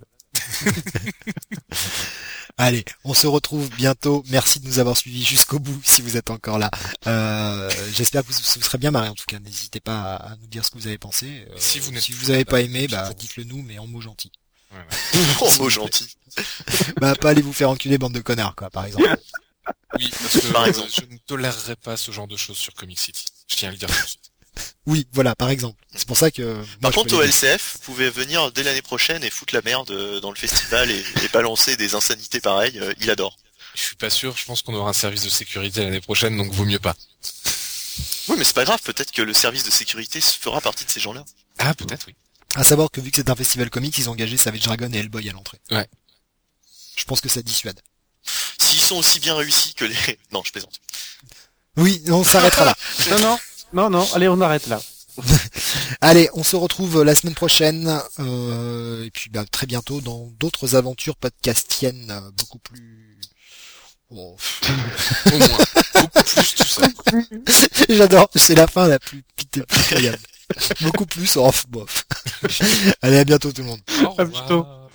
Allez, on se retrouve bientôt. Merci de nous avoir suivis jusqu'au bout si vous êtes encore là. Euh, j'espère que vous, vous serez bien marrés en tout cas. N'hésitez pas à, à nous dire ce que vous avez pensé. Euh, Si vous n'êtes si plus vous avez là, pas aimé, c'est bah pour- dites-le nous, mais en mots gentils. Voilà. Oh, mot gentil. Bah pas aller vous faire enculer bande de connards quoi, par exemple. Oui, parce que Par euh, exemple. je ne tolérerai pas ce genre de choses sur Comic City. Je tiens à le dire tout de suite. Oui, voilà, par exemple. C'est pour ça que. moi, Par je contre, peux au les L dire. C F, vous pouvez venir dès l'année prochaine et foutre la merde euh, dans le festival et, et balancer des insanités pareilles. euh, il adore. Je suis pas sûr. Je pense qu'on aura un service de sécurité l'année prochaine, donc vaut mieux pas. Oui, mais c'est pas grave. Peut-être que le service de sécurité fera partie de ces gens-là. Ah, peut-être oui. À savoir que vu que c'est un festival comics, ils ont engagé Savage Dragon et Hellboy à l'entrée. Ouais. Je pense que ça dissuade. S'ils sont aussi bien réussis que les... Non, je plaisante. Oui, on s'arrêtera là. Non, non, non, non, allez, on arrête là. Allez, on se retrouve la semaine prochaine, euh, et puis bah, très bientôt dans d'autres aventures podcastiennes euh, beaucoup plus... Oh. Au moins. Beaucoup plus tout ça. J'adore, c'est la fin la plus pitoyable. Beaucoup plus, off, bof. Allez, à bientôt tout le monde. Au À revoir. bientôt.